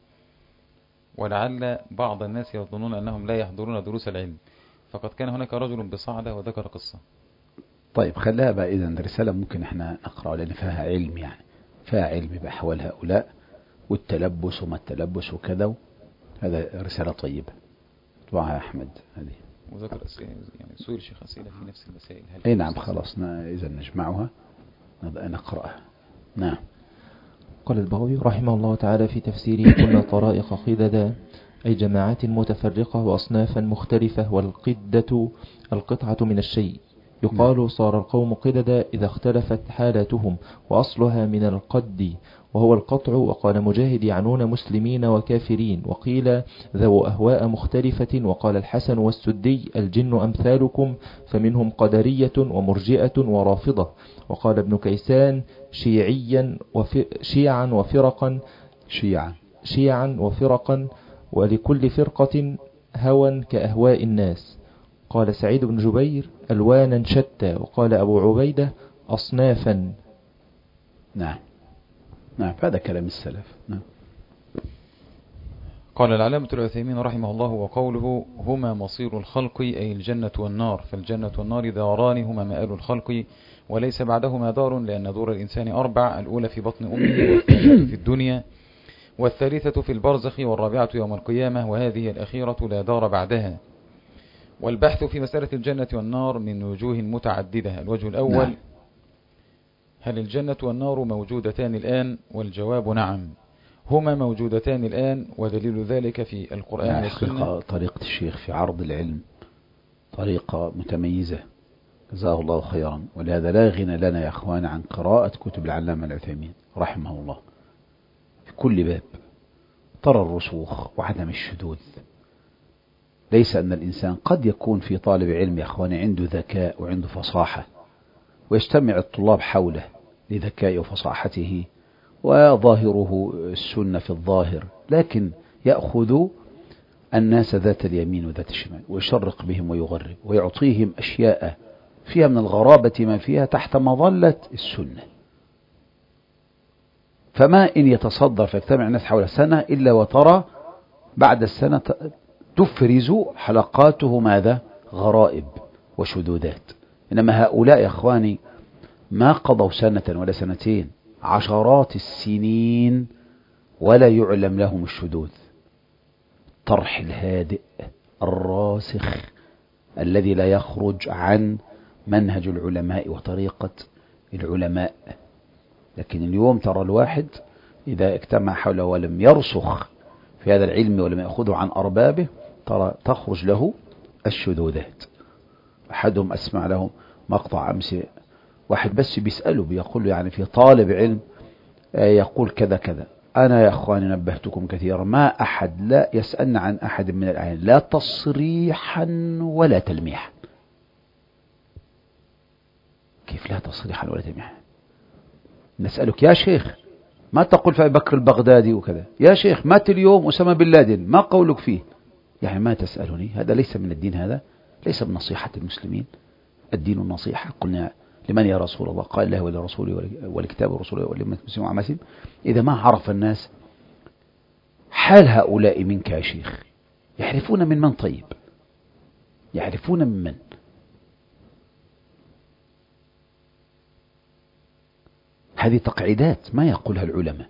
ولعل بعض الناس يظنون أنهم لا يحضرون دروس العلم، فقد كان هناك رجل بصعدة وذكر قصة. طيب، خلاها بقى إذن رسالة ممكن احنا نقرأ، لأن فيها علم، يعني فيها علم بأحوال هؤلاء والتلبس وما التلبس وكذا. هذا رسالة طيبة طبعا يا أحمد. هذه وذكر يعني سؤال الشيخ أسئلة في نفس المسائل. أي نعم، خلاص إذا نجمعها نقرأها. نعم. قال البغوي رحمه الله تعالى في تفسيره كنا طرائق قددا، أي جماعات متفرقة وأصنافا مختلفة، والقدة القطعة من الشيء. يقال صار القوم قددا إذا اختلفت حالاتهم، وأصلها من القد وهو القطع. وقال مجاهد يعنون مسلمين وكافرين، وقيل ذو أهواء مختلفة. وقال الحسن والسدي الجن أمثالكم، فمنهم قدرية ومرجئة ورافضة. وقال ابن كيسان شيعيا شيعا وفرقا شيعا شيعا وفرقا ولكل فرقة هوى كأهواء الناس. قال سعيد بن جبير ألوانا شتى. وقال أبو عبيدة أصنافا. نعم. نعم، هذا كلام السلف. نعم. قال العلامة العثيمين رحمه الله وقوله هما مصير الخلق أي الجنة والنار، فالجنة والنار داران هما مآل الخلق وليس بعدهما دار، لأن دور الإنسان أربع: الأولى في بطن أمه، والثانية في الدنيا، والثالثة في البرزخ، والرابعة يوم القيامة، وهذه الأخيرة لا دار بعدها. والبحث في مسألة الجنة والنار من وجوه متعددة. الوجه الأول: نعم. هل الجنة والنار موجودتان الآن؟ والجواب نعم، هما موجودتان الآن، ودليل ذلك في القرآن والسنة. طريقة الشيخ في عرض العلم طريقة متميزة، جزاه الله خيرا، ولهذا لا غنى لنا يا أخوان عن قراءة كتب العلامة العثيمين رحمه الله في كل باب. ترى الرسوخ وعدم الشذوذ. ليس أن الإنسان قد يكون في طالب علم يا أخواني عنده ذكاء وعنده فصاحة، ويجتمع الطلاب حوله لذكاء وفصاحته وظاهره السنة في الظاهر، لكن يأخذ الناس ذات اليمين وذات الشمال ويشرق بهم ويغرب ويعطيهم أشياء فيها من الغرابة ما فيها تحت مظلة السنة. فما إن يتصدر فيجتمع الناس حول سنة إلا وترى بعد السنة تفرز حلقاته ماذا؟ غرائب وشذوذات. إنما هؤلاء يا أخواني ما قضوا سنة ولا سنتين، عشرات السنين ولا يعلم لهم الشذوذ. طرح الهادئ الراسخ الذي لا يخرج عن منهج العلماء وطريقة العلماء. لكن اليوم ترى الواحد إذا اجتمع حوله ولم يرسخ في هذا العلم ولم يأخذه عن أربابه ترى تخرج له الشذوذات. أحدهم أسمع له مقطع أمس واحد بس بيسأله بيقول له يعني في طالب علم يقول كذا كذا، أنا يا أخواني نبهتكم كثيرا ما أحد لا يسألنا عن أحد من الأعين لا تصريحا ولا تلميحا. كيف لا تصريحا ولا تلميحا؟ نسألك يا شيخ ما تقول في أبي بكر البغدادي وكذا، يا شيخ مات اليوم أسامة بن لادن ما قولك فيه؟ يعني ما تسألني؟ هذا ليس من الدين، هذا ليس من نصيحة المسلمين. الدين النصيحة. قلنا لمن يا رسول الله؟ قال الله ولرسوله ولكتاب ورسوله ولمن مسلم وعمسهم. إذا ما عرف الناس حال هؤلاء منك يا شيخ، يعرفون من من؟ طيب يعرفون من من؟ هذه تقعيدات ما يقولها العلماء.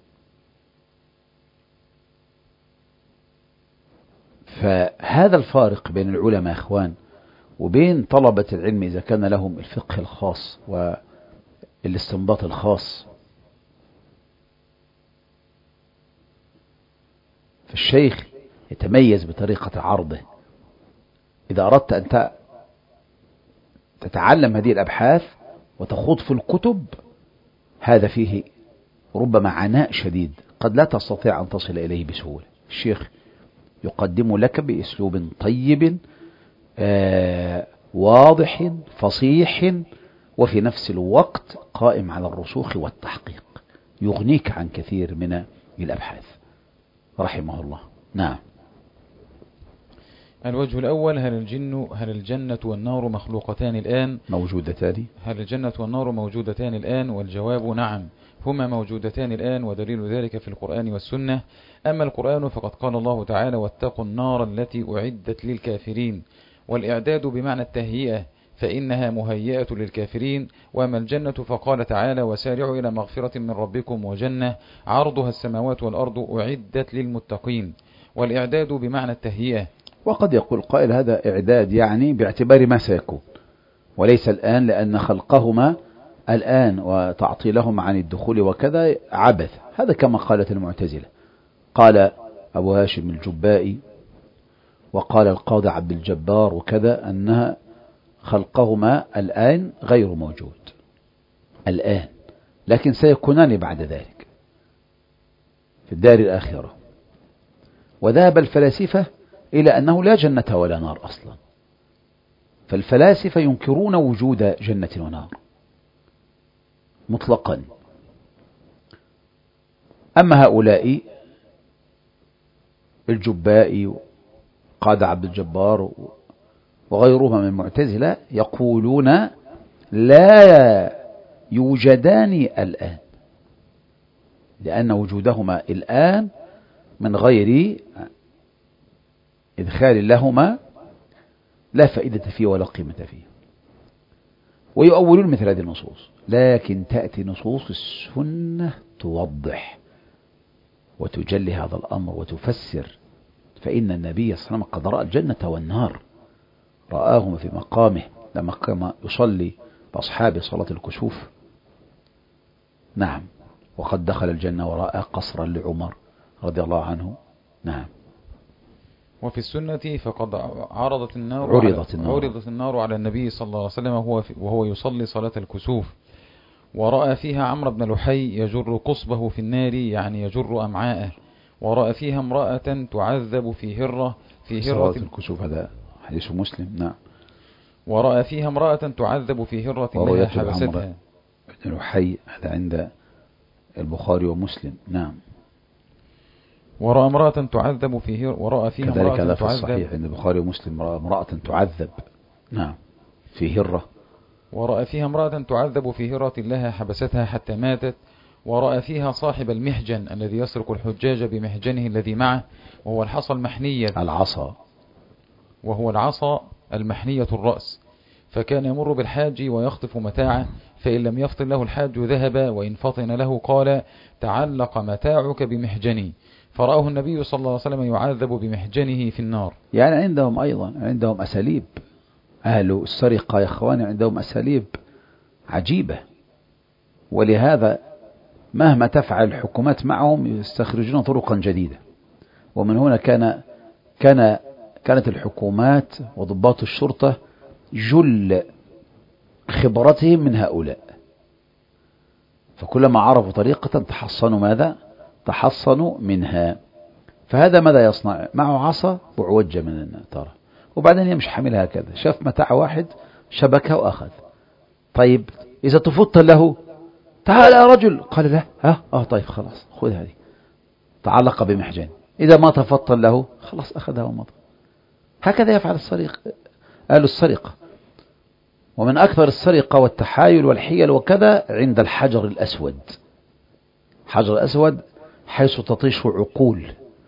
فهذا الفارق بين العلماء أخوان وبين طلبة العلم إذا كان لهم الفقه الخاص والاستنباط الخاص. فالشيخ يتميز بطريقة عرضه. إذا أردت أن تتعلم هذه الأبحاث وتخوض في الكتب، هذا فيه ربما عناء شديد قد لا تستطيع أن تصل إليه بسهولة. الشيخ يقدم لك بأسلوب طيب آه واضح فصيح، وفي نفس الوقت قائم على الرسوخ والتحقيق، يغنيك عن كثير من الأبحاث رحمه الله. نعم. الوجه الأول: هل الجن هل الجنة والنار مخلوقتان الآن؟ موجودتان. هل الجنة والنار موجودتان الآن؟ والجواب نعم، هما موجودتان الآن، ودليل ذلك في القرآن والسنة. أما القرآن فقد قال الله تعالى: واتقوا النار التي أعدت للكافرين، والإعداد بمعنى التهيئة، فإنها مهيئة للكافرين. وأما الجنة فقال تعالى: وسارعوا إلى مغفرة من ربكم وجنة عرضها السماوات والأرض أعدت للمتقين، والإعداد بمعنى التهيئة. وقد يقول قائل هذا إعداد يعني باعتبار ما سيكون، وليس الآن، لأن خلقهما الآن وتعطيلهم عن الدخول وكذا عبث. هذا كما قالت المعتزلة، قال أبو هاشم الجبائي وقال القاضي عبد الجبار وكذا أنها خلقهما الآن غير موجود الآن، لكن سيكونان بعد ذلك في الدار الآخرة. وذهب الفلاسفة إلى أنه لا جنة ولا نار أصلا، فالفلاسفة ينكرون وجود جنة ونار مطلقا. أما هؤلاء الجبائي وقاضي عبد الجبار وغيرهم من المعتزلة يقولون لا يوجدان الآن، لأن وجودهما الآن من غير إدخال لهما لا فائدة فيه ولا قيمة فيه. ويؤولون مثل هذه النصوص، لكن تأتي نصوص السنة توضح وتجلي هذا الأمر وتفسر. فإن النبي صلى الله عليه وسلم قد رأى الجنة والنار، رآهما في مقامه لما قام يصلي بأصحابه صلاة الكسوف. نعم. وقد دخل الجنة ورأى قصرا لعمر رضي الله عنه. نعم. وفي السنة فقد عرضت النار عرضت النار, عرضت النار على النبي صلى الله عليه وسلم وهو, وهو يصلي صلاة الكسوف، ورأى فيها عمرو بن لحي يجر قصبه في النار، يعني يجر أمعاءه. ورأى فيها امرأة تعذب في هرة في هرة صلاة الكسوف، هذا حديث مسلم. نعم. ورأى فيها امرأة تعذب في هرة لها حبستها. بن لحي هذا عند البخاري ومسلم. نعم. ورأى امرأة تعذب في هرة ورأى فيها امرأة كذلك هذا في الصحيح عند البخاري ومسلم، رأى امرأة تعذب. نعم. في هرة. ورأى فيها امرأة تعذب في هرة لها حبستها حتى ماتت. ورأى فيها صاحب المحجن الذي يسرق الحجاج بمحجنه الذي معه، وهو الحصى المحنية العصا وهو العصا المحنية الرأس، فكان يمر بالحاج ويخطف متاعه، فإن لم يفطن له الحاج ذهب، وإن فطن له قال: تعلق متاعك بمحجني. فرآه النبي صلى الله عليه وسلم يعذب بمحجنه في النار. يعني عندهم أيضا عندهم أساليب، أهل السرقة يا إخواني عندهم أساليب عجيبة، ولهذا مهما تفعل الحكومات معهم يستخرجون طرقا جديدة. ومن هنا كان كان كانت الحكومات وضباط الشرطة جل خبرتهم من هؤلاء، فكلما عرفوا طريقة تحصنوا ماذا؟ تحصنوا منها. فهذا ماذا يصنع؟ معه عصا بعوجة من النار، وبعدين يمشي حاملها هكذا، شاف متاع واحد شبكها وأخذ. طيب إذا تفضل له: تعال يا رجل، قال له: ها آه طيب خلاص خذ هذه، تعلق بمحجن. إذا ما تفضل له خلاص أخذها ومضى. هكذا يفعل السرقة، أهل السرقة. ومن أكثر السرقة والتحايل والحيل وكذا عند الحجر الأسود. حجر الأسود حيث تطيش عقول،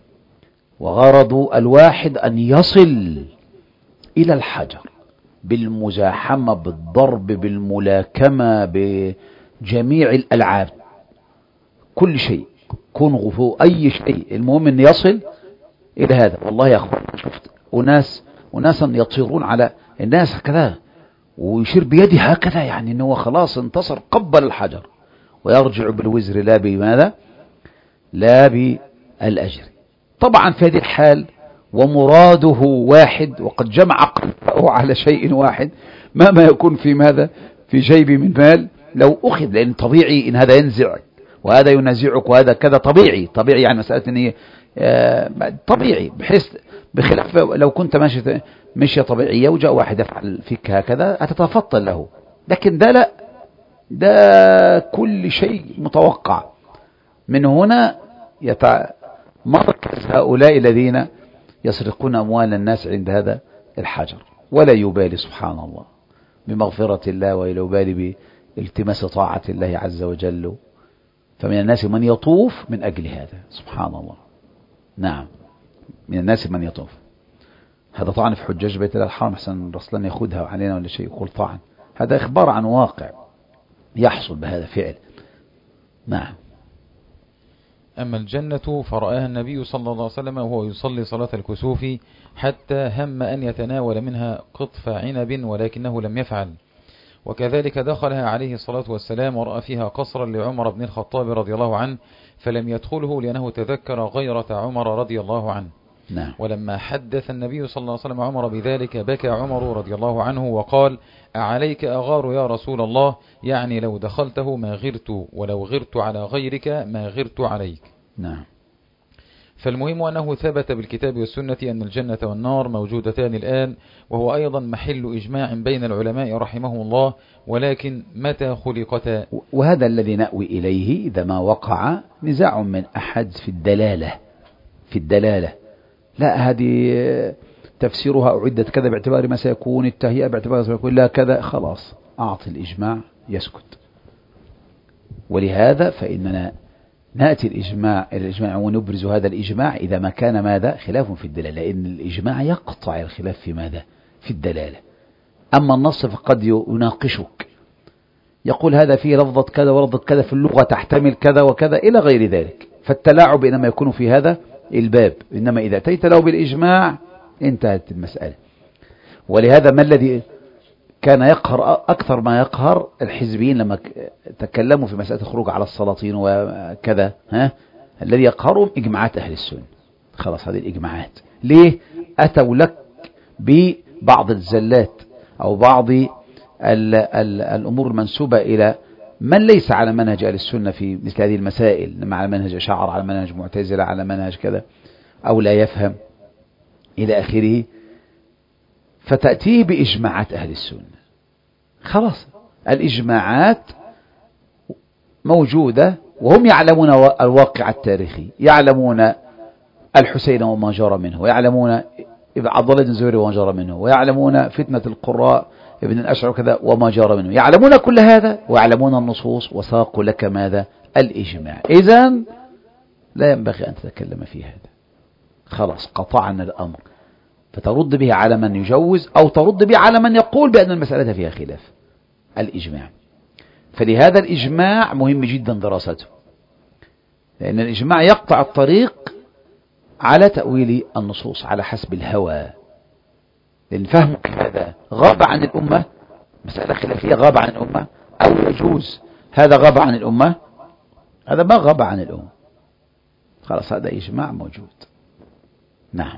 وغرض الواحد أن يصل إلى الحجر بالمزاحمة، بالضرب، بالملاكمة، بجميع الألعاب، كل شيء، كن غفو، أي شيء، المهم أن يصل إلى هذا. والله يا أخوان شفت أناس أناسا يطيرون على الناس هكذا ويشير بيده هكذا، يعني أنه خلاص انتصر، قبل الحجر، ويرجع بالوزر لا بماذا؟ لا بالأجر. طبعا في هذه الحال ومراده واحد، وقد جمع قلبه على شيء واحد، ما ما يكون في ماذا؟ في جيب من مال لو أخذ، لأن طبيعي إن هذا ينزعك وهذا ينازعك وهذا كذا، طبيعي طبيعي يعني مسألة إن هي طبيعي، بحيث بخلاف لو كنت ماشي مشية طبيعية وجاء واحد يفعل فيك هكذا هتتفضل له، لكن ده لا، ده كل شيء متوقع. من هنا يتع... مركز هؤلاء الذين يسرقون أموال الناس عند هذا الحجر، ولا يبالي سبحان الله بمغفرة الله، ولا يبالي بالتماس طاعة الله عز وجل. فمن الناس من يطوف من أجل هذا سبحان الله. نعم، من الناس من يطوف. هذا طعن في حجاج بيت الله الحرام، حسن رسلان ياخدها علينا ولا شيء يقول طعن، هذا إخبار عن واقع يحصل بهذا فعل. نعم. أما الجنة فرآها النبي صلى الله عليه وسلم وهو يصلي صلاة الكسوف، حتى هم أن يتناول منها قطف عنب ولكنه لم يفعل. وكذلك دخلها عليه الصلاة والسلام ورأى فيها قصرا لعمر بن الخطاب رضي الله عنه، فلم يدخله لأنه تذكر غيرة عمر رضي الله عنه. نعم. ولما حدث النبي صلى الله عليه وسلم عمر بذلك بكى عمر رضي الله عنه وقال: أعليك أغار يا رسول الله؟ يعني لو دخلته ما غرت، ولو غرت على غيرك ما غرت عليك. نعم. فالمهم أنه ثبت بالكتاب والسنة أن الجنة والنار موجودتان الآن، وهو أيضا محل إجماع بين العلماء رحمهم الله، ولكن متى خلقتا؟ وهذا الذي نأوي إليه إذا ما وقع نزاع من أحد في الدلالة في الدلالة لا هذه تفسيرها أعدت كذا باعتبار ما سيكون، التهيئة باعتبار ما سيكون، لا كذا، خلاص أعطي الإجماع يسكت. ولهذا فإننا نأتي الإجماع إلى الإجماع ونبرز هذا الإجماع إذا ما كان ماذا؟ خلاف في الدلالة، لأن الإجماع يقطع الخلاف في ماذا؟ في الدلالة. أما النص فقد يناقشك، يقول هذا فيه لفظة كذا ولفظة كذا في اللغة تحتمل كذا وكذا إلى غير ذلك، فالتلاعب إنما يكون في هذا الباب، إنما إذا أتيت له بالإجماع انتهت المسألة. ولهذا ما الذي كان يقهر أكثر ما يقهر الحزبيين لما تكلموا في مسألة الخروج على السلاطين وكذا، ها الذي يقهرهم إجماعات أهل السنة. خلاص هذه الإجماعات ليه؟ أتوا لك ببعض الزلات أو بعض ال ال الأمور المنسوبة إلى من ليس على منهج أهل السنة في مثل هذه المسائل، إنما على منهج أشاعرة، على منهج معتزلة، على منهج كذا، أو لا يفهم إلى آخره، فتأتيه بإجماعات أهل السنة. خلاص الإجماعات موجودة وهم يعلمون الواقع التاريخي، يعلمون الحسين وما جرى منه، ويعلمون عبد الله بن الزبير وما جرى منه، ويعلمون فتنة القراء ابن الأشعر وكذا وما جرى منه، يعلمون كل هذا ويعلمون النصوص، وساقوا لك ماذا؟ الإجماع. إذن لا ينبغي أن تتكلم في هذا، خلاص قطعنا الأمر، فترد به على من يجوز أو ترد به على من يقول بأن المسألة فيها خلاف. الإجماع، فلهذا الإجماع مهم جدا دراسته، لأن الإجماع يقطع الطريق على تأويل النصوص على حسب الهوى، لأن فهمك هذا غاب عن الأمة، مسألة خلافية غاب عن الأمة، أو يجوز هذا غاب عن الأمة، هذا ما غاب عن الأمة، خلاص هذا إجماع موجود. نعم.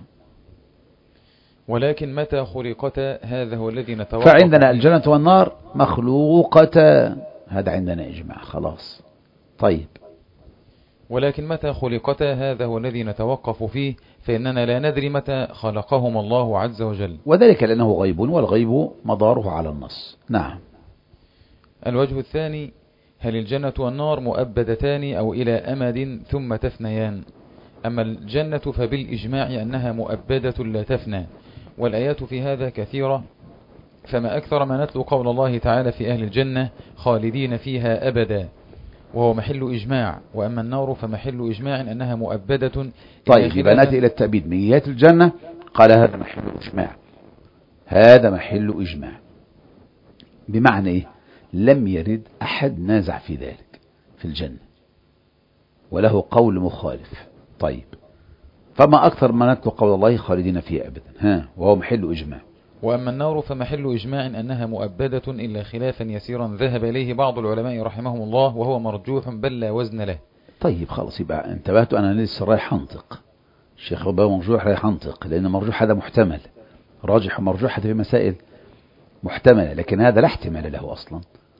ولكن متى خلقتا هذا هو الذي نتوقف. فعندنا الجنة والنار مخلوقتا، هذا عندنا إجماع خلاص. طيب. ولكن متى خلقتا هذا هو الذي نتوقف فيه، فإننا لا ندري متى خلقهم الله عز وجل، وذلك لأنه غيب، والغيب مداره على النص. نعم. الوجه الثاني: هل الجنة والنار مؤبدتان أو إلى أمد ثم تفنيان؟ أما الجنة فبالإجماع أنها مؤبدة لا تفنى، والآيات في هذا كثيرة، فما أكثر ما نتلو قول الله تعالى في أهل الجنة خالدين فيها أبدا، وهو محل إجماع. وأما النار فمحل إجماع أنها مؤبدة. طيب يبقى نأتي إلى التأبيد. ميات الجنة قال هذا محل إجماع، هذا محل إجماع، بمعنى إيه؟ لم يرد أحد نازع في ذلك في الجنة وله قول مخالف. طيب فما أكثر ما نتلو قول الله خالدين فيها أبدا، ها وهو محل إجماع. وأما النار فمحل إجماع أنها مؤبدة إلا خلافا يسيرا ذهب إليه بعض العلماء رحمهم الله، وهو مرجوح بل لا وزن له. طيب خلاص يبقى انتبهت، أنا لسه رايح أنطق الشيخ ربما مرجوح رايح أنطق، لأن مرجوح هذا محتمل، راجح ومرجوح في مسائل محتملة، لكن هذا لا احتمال له أصلا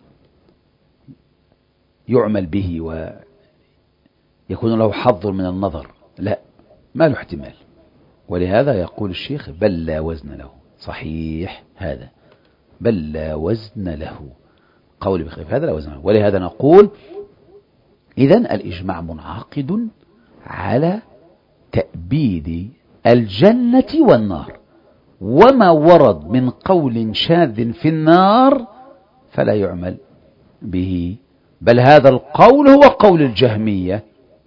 يعمل به ويكون له حظ من النظر، لا ما له احتمال. ولهذا يقول الشيخ بل لا وزن له. صحيح هذا بل لا وزن له، قول بخلاف هذا لا وزن له. ولهذا نقول إذن الإجماع منعقد على تأبيد الجنة والنار، وما ورد من قول شاذ في النار فلا يعمل به، بل هذا القول هو قول الجهمية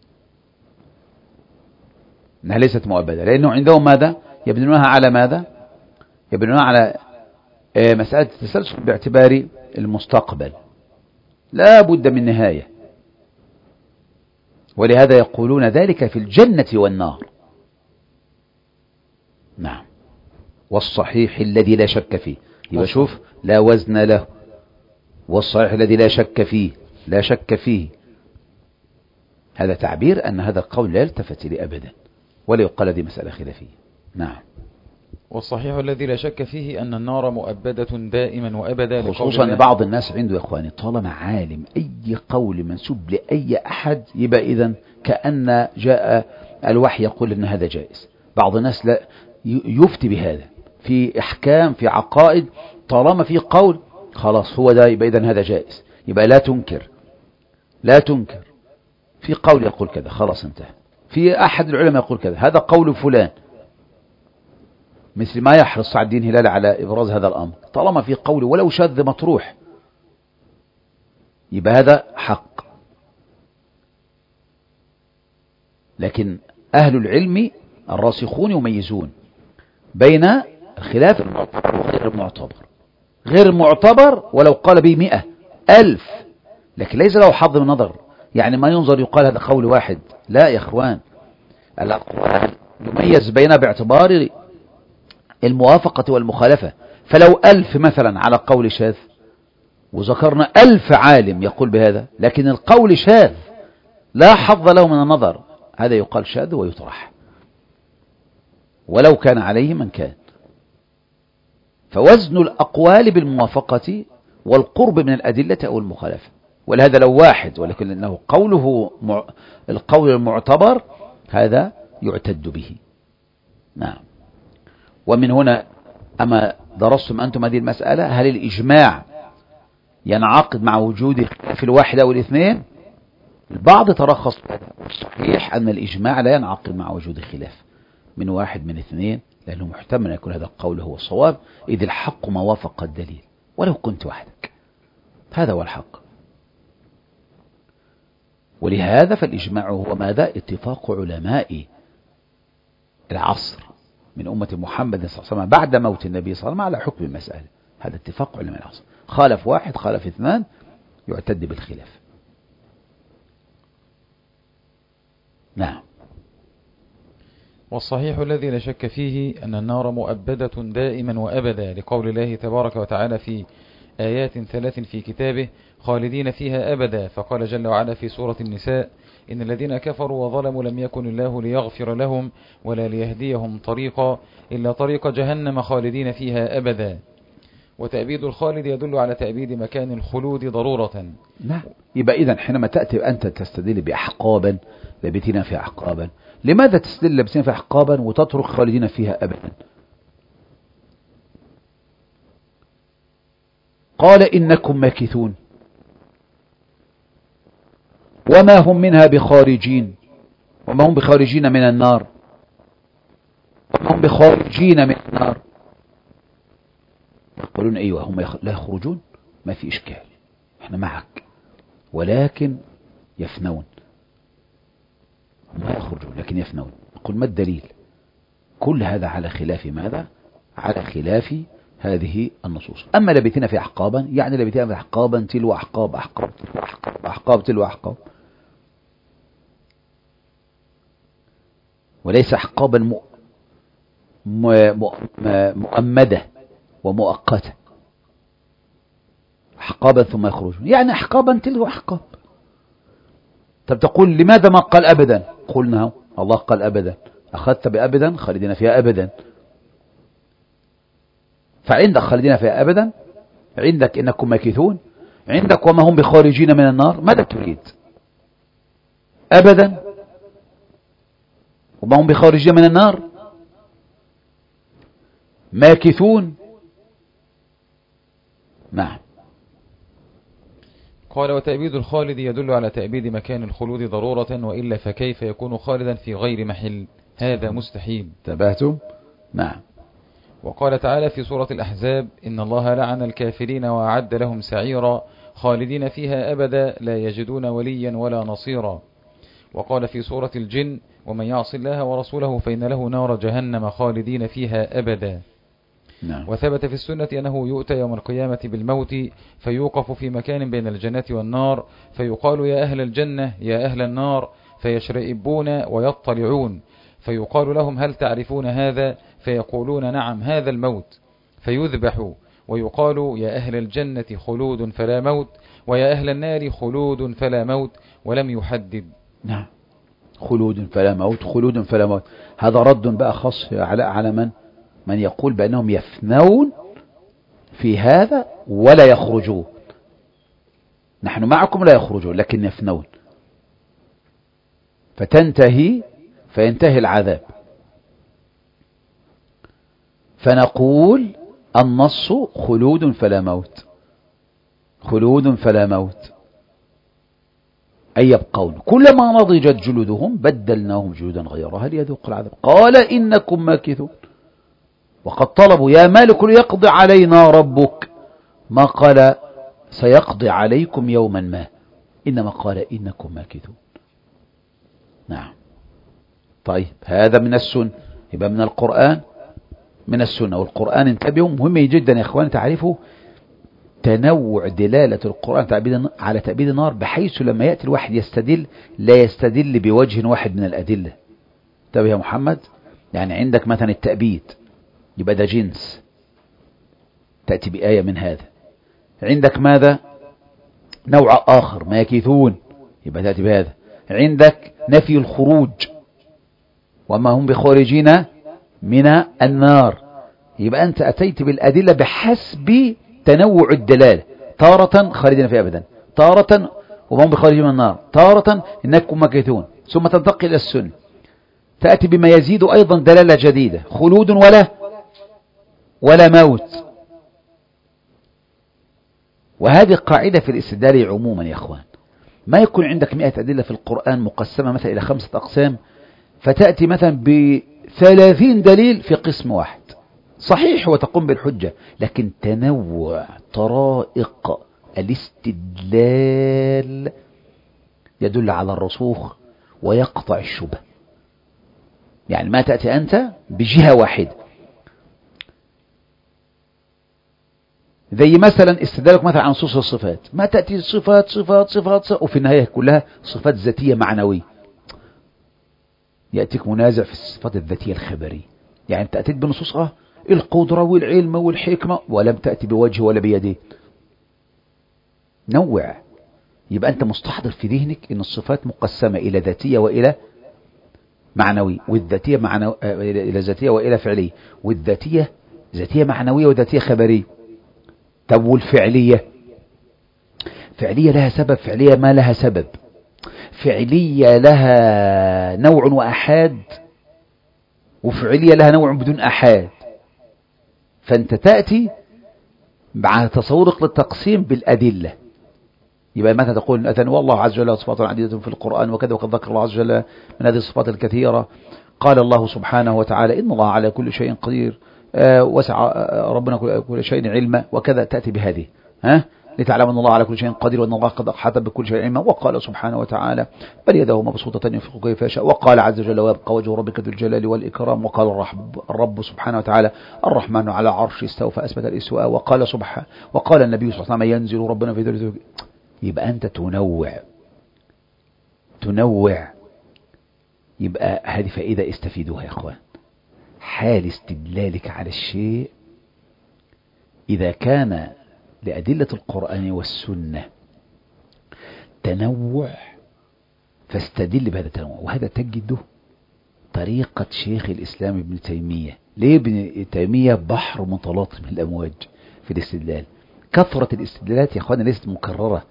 أنها ليست مؤبدة، لأنه عندهم ماذا؟ يبنونها على ماذا؟ يبنونها على مسألة التسلسل باعتبار المستقبل، لا بد من نهاية، ولهذا يقولون ذلك في الجنة والنار. نعم، والصحيح الذي لا شك فيه، يبقى شوف لا وزن له، والصحيح الذي لا شك فيه، لا شك فيه، هذا تعبير أن هذا القول لا يلتفت إليه أبدا، ولا يقال دي مسألة خلافية. نعم. والصحيح الذي لا شك فيه أن النار مؤبدة دائما وأبدا، خصوصا أن بعض الناس عنده يا إخواني طالما عالم أي قول منسوب لأي أحد يبقى إذن كأن جاء الوحي يقول أن هذا جائز. بعض الناس لا يفتي بهذا في أحكام في عقائد، طالما في قول خلاص هو ده يبقى إذن هذا جائز، يبقى لا تنكر لا تنكر في قول يقول كذا خلاص انتهى، في أحد العلماء يقول كذا هذا قول فلان، مثل ما يحرص سعد الدين هلال على إبراز هذا الأمر، طالما في قول ولو شاذ مطروح يبقى هذا حق. لكن أهل العلم الراسخون يميزون بين الخلاف المعتبر وغير المعتبر. غير معتبر ولو قال به مئة ألف لكن ليس له حظ من نظر، يعني ما ينظر يقال هذا قول واحد، لا يا إخوان، الأقوال يميز بينها باعتبار الموافقة والمخالفة. فلو ألف مثلا على قول شاذ وذكرنا ألف عالم يقول بهذا، لكن القول شاذ لا حظ له من النظر، هذا يقال شاذ ويطرح ولو كان عليه من كان. فوزن الأقوال بالموافقة والقرب من الأدلة أو المخالفة. ولهذا لو واحد ولكن أنه قوله مع... القول المعتبر هذا يعتد به. نعم. ومن هنا أما درستم أنتم هذه المسألة، هل الإجماع ينعقد مع وجود في الواحد أو الاثنين؟ البعض ترخص صحيح أن الإجماع لا ينعقد مع وجود خلاف من واحد من اثنين، لأنه محتمل أن يكون هذا القول هو الصواب، إذ الحق ما وافق الدليل ولو كنت وحدك، هذا هو الحق. ولهذا فالإجماع هو ماذا؟ اتفاق علماء العصر من أمة محمد صلى الله عليه وسلم بعد موت النبي صلى الله عليه وسلم على حكم المسألة، هذا اتفاق علماء العصر. خالف واحد خالف اثنان يعتد بالخلاف. نعم. والصحيح الذي لا شك فيه أن النار مؤبدة دائما وأبدا، لقول الله تبارك وتعالى في آيات ثلاث في كتابه خالدين فيها أبدا. فقال جل وعلا في سورة النساء إن الذين كفروا وظلموا لم يكن الله ليغفر لهم ولا ليهديهم طريقا إلا طريق جهنم خالدين فيها أبدا. وتأبيد الخالد يدل على تأبيد مكان الخلود ضرورة. نعم. يبقى إذن حينما تأتي أنت تستدل بأحقابا لبثنا في أحقابا، لماذا تستدل لبثنا في أحقابا وتترك خالدين فيها أبدا؟ قال إنكم ماكثون وما هم منها بخارجين، وما هم بخارجين من النار، وما هم بخارجين من النار. يقولون أيوة هم لا يخرجون، ما في إشكال، احنا معك، ولكن يفنون. ما يخرجون لكن يفنون. قل ما الدليل؟ كل هذا على خلاف ماذا؟ على خلاف هذه النصوص. أما لبثنا في أحقابا، يعني لبثنا في أحقابا تلو أحقاب أحقاب تلو أحقاب أحقاب تلو أحقاب، وليس أحقابا م... م... م... مؤمدة ومؤقتة، أحقابا ثم يخرجون، يعني أحقابا تلو أحقاب. طب تقول لماذا ما قال أبدا؟ قلنا الله قال أبدا، أخذت بأبدا خالدين فيها أبدا، فعندك خالدين فيها أبدا، عندك إنكم ماكثون، عندك وما هم بخارجين من النار. ماذا تريد؟ أبدا وما هم بخارجين من النار، ماكثون. نعم. قال وتأبيد الخالد يدل على تأبيد مكان الخلود ضرورة، وإلا فكيف يكون خالدا في غير محل؟ هذا مستحيل. تبهتم. نعم. وقال تعالى في سورة الأحزاب إن الله لعن الكافرين وأعد لهم سعيرا خالدين فيها أبدا لا يجدون وليا ولا نصيرا. وقال في سورة الجن ومن يعص الله ورسوله فإن له نار جهنم خالدين فيها أبدا. نعم. وثبت في السنة أنه يؤتى يوم القيامة بالموت فيوقف في مكان بين الجنة والنار فيقال يا أهل الجنة يا أهل النار فيشرئبون ويطلعون فيقال لهم هل تعرفون هذا؟ فيقولون نعم هذا الموت، فيذبح ويقال يا أهل الجنة خلود فلا موت ويا أهل النار خلود فلا موت، ولم يحدد. نعم. خلود فلا موت، خلود فلا موت. هذا رد بقى خاص على على من من يقول بأنهم يفنون في هذا ولا يخرجون. نحن معكم لا يخرجون لكن يفنون، فتنتهي فينتهي العذاب، فنقول النص خلود فلا موت، خلود فلا موت، أي يبقون كلما نضجت جلودهم بدلناهم جلودا غيرها ليذوقوا العذاب. قال إنكم ماكثون. وقد طلبوا يا مالك ليقضي علينا ربك، ما قال سيقضي عليكم يوما ما، إنما قال إنكم ماكثون. نعم. طيب هذا من السنة، يبقى من القرآن، من السنة. والقرآن انتبهوا مهم جدا يا إخواني تعرفوا تنوع دلالة القرآن على تأبيد النار، بحيث لما يأتي الواحد يستدل لا يستدل بوجه واحد من الأدلة. انتبه يا محمد، يعني عندك مثلا التأبيد يبقى ده جنس، تأتي بآية من هذا. عندك ماذا؟ نوع آخر ماكثون، يبقى تأتي بهذا. عندك نفي الخروج وما هم بخارجين من النار، يبقى أنت أتيت بالأدلة بحسب تنوع الدلالة، تارة خالدين فيها أبدا، تارة وما هم بخارجين من النار، تارة إنكم ماكثون، ثم تنتقل إلى السنة تأتي بما يزيد أيضا دلالة جديدة، خلود ولا ولا موت. وهذه قاعدة في الاستدلال عموما يا أخوان، ما يكون عندك مئة أدلة في القرآن مقسمة مثلا إلى خمسة أقسام، فتأتي مثلا بثلاثين دليل في قسم واحد، صحيح وتقوم بالحجة، لكن تنوع طرائق الاستدلال يدل على الرسوخ ويقطع الشبه. يعني ما تأتي أنت بجهة واحدة، زي مثلا استدلالك مثلا عن نصوص الصفات، ما تأتي صفات صفات صفات, صفات وفي النهاية كلها صفات ذاتية معنوية، يأتيك منازع في الصفات الذاتية الخبرية. يعني أنت أتيت بنصوص اه القدرة والعلم والحكمة ولم تأتي بوجه ولا بيدين. نوع، يبقى أنت مستحضر في ذهنك أن الصفات مقسمة إلى ذاتية وإلى معنوي، والذاتية معنو... إلى ذاتية وإلى فعلية، والذاتية ذاتية معنوية وذاتية خبرية. طب والفعلية؟ فعلية لها سبب، فعلية ما لها سبب، فعلية لها نوع وأحاد، وفعلية لها نوع بدون أحاد. فأنت تأتي مع تصورك للتقسيم بالأدلة. يبقى متى تقول أثنى والله عز وجل صفات عديدة في القرآن وكذا، وقد ذكر الله عز وجل من هذه الصفات الكثيرة. قال الله سبحانه وتعالى إن الله على كل شيء قدير، آه وسع ربنا كل شيء علما وكذا، تأتي بهذه ها لتعلم أن الله على كل شيء قدير وأن الله قد أحاط بكل شيء علما. وقال سبحانه وتعالى بل يده مبسوطة ينفق كيف يشاء. وقال عز وجل ويبقى وجه ربك ذو الجلال والإكرام. وقال الرب, الرب سبحانه وتعالى الرحمن على عرش استوى فأثبت الاستواء. وقال سبحانه وقال النبي صلى الله عليه وسلم ينزل ربنا في ذل. يبقى أنت تنوع تنوع يبقى هذه فائدة استفيدوها يا أخوان. حال استدلالك على الشيء إذا كان لأدلة القرآن والسنة تنوع فاستدل بهذا التنوع. وهذا تجده طريقة شيخ الإسلام ابن تيمية. ليه ابن تيمية بحر متلاطم الأمواج في الاستدلال؟ كثرة الاستدلالات يا أخوانا ليست مكررة.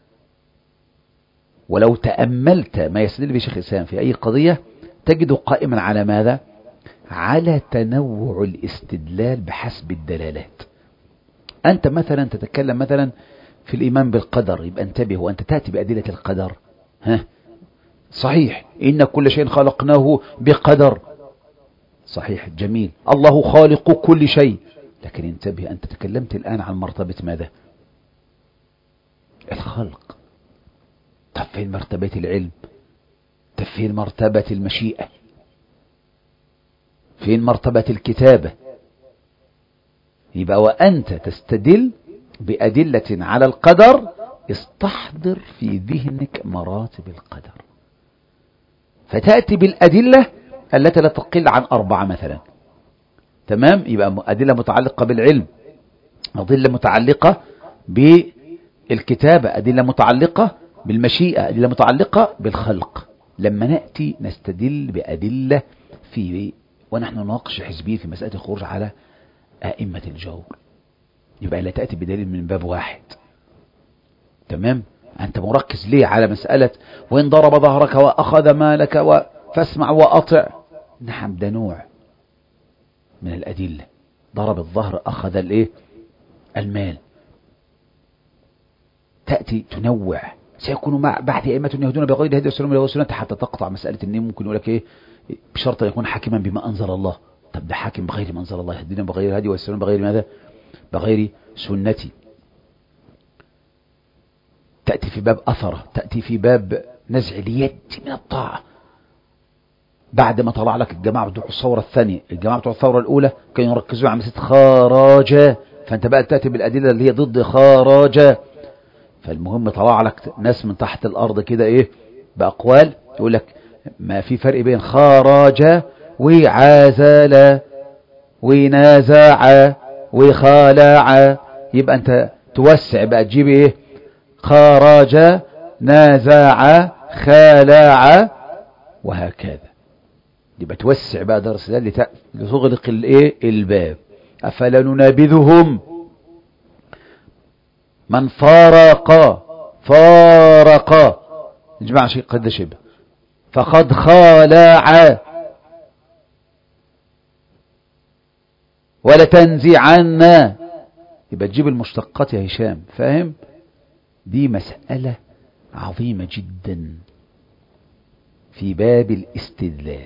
ولو تأملت ما يستدل به شيخ الإسلام في أي قضية تجده قائما على ماذا؟ على تنوع الاستدلال بحسب الدلالات. أنت مثلا تتكلم مثلا في الإيمان بالقدر، يبقى انتبه وأنت تأتي بأدلة القدر. ها صحيح إن كل شيء خلقناه بقدر، صحيح جميل، الله خالق كل شيء. لكن انتبه أنت تكلمت الآن عن مرتبة ماذا؟ الخلق. طب فين مرتبة العلم؟ طب فين مرتبة المشيئة؟ فين مرتبة الكتابة؟ يبقى وأنت تستدل بأدلة على القدر استحضر في ذهنك مراتب القدر، فتأتي بالأدلة التي لا تقل عن أربعة مثلا. تمام؟ يبقى أدلة متعلقة بالعلم، أدلة متعلقة بالكتابة، أدلة متعلقة بالمشيئة، أدلة متعلقة بالخلق. لما نأتي نستدل بأدلة في ونحن نناقش حزبيين في مسألة الخروج على أئمة الجور، يبقى لا تأتي بدليل من باب واحد. تمام؟ أنت مركز ليه على مسألة وإن ضرب ظهرك وأخذ مالك و... فاسمع وأطع. نعم ده نوع من الأدلة. ضرب الظهر أخذ الإيه؟ المال. تأتي تنوع. سيكون مع بعد أئمة يهدون بغير هدي السلام والسنة حتى تقطع مسألة النيم. ممكن يقول لك إيه؟ بشرط أن يكون حاكما بما أنزل الله. طب ده حاكم بغير ما أنزل الله، يهدينا بغير هدي والسلام بغير ماذا؟ بغير سنتي. تأتي في باب أثرة، تأتي في باب نزع اليد من الطاعة. بعد ما طلع لك الجماعة بتوع الثورة الثانية، الجماعة بتوع الثورة الأولى كانوا يركزوا على مسألة خراجة، فأنت بقى تأتي بالأدلة اللي هي ضد خراجة. فالمهم طلع لك ناس من تحت الأرض كده إيه بأقوال يقول لك ما في فرق بين خراجة وعازل ونازع وخالع. يبقى أنت توسع بقى تجيب إيه؟ خراج نازع خالع وهكذا. يبقى توسع بقى درس ده لتغلق الايه الباب. افلا ننابذهم من فارق فارق نجمع شيء قد شبه فقد خالع ولا تنزعن. يبقى تجيب المشتقات يا هشام، فاهم؟ دي مسألة عظيمة جدا في باب الاستدلال،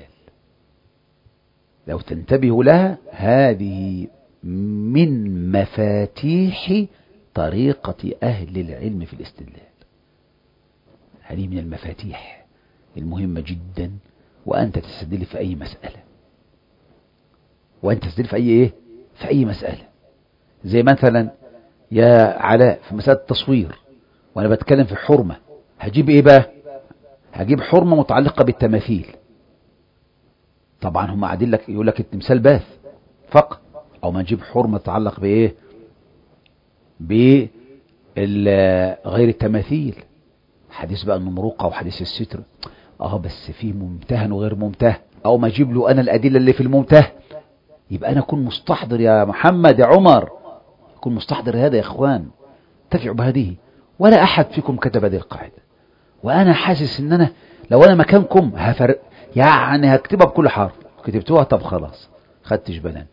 لو تنتبهوا لها هذه من مفاتيح طريقة أهل العلم في الاستدلال. هذه من المفاتيح المهمة جدا. وأنت تستدل في أي مسألة، وأنت تستدل في أي إيه؟ في أي مسألة. زي مثلا يا علاء في مسألة التصوير وأنا بتكلم في حرمة، هجيب إيه بقى؟ هجيب حرمة متعلقة بالتماثيل. طبعا هم قاعدين لك يقول لك التمثال باث فقط، أو ما نجيب حرمة تتعلق بإيه؟ بغير التماثيل، حديث بقى النمروقة وحديث الستر. اه بس في ممتهن وغير ممتهن، أو ما أجيب له أنا الأدلة اللي في الممتهن. يبقى أنا أكون مستحضر يا محمد يا عمر، أكون مستحضر هذا يا إخوان. انتفعوا بهذه. ولا أحد فيكم كتب هذه القاعدة، وأنا حاسس إن أنا لو أنا مكانكم هفرق، يعني هكتبها بكل حرف. كتبتوها طب خلاص خدتش بلان.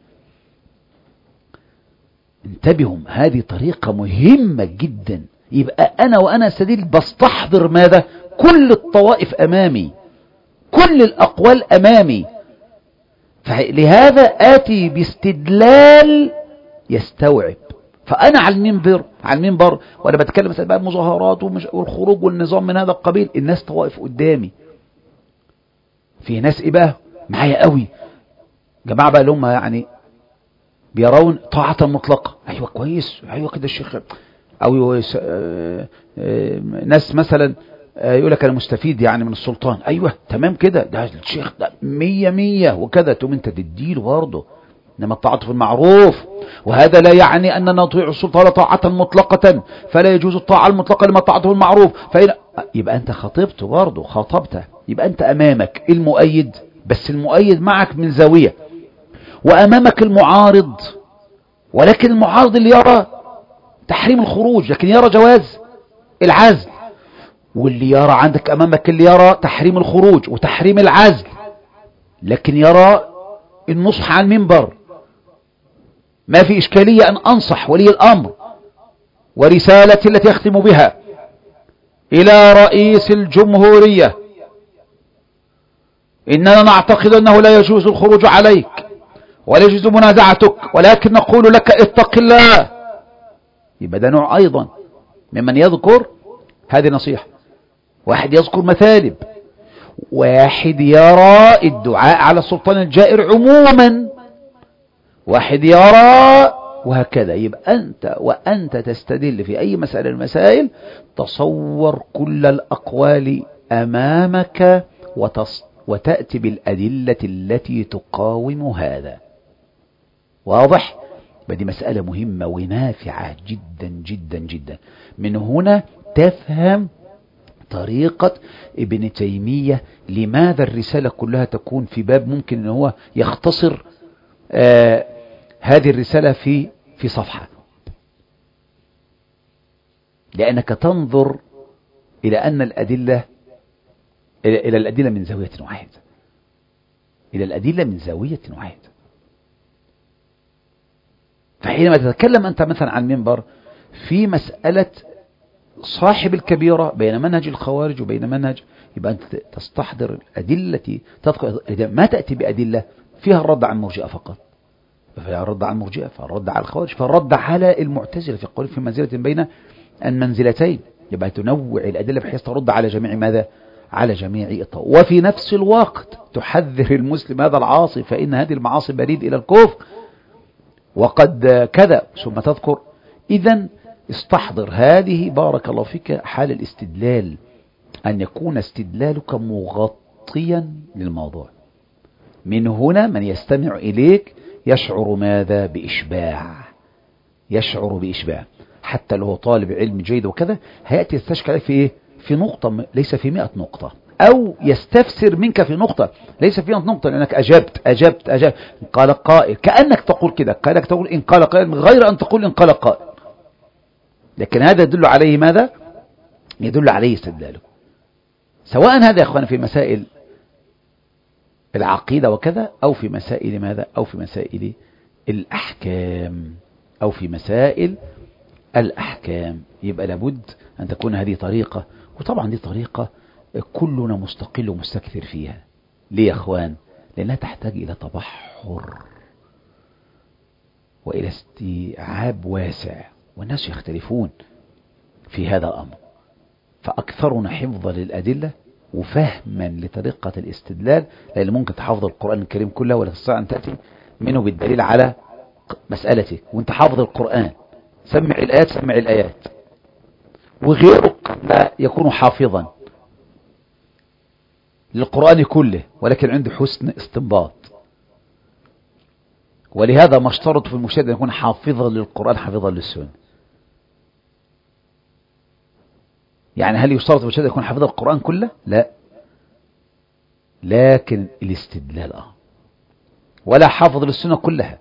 انتبهوا، هذه طريقة مهمة جدا. يبقى أنا وأنا استدل بستحضر ماذا؟ كل الطوائف أمامي، كل الأقوال أمامي. فلهذا آتي باستدلال يستوعب. فأنا على المنبر على المنبر وأنا بتكلم مثلا بقى المظاهرات والخروج والنظام من هذا القبيل، الناس طوائف قدامي، في ناس إيه بقى معايا قوي، جماعة بقى اللي هم يعني بيرون طاعة مطلقة، أيوة كويس، أيوة كده الشيخ، أو ناس مثلا يقول لك أنا مستفيد يعني من السلطان، أيوة تمام كده، ده الشيخ ده مية مية وكذا، تقوم أنت تديله برضه. إنما الطاعة في المعروف، وهذا لا يعني أننا نطيع السلطان طاعة مطلقة، فلا يجوز الطاعة المطلقة لما طاعته المعروف، فإن يبقى أنت خاطبته برضه، خاطبته، يبقى أنت أمامك المؤيد، بس المؤيد معك من زاوية، وأمامك المعارض، ولكن المعارض اللي يرى تحريم الخروج لكن يرى جواز العزل، واللي يرى عندك أمامك اللي يرى تحريم الخروج وتحريم العزل لكن يرى النصح عن المنبر. ما في إشكالية أن أنصح ولي الأمر ورسالتي التي أختم بها إلى رئيس الجمهورية، إننا نعتقد أنه لا يجوز الخروج عليك ولا يجوز منازعتك، ولكن نقول لك اتق الله. يبقى ده نوع أيضا ممن يذكر هذه نصيحة. واحد يذكر مثالب، واحد يرى الدعاء على السلطان الجائر عموما، واحد يرى وهكذا. يبقى أنت وأنت تستدل في أي مسألة المسائل تصور كل الأقوال أمامك وتص وتأتي بالأدلة التي تقاوم هذا. واضح؟ بدي مسألة مهمة ونافعة جدا جدا جدا. من هنا تفهم طريقة ابن تيمية لماذا الرسالة كلها تكون في باب ممكن أن هو يختصر آه هذه الرسالة في في صفحة، لأنك تنظر إلى أن الأدلة إلى, إلى الأدلة من زاوية واحدة، إلى الأدلة من زاوية واحدة. فحينما تتكلم أنت مثلا عن المنبر في مسألة صاحب الكبيرة بين منهج الخوارج وبين منهج، يبقى أنت تستحضر الأدلة تدخل، ما تأتي بأدلة فيها الرد على المرجئة فقط، فيها الرد على المرجئة، فالرد على الخوارج، فالرد على المعتزلة في قول في منزلة بين المنزلتين. يبقى تنوع الأدلة بحيث ترد على جميع ماذا؟ على جميع الطوائف. وفي نفس الوقت تحذر المسلم هذا العاصي، فإن هذه المعاصي بريد إلى الكفر وقد كذا، ثم تذكر. إذن استحضر هذه بارك الله فيك حال الاستدلال، أن يكون استدلالك مغطيا للموضوع. من هنا من يستمع إليك يشعر ماذا؟ بإشباع، يشعر بإشباع. حتى لو طالب علم جيد وكذا هيأتي يستشكل في إيه؟ في نقطة ليس في مئة نقطة، أو يستفسر منك في نقطة ليس في مئة نقطة، لأنك أجبت أجبت أجبت إن قال قائل، كأنك تقول كده، كأنك تقول إن قال قائل غير أن تقول إن قال قائل. لكن هذا يدل عليه ماذا؟ يدل عليه استدلاله. سواء هذا يا أخوان في مسائل العقيدة وكذا، أو في مسائل ماذا؟ أو في مسائل الأحكام، أو في مسائل الأحكام. يبقى لابد أن تكون هذه طريقة، وطبعا دي طريقة كلنا مستقل ومستكثر فيها. ليه يا أخوان؟ لأنها تحتاج إلى تبحر وإلى استيعاب واسع، والناس يختلفون في هذا الأمر، فأكثرنا حفظا للأدلة وفهما لطريقة الاستدلال، لأن ممكن تحفظ القرآن الكريم كله ولا تستطيع أن تأتي منه بالدليل على مسألتك وانت حافظ القرآن. سمع الآيات سمع الآيات، وغيرك لا يكون حافظا للقرآن كله ولكن عنده حسن استنباط. ولهذا ما اشترط في المشاهد أن يكون حافظا للقرآن حافظا للسنة. يعني هل يشترط في المشاهد أن يكون حافظا القرآن كله؟ لا، لكن الاستدلال اه ولا حافظ للسنة كلها،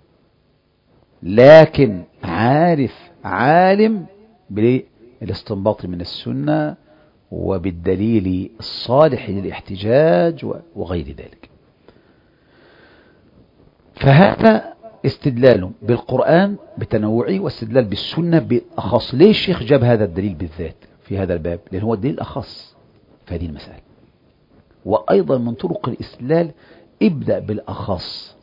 لكن عارف عالم بالاستنباط من السنة وبالدليل الصالح للاحتجاج وغير ذلك. فهذا استدلال بالقرآن بتنوعه، واستدلال بالسنة بأخص. ليه الشيخ جاب هذا الدليل بالذات في هذا الباب؟ لأن هو الدليل الأخص في هذه المسألة. وأيضا من طرق الاستدلال ابدأ بالأخص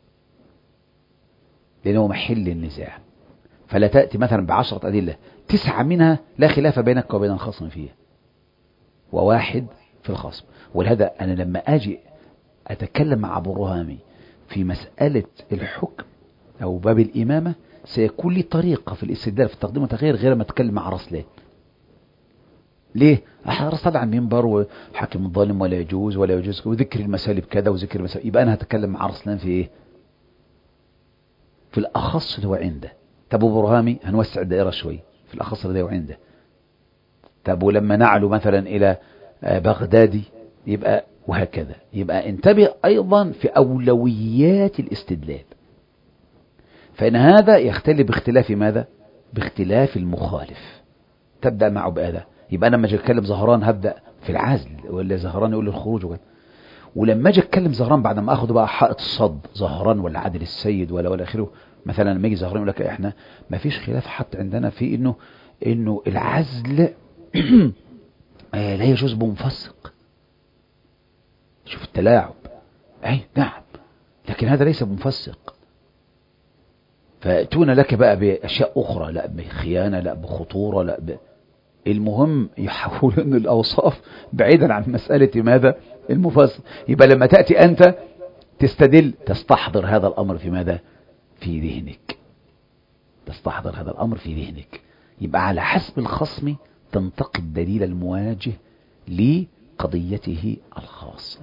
لأنه محل النزاع. فلا تأتي مثلا بعشرة أدلة تسعة منها لا خلاف بينك وبين الخصم فيها وواحد في الخصم. ولهذا أنا لما أجي أتكلم مع أبو الرهامي في مسألة الحكم أو باب الإمامة سيكون لي طريقة في الاستدلال في التقديم والتغيير غير ما أتكلم مع رسلان. ليه؟ رسل عن منبر وحكم الظالم ولا يجوز ولا يجوز وذكر المسالب كذا وذكر المسالب، يبقى أنا هتكلم مع رسلان في إيه؟ في الأخص اللي هو عنده. طب أبو الرهامي هنوسع الدائرة شوي في الأخص اللي هو عنده. طب ولما نعلو مثلا إلى بغدادي يبقى وهكذا. يبقى انتبه أيضا في أولويات الاستدلال، فإن هذا يختلف باختلاف ماذا؟ باختلاف المخالف. تبدأ معه بهذا. يبقى أنا لما أجي أتكلم زهران هبدأ في العزل ولا زهران يقول الخروج وكذا. ولما أجي أتكلم زهران بعد ما أخذ بقى حائط الصد زهران ولا عادل السيد ولا ولا آخره، مثلا لما يجي زهران يقول لك إحنا ما فيش خلاف حتى عندنا في إنه إنه العزل لا يجوز بمفسق. شوف التلاعب. أي نعم، لكن هذا ليس بمفسق. فأتون لك بقى بأشياء أخرى، لا بخيانة، لا بخطورة، لا ب... المهم يحولون الأوصاف بعيدا عن مسألة ماذا؟ المفسق. يبقى لما تأتي أنت تستدل تستحضر هذا الأمر في ماذا؟ في ذهنك. تستحضر هذا الأمر في ذهنك. يبقى على حسب الخصم تنتقي الدليل المواجه لقضيته الخاصة.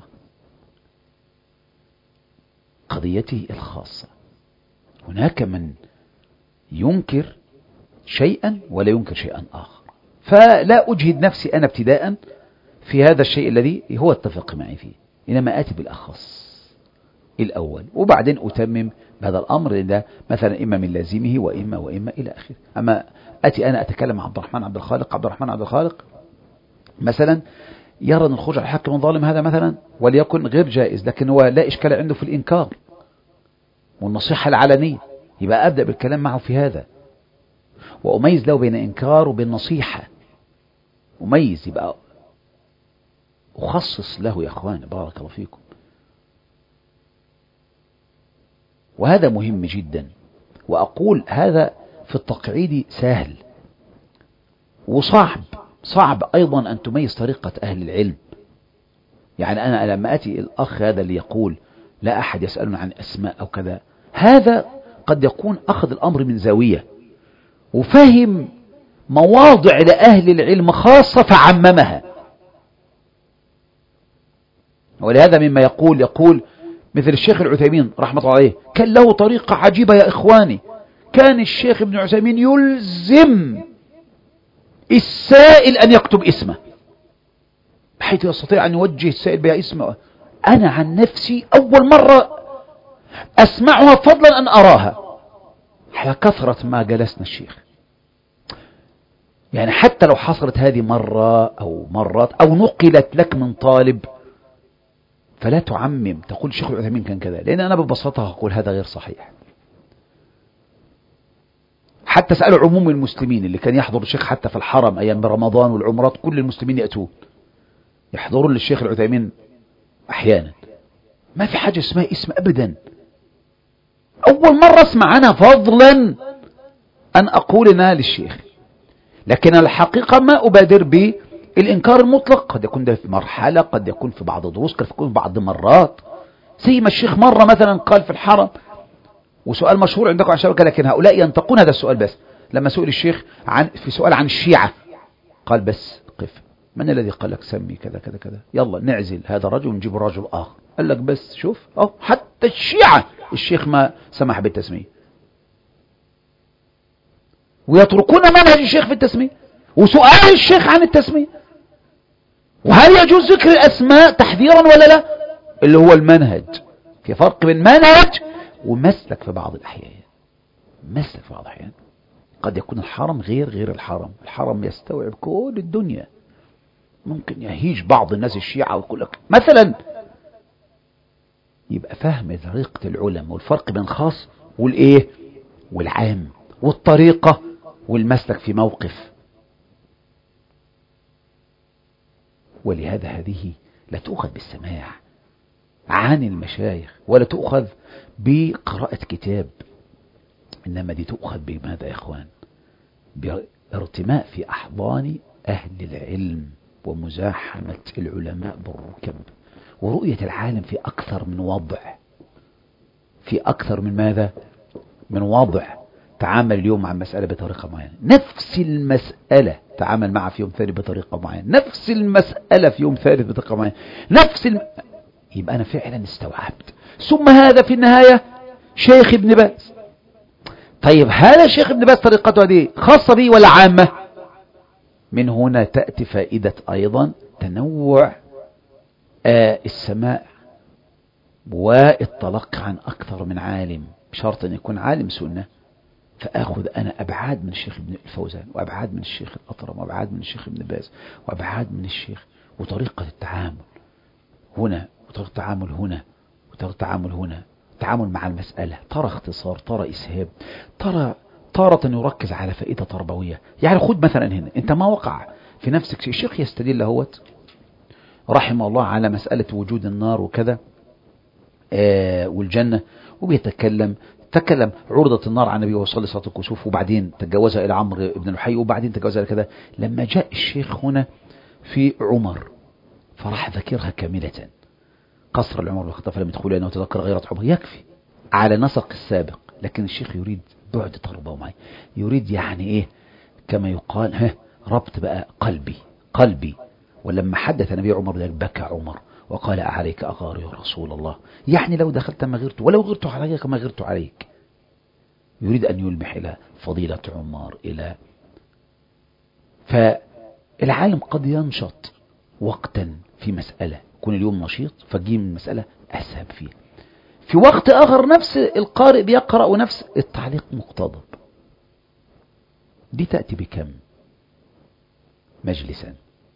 قضيته الخاصة. هناك من ينكر شيئا ولا ينكر شيئا آخر، فلا أجهد نفسي أنا ابتداء في هذا الشيء الذي هو اتفق معي فيه، إنما آتي بالأخص الأول وبعدين أتمم بهذا الأمر، لأن مثلا إما من لازمه وإما وإما إلى آخره. أما أتي أنا أتكلم مع عبد الرحمن عبد الخالق عبد الرحمن عبد الخالق مثلا يرى أن الخروج على الحاكم الظالم هذا مثلا وليكن غير جائز، لكن هو لا إشكال عنده في الإنكار والنصيحة العلنية، يبقى أبدأ بالكلام معه في هذا وأميز له بين إنكار وبين نصيحة. أميز، يبقى أخصص له. يا أخوان بارك الله فيكم. وهذا مهم جدا. وأقول هذا في التقعيد سهل وصعب. صعب أيضا أن تميز طريقة أهل العلم. يعني أنا لما أتي الأخ هذا اللي يقول لا أحد يسألنا عن أسماء أو كذا، هذا قد يكون أخذ الأمر من زاوية وفهم مواضع لأهل العلم خاصة فعممها. ولهذا مما يقول يقول مثل الشيخ العثيمين رحمة الله عليه كان له طريقة عجيبة يا إخواني. كان الشيخ ابن عثيمين يلزم السائل أن يكتب اسمه بحيث يستطيع أن يوجه السائل بها اسمه. أنا عن نفسي أول مرة أسمعها فضلا أن أراها على كثرة ما جلسنا الشيخ. يعني حتى لو حصلت هذه مرة أو مرات أو نقلت لك من طالب فلا تعمم تقول الشيخ العثيمين كان كذا، لأن أنا ببساطة أقول هذا غير صحيح. حتى سألوا عموم المسلمين اللي كان يحضر الشيخ حتى في الحرم أيام رمضان والعمرات، كل المسلمين يأتون يحضرون للشيخ العثيمين أحيانا. ما في حاجة اسمها اسم أبدا. أول مرة أسمع أنا فضلا أن أقول أنا للشيخ، لكن الحقيقة ما أبادر بالإنكار المطلق. قد يكون ده في مرحلة، قد يكون في بعض الدروس، قد يكون في بعض مرات. زي ما الشيخ مرة مثلا قال في الحرم وسؤال مشهور عندكم عن شبكة، لكن هؤلاء ينتقون هذا السؤال بس. لما سئل الشيخ عن في سؤال عن الشيعة قال بس قف، من الذي قال لك سمي كذا كذا كذا، يلا نعزل هذا الرجل ونجيب رجل آخر. قال لك بس شوف أو حتى الشيعة الشيخ ما سمح بالتسمية، ويتركون منهج الشيخ في التسمية وسؤال الشيخ عن التسمية. وهل يجوز ذكر الأسماء تحذيرا ولا لا؟ اللي هو المنهج. في فرق بين منهج ومسلك في بعض الأحيان. مسلك في بعض الأحيان قد يكون الحرم غير غير الحرم. الحرم يستوعب كل الدنيا. ممكن يهيج بعض الناس الشيعة ويقول لك مثلا. يبقى فهم طريقة العلماء والفرق بين الخاص والإيه والعام والطريقة والمسلك في موقف. ولهذا هذه لا تؤخذ بالسماع، عن المشايخ، ولا تؤخذ بقراءة كتاب، إنما دي تؤخذ بماذا يا إخوان؟ بارتماء في أحضان أهل العلم ومزاحمة العلماء بالركب، ورؤية العالم في أكثر من وضع، في أكثر من ماذا؟ من وضع. تعامل اليوم مع المسألة بطريقة معينة، نفس المسألة تعامل معها في يوم ثاني بطريقة معينة، نفس المسألة في يوم ثالث بطريقة معينة، نفس الم... يبقى أنا فعلا استوعبت. ثم هذا في النهاية شيخ ابن باز. طيب هذا شيخ ابن باز طريقته دي خاصة به ولا عامة؟ من هنا تأتي فائدة أيضا تنوع آه السماع والتلقي عن أكثر من عالم، بشرط أن يكون عالم سنة، فأخذ أنا أبعاد من الشيخ ابن الفوزان، وأبعاد من الشيخ الأطرم، وأبعاد من الشيخ ابن باز، وأبعاد من الشيخ، وطريقة التعامل هنا، وطريقة التعامل هنا، وطريقة التعامل هنا، التعامل مع المسألة، ترى اختصار، ترى إسهاب، ترى تارة يركز على فائدة تربوية. يعني خد مثلا هنا أنت ما وقع في نفسك شيء، الشيخ يستدل هوت رحمه الله على مسألة وجود النار وكذا آه والجنة، وبيتكلم تكلم عرضت النار عن النبي وصلى صلاة الكسوف، وبعدين تجاوزها إلى عمرو بن لحي، وبعدين تجاوزها إلى كذا. لما جاء الشيخ هنا في عمر فراح ذكرها كاملة، قصر العمر والخطاب فلم يدخل أنه تذكر غيرة عمر، يكفي على نسق السابق. لكن الشيخ يريد بعد تربوي معي، يريد يعني إيه كما يقال ها ربط بقى قلبي قلبي. ولما حدث النبي عمر ذلك بكى عمر وقال أعليك أغار يا رسول الله، يعني لو دخلت ما غرت، ولو غرت عليك ما غرت عليك. يريد أن يلمح إلى فضيلة عمر، إلى فالعالم قد ينشط وقتا في مسألة، يكون اليوم نشيط فجي من مسألة أسهب فيها، في وقت آخر نفس القارئ بيقرأ ونفس التعليق مقتضب. دي تأتي بكم مجلسا،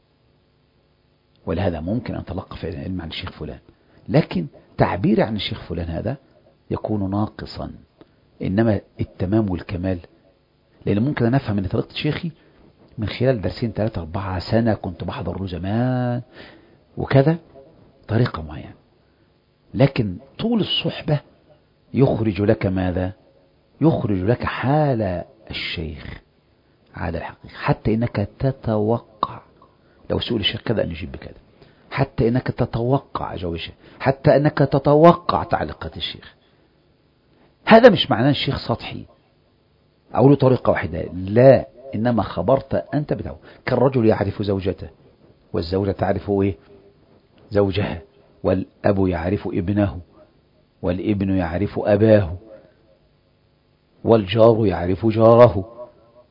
ولهذا ممكن أن تلقى في العلم عن الشيخ فلان، لكن تعبيري عن الشيخ فلان هذا يكون ناقصا. إنما التمام والكمال، لأن ممكن أن أفهم أن طريقة شيخي من خلال درسين ثلاثة أربعة سنة كنت بحضر له زمان وكذا طريقة معينة، لكن طول الصحبة يخرج لك ماذا؟ يخرج لك حال الشيخ على الحقيقة، حتى إنك تتوقع لو سئل الشيخ كذا أن يجيب بكذا، حتى إنك تتوقع جواب الشيخ، حتى إنك تتوقع تعليقات الشيخ. هذا مش معناه الشيخ سطحي أو له طريقة واحدة، لا، إنما خبرت أنت بتاعه. كالرجل يعرف زوجته، والزوجة تعرف إيه؟ زوجها، والأب يعرف ابنه، والابن يعرف أباه، والجار يعرف جاره،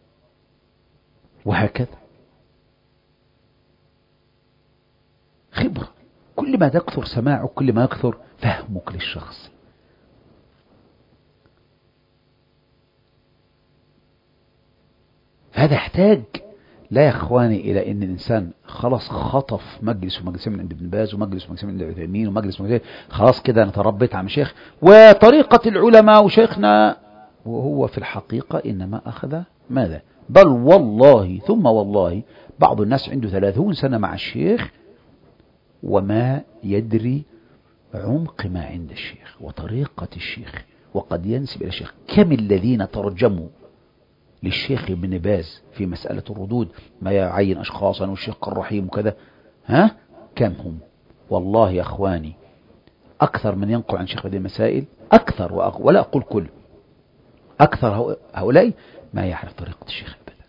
وهكذا. خبرة، كل ما تكثر سماعك كل ما يكثر فهمك للشخص. هذا يحتاج لا يا اخواني الى ان الانسان خلاص خطف مجلس ومجلسين من عند ابن باز ومجلس ومجلسين من عند العثيمين ومجلس ومجلس، خلاص كده انا تربيت عن شيخ وطريقة العلماء وشيخنا، وهو في الحقيقة انما اخذ ماذا؟ بل والله ثم والله بعض الناس عنده ثلاثون سنة مع الشيخ وما يدري عمق ما عند الشيخ وطريقة الشيخ، وقد ينسب إلى الشيخ. كم الذين ترجموا للشيخ ابن باز في مسألة الردود ما يعين أشخاصا والشيخ الرحيم وكذا، ها كم هم؟ والله يا أخواني أكثر من ينقل عن شيخ هذه المسائل، أكثر وأق... ولا أقول كل، أكثر هؤلاء ما يعرف طريقة الشيخ أبدا،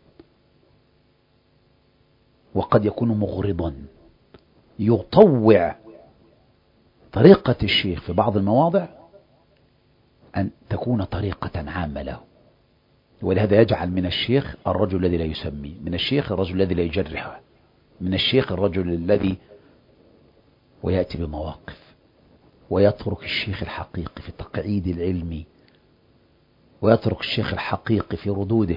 وقد يكون مغرضا يطوع طريقة الشيخ في بعض المواضع أن تكون طريقة عامة له، ولهذا يجعل من الشيخ الرجل الذي لا يسمي، من الشيخ الرجل الذي لا يجرح، من الشيخ الرجل الذي ويأتي بمواقف، ويترك الشيخ الحقيقي في التقعيد العلمي، ويترك الشيخ الحقيقي في ردوده،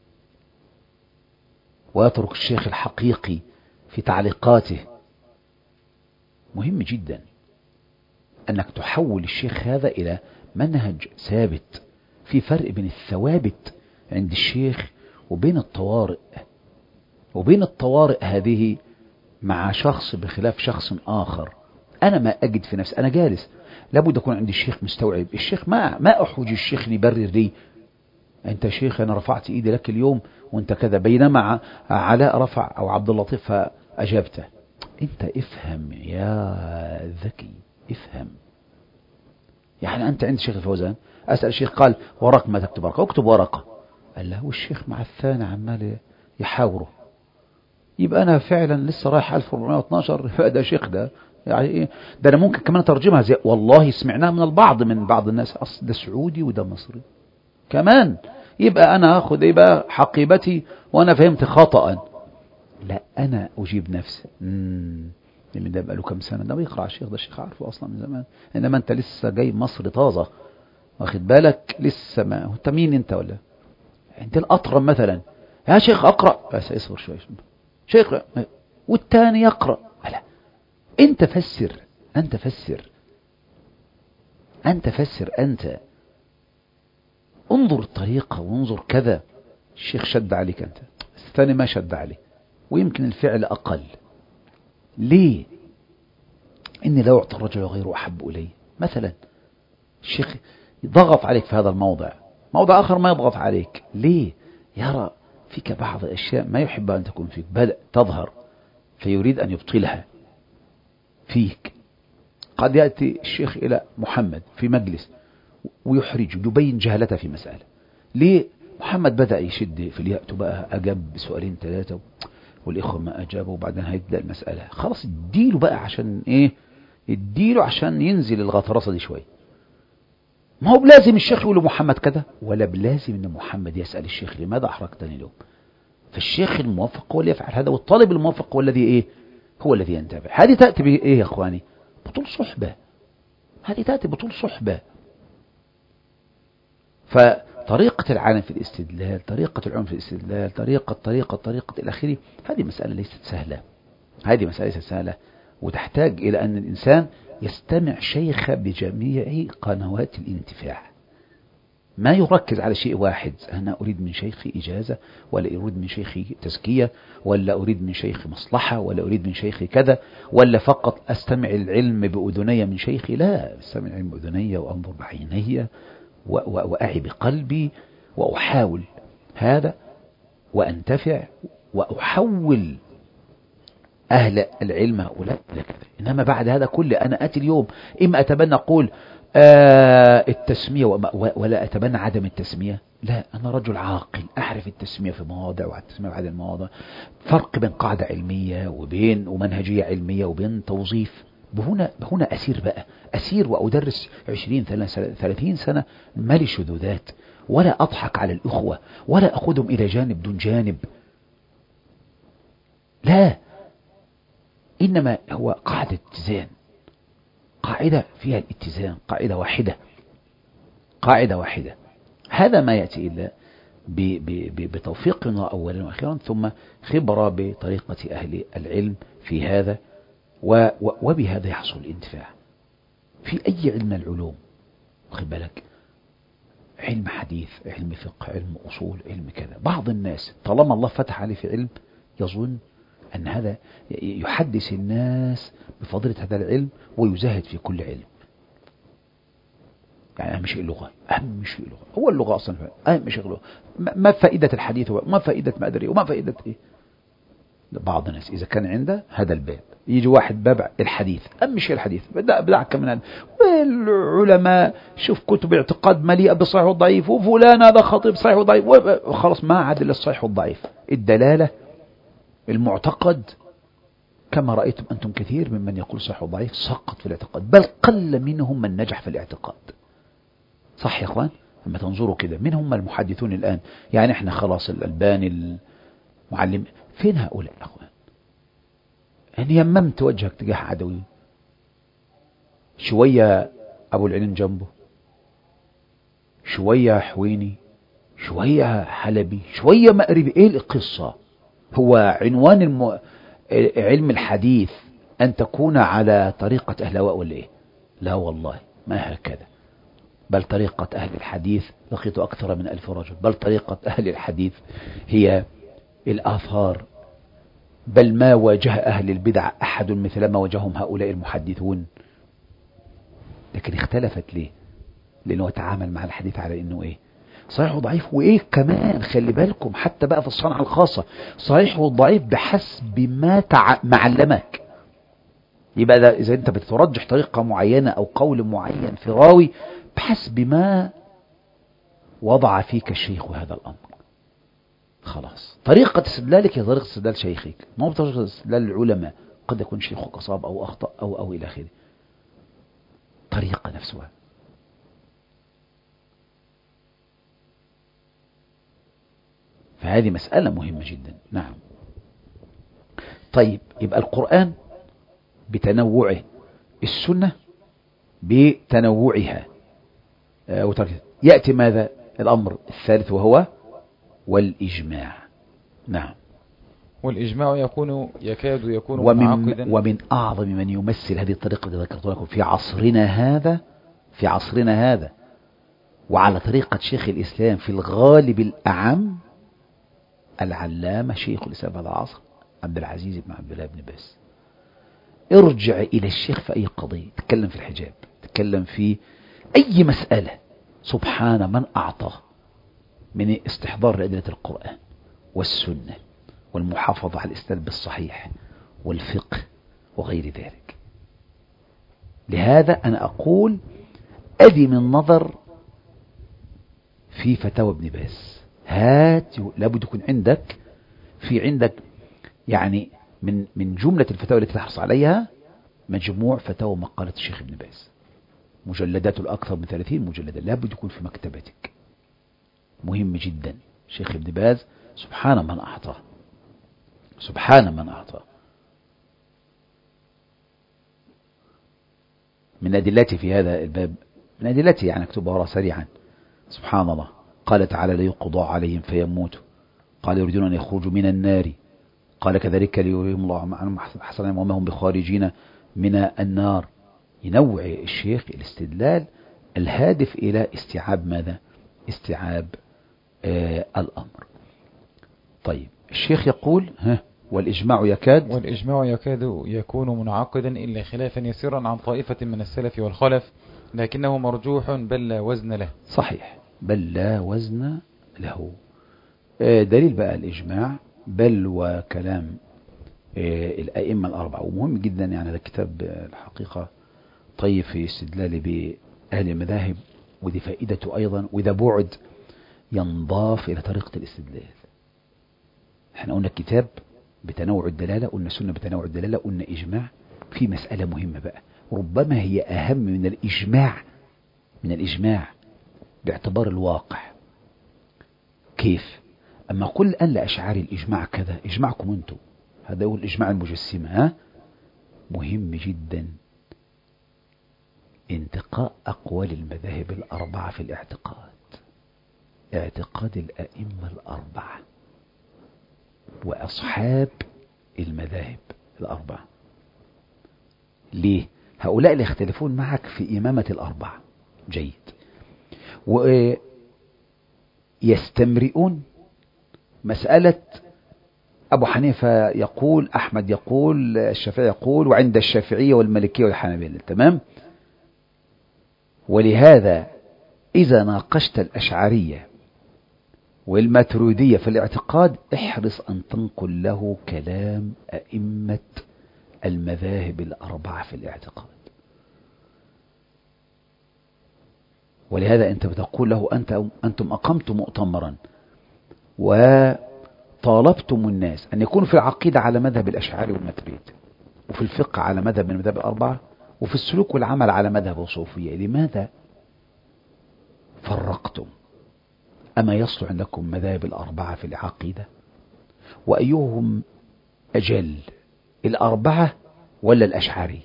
ويترك الشيخ الحقيقي في تعليقاته. مهم جدا أنك تحول الشيخ هذا إلى منهج ثابت. في فرق بين الثوابت عند الشيخ وبين الطوارئ، وبين الطوارئ هذه مع شخص بخلاف شخص آخر. أنا ما أجد في نفسي، أنا جالس لابد يكون عندي الشيخ مستوعب. الشيخ ما ما أحوج الشيخ ليبرر لي أنت شيخ أنا رفعت إيدي لك اليوم وأنت كذا، بينما علاء رفع أو عبد اللطيف فأجابته. أنت افهم يا ذكي، افهم. يعني أنت عند الشيخ الفوزان أسأل الشيخ قال ورق ما تكتب ورقة، اكتب ورقة. قال له والشيخ مع الثاني عمال يحاوره، يبقى أنا فعلا لسه رايح ألف وأربعمائة واثناشر ده شيخ ده يعني إيه ده. أنا ممكن كمان ترجمها زي والله سمعناها من البعض من بعض الناس أصل ده سعودي وده مصري كمان، يبقى أنا أخذ إيه بقى حقيبتي وأنا فهمت خطأ. لا أنا أجيب نفسي امم من ده بقى له كم سنة ده بيقرأ الشيخ ده الشيخ عارفه أصلا من زمان، إنما أنت لسه جاي مصر طازة واخد بالك لسه ما أنت مين أنت ولا أنت الأطرم مثلا يا شيخ أقرأ بس اصبر شوي شيخ والتاني يقرأ. لا أنت فسر أنت فسر أنت فسر أنت انظر الطريقة وانظر كذا. الشيخ شد عليك أنت، الثاني ما شد عليه ويمكن الفعل أقل. ليه؟ إني لو أعطى الرجل غيره أحب إلي مثلا. الشيخ ضغط عليك في هذا الموضع، موضع آخر ما يضغط عليك. ليه؟ يرى فيك بعض الأشياء ما يحب أن تكون فيك بل تظهر فيريد أن يبطلها فيك. قد يأتي الشيخ إلى محمد في مجلس ويحرج يبين جهلته في مسألة. ليه؟ محمد بدأ يشد في اليأت بقى أجاب بسؤالين ثلاثة والإخوة ما أجابوا وبعدين هيبدأ المسألة. خلاص اديله بقى عشان إيه؟ اديله عشان ينزل الغطرسة دي شوي. ما هو بلازم الشيخ يقول محمد كذا ولا بلازم أن محمد يسأل الشيخ لماذا أحرجتني اليوم. فالشيخ الموفق هو اللي يفعل هذا والطالب الموفق هو الذي إيه؟ هو الذي ينتبه. هذه تأتي بإيه يا أخواني؟ بطول صحبة. هذه تأتي بطول صحبة. فطريقة العالم في الاستدلال، طريقة العلم في الاستدلال، طريقة طريقة طريقة الأخير، هذه مسألة ليست سهلة. هذه مسألة ليست سهلة وتحتاج إلى أن الإنسان يستمع شيخ بجميع قنوات الانتفاع، ما يركز على شيء واحد. أنا أريد من شيخي إجازة ولا أريد من شيخي تزكية ولا أريد من شيخي مصلحة ولا أريد من شيخي كذا ولا فقط أستمع العلم بأذني من شيخي. لا، أستمع العلم بأذني وأنظر بعيني وأعي بقلبي وأحاول هذا وأنتفع وأحول أهل العلم هؤلاء إلى كذا. إنما بعد هذا كله أنا أتي اليوم إما أتبنى أقول آه التسمية ولا أتبنى عدم التسمية. لا، أنا رجل عاقل أعرف التسمية في مواضع والتسمية في عدم المواضع، فرق بين قاعدة علمية وبين ومنهجية علمية وبين توظيف. بهنا بهنا أسير بقى أسير وأدرس عشرين ثلاثين سنة مالي شذوذات ولا أضحك على الأخوة ولا أخذهم إلى جانب دون جانب. لا، إنما هو قاعدة اتزان، قاعدة فيها الاتزان، قاعدة واحدة قاعدة واحدة. هذا ما يأتي إلا بتوفيقنا أولا وأخيرا ثم خبرة بطريقة أهل العلم في هذا، وبهذا يحصل الانتفاع في أي علم العلوم. خد بالك، علم حديث، علم فقه، علم أصول، علم كذا. بعض الناس طالما الله فتح عليه في علم يظن أن هذا يحدث الناس بفضيلة هذا العلم ويزهد في كل علم. يعني أهم شيء اللغة، أهم شيء اللغة، هو اللغة أصلا أهم شيء اللغة. ما فائدة الحديث وما فائدة ما أدري وما فائدة إيه. بعض الناس إذا كان عنده هذا الباب يجي واحد باب الحديث، أهم شيء الحديث بدأ بدعك من هذا. والعلماء شوف كتب اعتقاد مليئة بالصحيح والضعيف وفلان هذا خطيب صحيح وضعيف وخلاص ما عاد إلا الصحيح والضعيف. الدلالة المعتقد كما رأيتم أنتم كثير ممن يقول صحيح وضعيف سقط في الاعتقاد، بل قل منهم من نجح في الاعتقاد. صح يا أخوان؟ لما تنظروا كده من هم المحدثون الآن؟ يعني احنا خلاص الألباني المعلم، فين هؤلاء يا أخوان؟ يعني يممت وجهك تجاه عدوي، شوية أبو العلم جنبه، شوية حويني، شوية حلبي، شوية مأربي. ايه القصة؟ هو عنوان الم... علم الحديث أن تكون على طريقة أهل الهواء ولا إيه؟ لا والله ما هكذا، بل طريقة أهل الحديث لقيت أكثر من ألف رجل، بل طريقة أهل الحديث هي الآثار بل ما واجه أهل البدع أحد مثل ما واجههم هؤلاء المحدثون. لكن اختلفت ليه؟ لأنه تعامل مع الحديث على أنه إيه؟ صحيح وضعيف. وإيه كمان خلي بالكم حتى بقى في الصنعة الخاصة صحيح والضعيف بحسب ما تع... معلمك. يبقى ده إذا أنت بترجح طريقة معينة أو قول معين في راوي بحسب ما وضع فيك الشيخ هذا الأمر. خلاص طريقة استدلالك هي طريقة استدلال شيخك، ما هو طريقة استدلال العلماء. قد يكون شيخك أصاب أو أخطأ أو أو إلى آخره. طريقة نفسها. فهذه مسألة مهمة جدا. نعم. طيب يبقى القرآن بتنوعه، السنة بتنوعها. آه يأتي ماذا؟ الأمر الثالث وهو والإجماع. نعم. والإجماع يكون يكاد يكون ومن, معقدا. ومن أعظم من يمثل هذه الطريقة التي ذكرت لكم في عصرنا هذا في عصرنا هذا وعلى طريقة شيخ الإسلام في الغالب الأعم العلامة شيخ الإسلام هذا العصر عبد العزيز بن عبد الله بن باز. ارجع إلى الشيخ في أي قضية، تتكلم في الحجاب، تتكلم في أي مسألة، سبحان من أعطاه من استحضار لأدلة القرآن والسنة والمحافظة على الإسلام بالصحيح والفقه وغير ذلك. لهذا أنا أقول أدي من نظر في فتاوى ابن باز. هات لابد يكون عندك في عندك يعني من من جملة الفتاوى التي تحرص عليها مجموع فتاوى مقالة الشيخ ابن باز، مجلدات الأكثر من ثلاثين مجلدا، لابد يكون في مكتبتك. مهم جدا. شيخ ابن باز سبحان من أعطاه، سبحان من أعطاه. من أدلتي في هذا الباب، من أدلتي يعني اكتبها وراء سريعا. سبحان الله، قال تعالى ليقضى عليهم فيموتوا، قال يريدون أن يخرجوا من النار، قال كذلك ليريهم الله عنهم حسنا وما هم بخارجين من النار. ينوع الشيخ الاستدلال الهادف إلى استيعاب ماذا؟ استيعاب آه الأمر. طيب الشيخ يقول ها والإجماع يكاد والإجماع يكاد يكون منعقدا إلا خلافا يسيرا عن طائفة من السلف والخلف، لكنه مرجوح بل لا وزن له. صحيح، بل لا وزن له. آه دليل بقى الإجماع بل وكلام آه الأئمة الأربعة. ومهم جدا يعني هذا الكتاب الحقيقة طيب في استدلال بأهل المذاهب، ودي فائدته أيضا، وإذا بعد ينضاف إلى طريقة الاستدلال. احنا قلنا الكتاب بتنوع الدلالة، قلنا سنة بتنوع الدلالة، قلنا إجماع. في مسألة مهمة بقى ربما هي أهم من الإجماع من الإجماع باعتبار الواقع. كيف؟ أما قل أن لأشعاري الإجماع كذا، إجماعكم أنتم، هذا هو الإجماع المجسمة. ها؟ مهم جدا انتقاء أقوال المذاهب الأربعة في الاعتقاد، اعتقاد الأئمة الأربعة وأصحاب المذاهب الأربعة. ليه؟ هؤلاء اللي يختلفون معك في إمامة الأربعة جيد، ويستمرئون مسألة أبو حنيفة يقول، أحمد يقول، الشافعي يقول، وعند الشافعية والمالكية والحنابلة. تمام؟ ولهذا إذا ناقشت الأشعرية والماتريدية في الاعتقاد احرص أن تنقل له كلام أئمة المذاهب الأربعة في الاعتقاد. ولهذا أنت بتقول له أنت أنتم أقمتم مؤتمرا وطالبتم الناس أن يكونوا في العقيدة على مذهب الأشعري والماتريد، وفي الفقه على مذهب من المذاهب الأربعة، وفي السلوك والعمل على مذهب الصوفية. لماذا فرقتم؟ أما يصلح عندكم مذاهب الأربعة في العقيدة؟ وأيهم أجل، الأربعة ولا الأشعري؟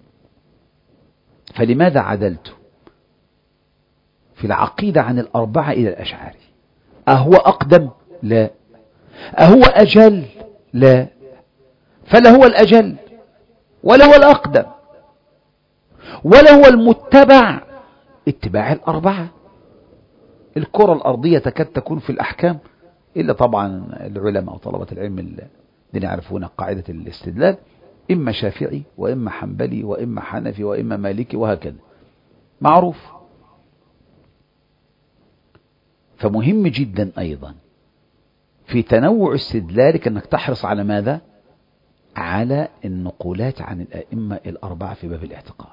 فلماذا عدلت في العقيدة عن الأربعة إلى الأشعري؟ أهو أقدم؟ لا. أهو أجل؟ لا. فلا هو الأجل ولا هو الأقدم ولا هو المتبع اتباع الأربعة. الكرة الأرضية تكاد تكون في الأحكام إلا طبعا العلماء وطلبة العلم الذين يعرفون قاعدة الاستدلال، إما شافعي وإما حنبلي وإما حنفي وإما مالكي وهكذا، معروف. فمهم جدا أيضا في تنوع استدلالك أنك تحرص على ماذا؟ على النقولات عن الأئمة الأربعة في باب الاعتقاد.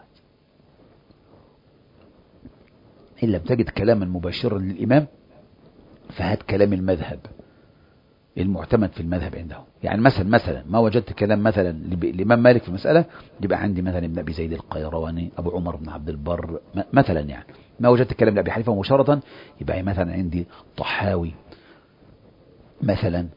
إن لم تجد كلاما مباشرا للإمام فهات كلام المذهب المعتمد في المذهب عندهم. يعني مثلا مثلا ما وجدت كلام مثلا الإمام مالك في المسألة، يبقى عندي مثلا ابن أبي زيد القيرواني، أبو عمر بن عبد البر مثلا. يعني ما وجدت كلام لأبي حنيفة مباشرة، يبقى مثلا عندي طحاوي مثلا،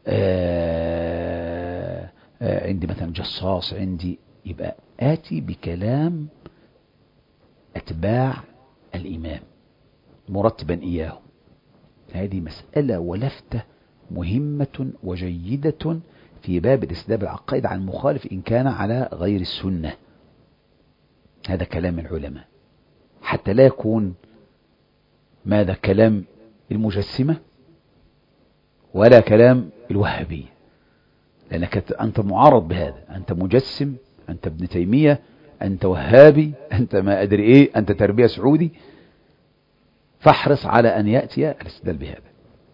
آآ آآ عندي مثلا جصاص، عندي. يبقى آتي بكلام أتباع الإمام مرتبا إياه. هذه مسألة ولفتة مهمة وجيدة في باب الاستدلال بالعقائد عن مخالف إن كان على غير السنة. هذا كلام العلماء، حتى لا يكون ماذا كلام المجسمة ولا كلام الوهابية، لأنك أنت معارض بهذا. أنت مجسم، أنت ابن تيمية، أنت وهابي، أنت ما أدري إيه، أنت تربية سعودي. فاحرص على أن يأتي الاستدلال بهذا.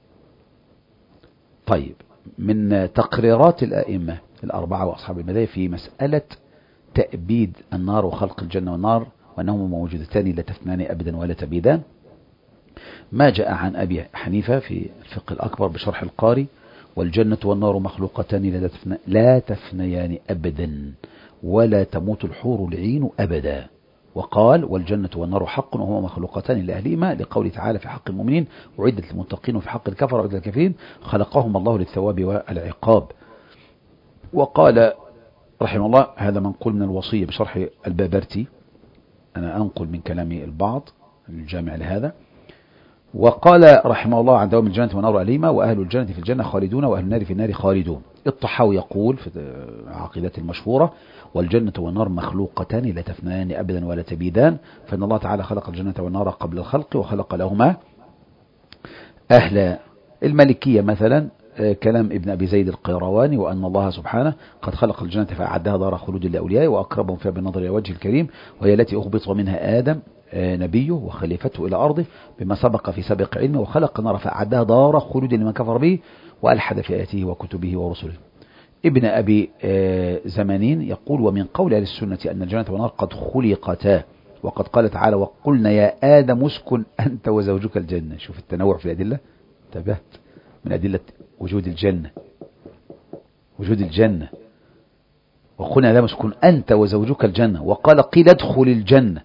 طيب، من تقريرات الأئمة الأربعة وأصحاب المذاهب في مسألة تأبيد النار وخلق الجنة والنار وأنهما موجودتان لا تفنان أبدا ولا تبيدان، ما جاء عن أبي حنيفة في الفقه الأكبر بشرح القاري: والجنة والنار مخلوقتان لا تفنيان أبدا ولا تموت الحور العين أبدا. وقال: والجنة والنار حق وهما مخلوقتان لأهلهما، لقوله تعالى في حق المؤمنين: وعدت للمتقين، وفي حق الكفر وعدت للكافرين، خلقهم الله للثواب والعقاب. وقال رحمه الله، هذا منقول من الوصية بشرح البابرتي، أنا أنقل من كلام البعض الجامع لهذا. وقال رحمه الله: عن دوام الجنة والنار أليمة، وأهل الجنة في الجنة خالدون وأهل النار في النار خالدون. الطحاوي يقول في عقيدة المشهورة: والجنة والنار مخلوقتان لا تفنيان أبدا ولا تبيدان، فإن الله تعالى خلق الجنة والنار قبل الخلق وخلق لهما أهل. المالكية مثلا كلام ابن أبي زيد القيرواني: وأن الله سبحانه قد خلق الجنة فأعدها دار خلود لأوليائه وأقربهم فيها بالنظر إلى وجه الكريم، وهي التي أخبط منها آدم نبيه وخليفته إلى أرضه بما سبق في سابق علمه، وخلق النار فأعدها دار خلود لمن كفر به وألحد في آياته وكتبه ورسله. ابن أبي زمانين يقول: ومن قول أهل السنة أن الجنة والنار قد خلقتا، وقد قال تعالى: وقلنا يا آدم اسكن أنت وزوجك الجنة. شوف التنوع في الأدلة، انتبهت من أدلة وجود الجنة، وجود الجنة. وقلنا يا آدم اسكن أنت وزوجك الجنة، وقال: قيل ادخل الجنة.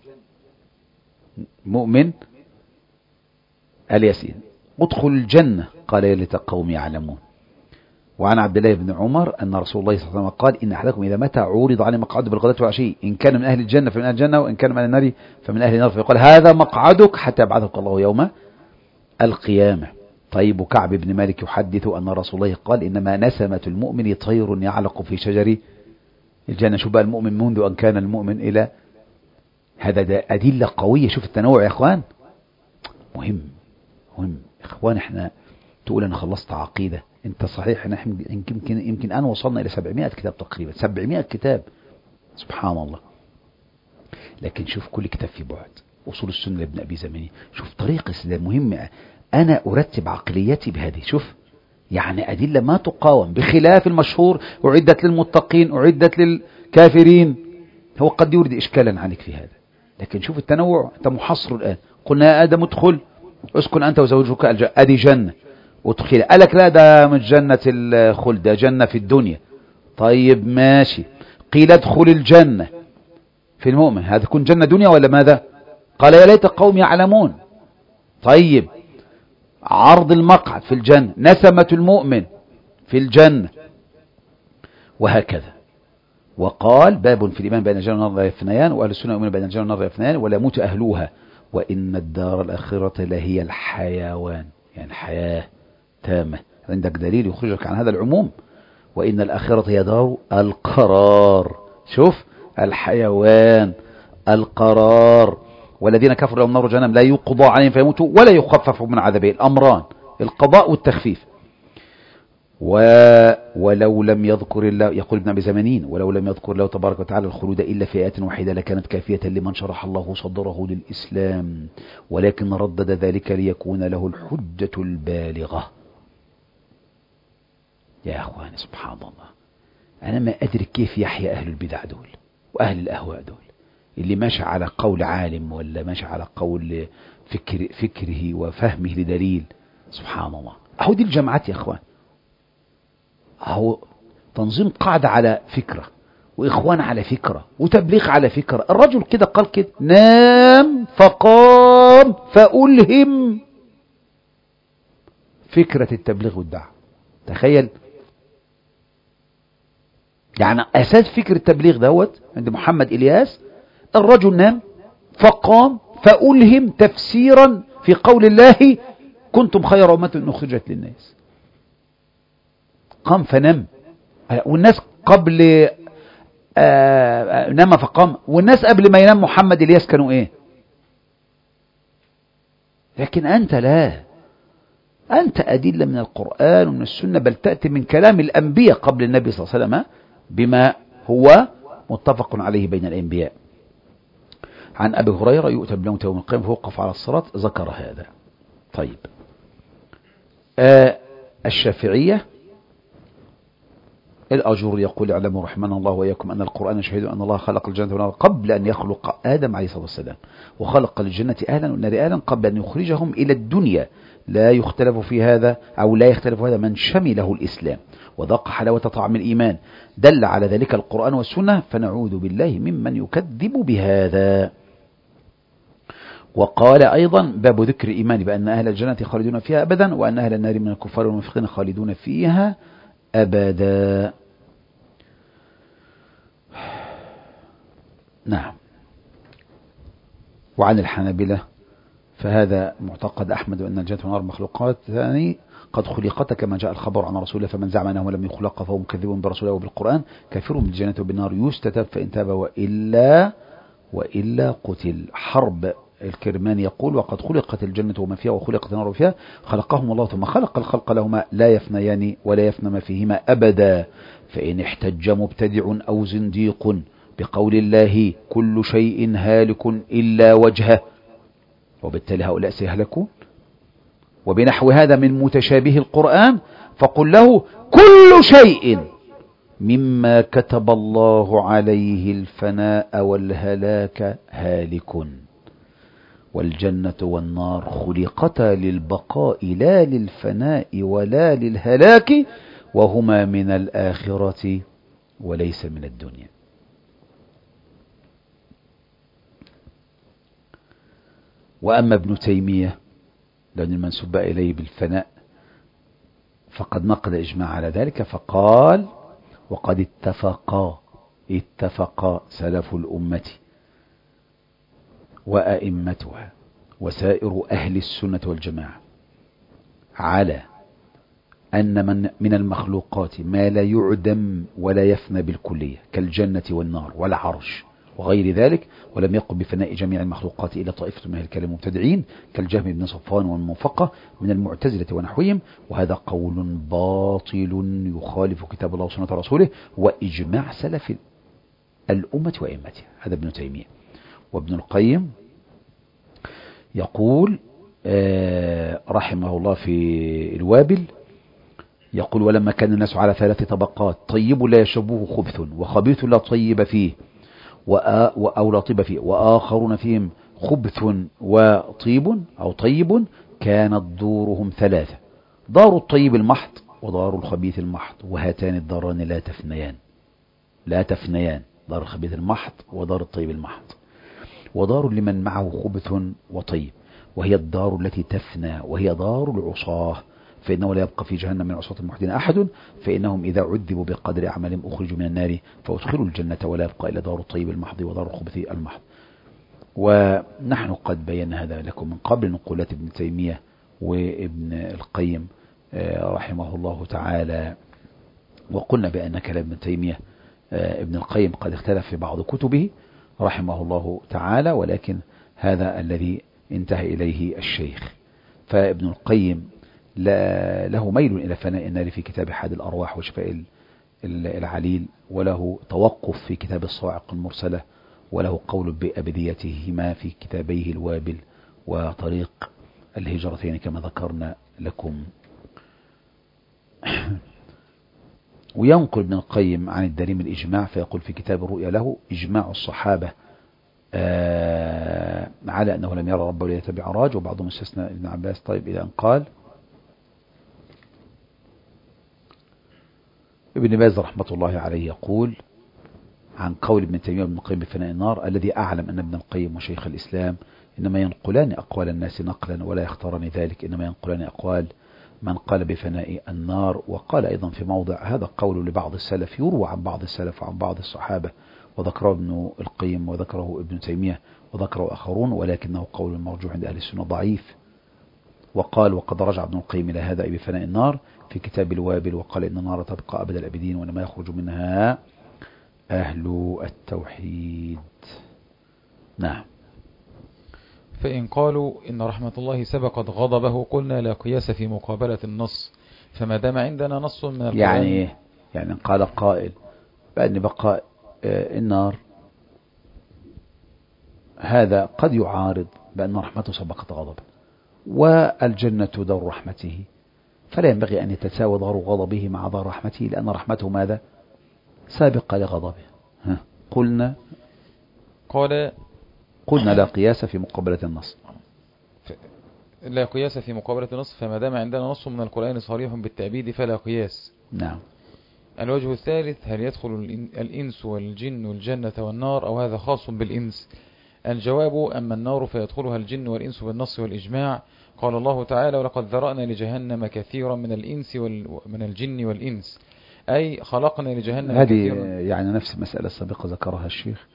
مؤمن قال: ياسين ادخل الجنة، قال: يا ليت قوم يعلمون. وعن عبد الله بن عمر أن رسول الله صلى الله عليه وسلم قال: إن أحدكم إذا متى عورض عليه مقعد بالغداة والعشي، إن كان من أهل الجنة فمن أهل الجنة، وإن كان من أهل النار فمن أهل النار، فيقال: هذا مقعدك حتى يبعثك الله يوم القيامة. طيب، كعب بن مالك يحدث أن رسول الله قال: إنما نسمة المؤمن طير يعلق في شجر الجنة. شو بقى المؤمن منذ أن كان المؤمن إلى هذا؟ أدلة قوية. شوف التنوع يا إخوان، مهم مهم إخوان. إحنا تقول أنا خلصت عقيدة، أنت صحيح إحنا يمكن يمكن أنا وصلنا إلى سبعمائة كتاب تقريبا، سبعمائة كتاب، سبحان الله. لكن شوف كل كتاب في بعد. أصول السنة لابن أبي زماني، شوف طريق السلام مهم. أنا أرتب عقليتي بهذه. شوف يعني أدلة ما تقاوم، بخلاف المشهور: أعدت للمتقين، أعدت للكافرين. هو قد يورد إشكالا عليك في هذا، لكن شوف التنوع. أنت محصر الآن. قلنا يا آدم ادخل، اسكن أنت وزوجك الجنة، أدي جنة ادخل. قالك لا، ده مش جنة الخلد، ده جنة في الدنيا. طيب ماشي، قيل ادخل الجنة في المؤمن، هذا تكون جنة دنيا ولا ماذا؟ قال: يا ليت قوم يعلمون. طيب، عرض المقعد في الجنة، نسمة المؤمن في الجنة، وهكذا. وقال: باب في الإيمان بين الجنة والنار لا يفنيان، وأهل السنة يؤمنون بين الجنة والنار لا يفنيان ولا يموت أهلوها، وإن الدار الآخرة لهي الحيوان، يعني الحياة تامة. عندك دليل يخرجك عن هذا العموم؟ وإن الآخرة هي دار القرار. شوف، الحيوان، القرار. والذين كفروا لهم نار جهنم لا يقضى عليهم فيموتوا ولا يخفف من عذابه. الأمران، القضاء والتخفيف. و ولو لم يذكر الله، يقول ابن أبي زمانين: ولو لم يذكر الله تبارك وتعالى الخلود إلا في آية واحدة لكانت كافية لمن شرح الله صدره للإسلام، ولكن ردد ذلك ليكون له الحجة البالغة. يا أخواني سبحان الله، أنا ما أدري كيف يحيا أهل البدع دول وأهل الأهواء دول، اللي ماشي على قول عالم ولا ماشي على قول فكر فكره وفهمه لدليل. سبحان الله. أهو دي الجماعات يا أخوان، أهو تنظيم قاعدة على فكرة، وإخوان على فكرة، وتبليغ على فكرة. الرجل كده قال كده: نام فقام فألهم. فكرة التبليغ والدعوة، تخيل يعني أساس فكرة التبليغ دوت عند محمد إلياس. الرجل نام فقام فألهم تفسيرا في قول الله: كنتم خير أمة أخرجت للناس. قام فنام، والناس قبل آه نام فقام، والناس قبل ما ينام محمد إلياس كانوا ايه؟ لكن أنت لا، أنت أدلة من القرآن ومن السنة، بل تأتي من كلام الأنبياء قبل النبي صلى الله عليه وسلم بما هو متفق عليه بين الأنبياء. عن أبي هريرة: يؤتى بلومة يوم القيامة فوقف على الصراط. ذكر هذا. طيب، آه الشافعية الأجور يقول: اعلموا رحمنا الله وإياكم أن القرآن شهد أن الله خلق الجنة والنار قبل أن يخلق آدم عليه الصلاة والسلام، وخلق للجنة أهلا والنار أهلا قبل أن يخرجهم إلى الدنيا. لا يختلف في هذا أو لا يختلف هذا من شمله الإسلام وذاق حلاوة طعم الإيمان. دل على ذلك القرآن والسنة، فنعوذ بالله ممن يكذب بهذا. وقال أيضا: باب ذكر الإيمان بأن أهل الجنة خالدون فيها أبدا، وأن أهل النار من الكفار والمنافقين خالدون فيها أبدا. نعم. وعن الحنابلة فهذا معتقد أحمد، أن الجنة والنار مخلوقات ثاني قد خلقت كما جاء الخبر عن رسول الله، فمن زعم أنه لم يخلق فهو مكذب برسوله وبالقرآن كافر بالجنة وبالنار، يستتاب فإن تاب وإلا وإلا قتل. حرب الكرماني يقول: وقد خلقت الجنة وما فيها وخلقت النار وفيها، خلقهم الله ثم خلق الخلق لهما لا يفنيان ولا يفنى ما فيهما أبدا. فإن احتج مبتدع أو زنديق بقول الله كل شيء هالك إلا وجهه، وبالتالي هؤلاء سيهلكون، وبنحو هذا من متشابه القرآن، فقل له: كل شيء مما كتب الله عليه الفناء والهلاك هالك، والجنة والنار خلقتا للبقاء لا للفناء ولا للهلاك، وهما من الآخرة وليس من الدنيا. وأما ابن تيمية لأن المنسوب إليه بالفناء فقد نقل إجماع على ذلك، فقال: وقد اتفقا اتفقا سلف الأمة وأئمتها وسائر أهل السنة والجماعة على أن من, من المخلوقات ما لا يعدم ولا يفنى بالكلية كالجنة والنار والعرش وغير ذلك، ولم يقل بفناء جميع المخلوقات إلا طائفة من أهل الكلام المبتدعين كالجهم بن صفوان والمنفقة من المعتزلة ونحوهم، وهذا قول باطل يخالف كتاب الله وسنة رسوله وإجماع سلف الأمة وأئمتها. هذا ابن تيمية. وابن القيم يقول آه رحمه الله في الوابل، يقول: ولما كان الناس على ثلاث طبقات: طيب لا يشربه خبث، وخبيث لا طيب فيه أو لا طيب فيه، وآخرون فيهم خبث وطيب أو طيب، كانت دورهم ثلاثة: دار الطيب المحض ودار الخبيث المحض، وهاتان الداران لا تفنيان لا تفنيان دار الخبيث المحض ودار الطيب المحض. ودار لمن معه خبث وطيب، وهي الدار التي تفنى، وهي دار العصاة، فإنه لا يبقى في جهنم من عصاة الموحدين أحد، فإنهم إذا عذبوا بقدر أعمالهم أخرجوا من النار فأدخلوا الجنة، ولا يبقى إلا دار الطيب المحض ودار الخبث المحض. ونحن قد بينا هذا لكم من قبل، نقولات ابن تيمية وابن القيم رحمه الله تعالى، وقلنا بأن كلام ابن تيمية ابن القيم قد اختلف في بعض كتبه رحمه الله تعالى، ولكن هذا الذي انتهى إليه الشيخ. فابن القيم له ميل إلى فناء النار في كتاب حاد الأرواح وشفاء العليل، وله توقف في كتاب الصواعق المرسلة، وله قول بأبديتهما في كتابيه الوابل وطريق الهجرتين كما ذكرنا لكم. وينقل ابن القيم عن الدارمي الإجماع فيقول في كتاب الرؤيا له: إجماع الصحابة آه على أنه لم يرى ربه ليلة بعراج، وبعضهم استثنى ابن عباس. طيب إلى أن قال ابن باز رحمة الله عليه يقول عن قول ابن تيمية وابن القيم بفناء النار: الذي أعلم أن ابن القيم وشيخ الإسلام إنما ينقلان أقوال الناس نقلا ولا يختاران ذلك، إنما ينقلان أقوال من قال بفناء النار. وقال أيضا في موضع: هذا قول لبعض السلف يروى عن بعض السلف وعن بعض الصحابة، وذكره ابن القيم وذكره ابن تيمية وذكره آخرون، ولكنه قول مرجوح عند أهل السنة ضعيف. وقال: وقد رجع ابن القيم إلى هذا بفناء النار في كتاب الوابل، وقال: إن النار تبقى أبد الأبدين وإنما يخرج منها أهل التوحيد. نعم. فإن قالوا إن رحمة الله سبقت غضبه قلنا لا قياس في مقابلة النص، فما دام عندنا نص من القرآن. يعني يعني قال قائل بأن بقاء النار هذا قد يعارض بأن رحمته سبقت غضبه، والجنة دار رحمته، فلا ينبغي أن يتساوى ظهر غضبه مع ظهر رحمته، لأن رحمته ماذا؟ سابقة لغضبه. ها. قلنا قال قلنا لا قياس في مقابلة النص. لا قياس في مقابلة النص، فما دام عندنا نص من القرآن صريح بالتأبيد فلا قياس. نعم. الوجه الثالث: هل يدخل الإنس والجن الجنة والنار أو هذا خاص بالإنس؟ الجواب: أما النار فيدخلها الجن والإنس بالنص والإجماع. قال الله تعالى: ولقد ذرأنا لجهنم كثيرا من الإنس ومن الجن والإنس، أي خلقنا لجهنم هذه كثيرا. يعني نفس المسألة السابقة ذكرها الشيخ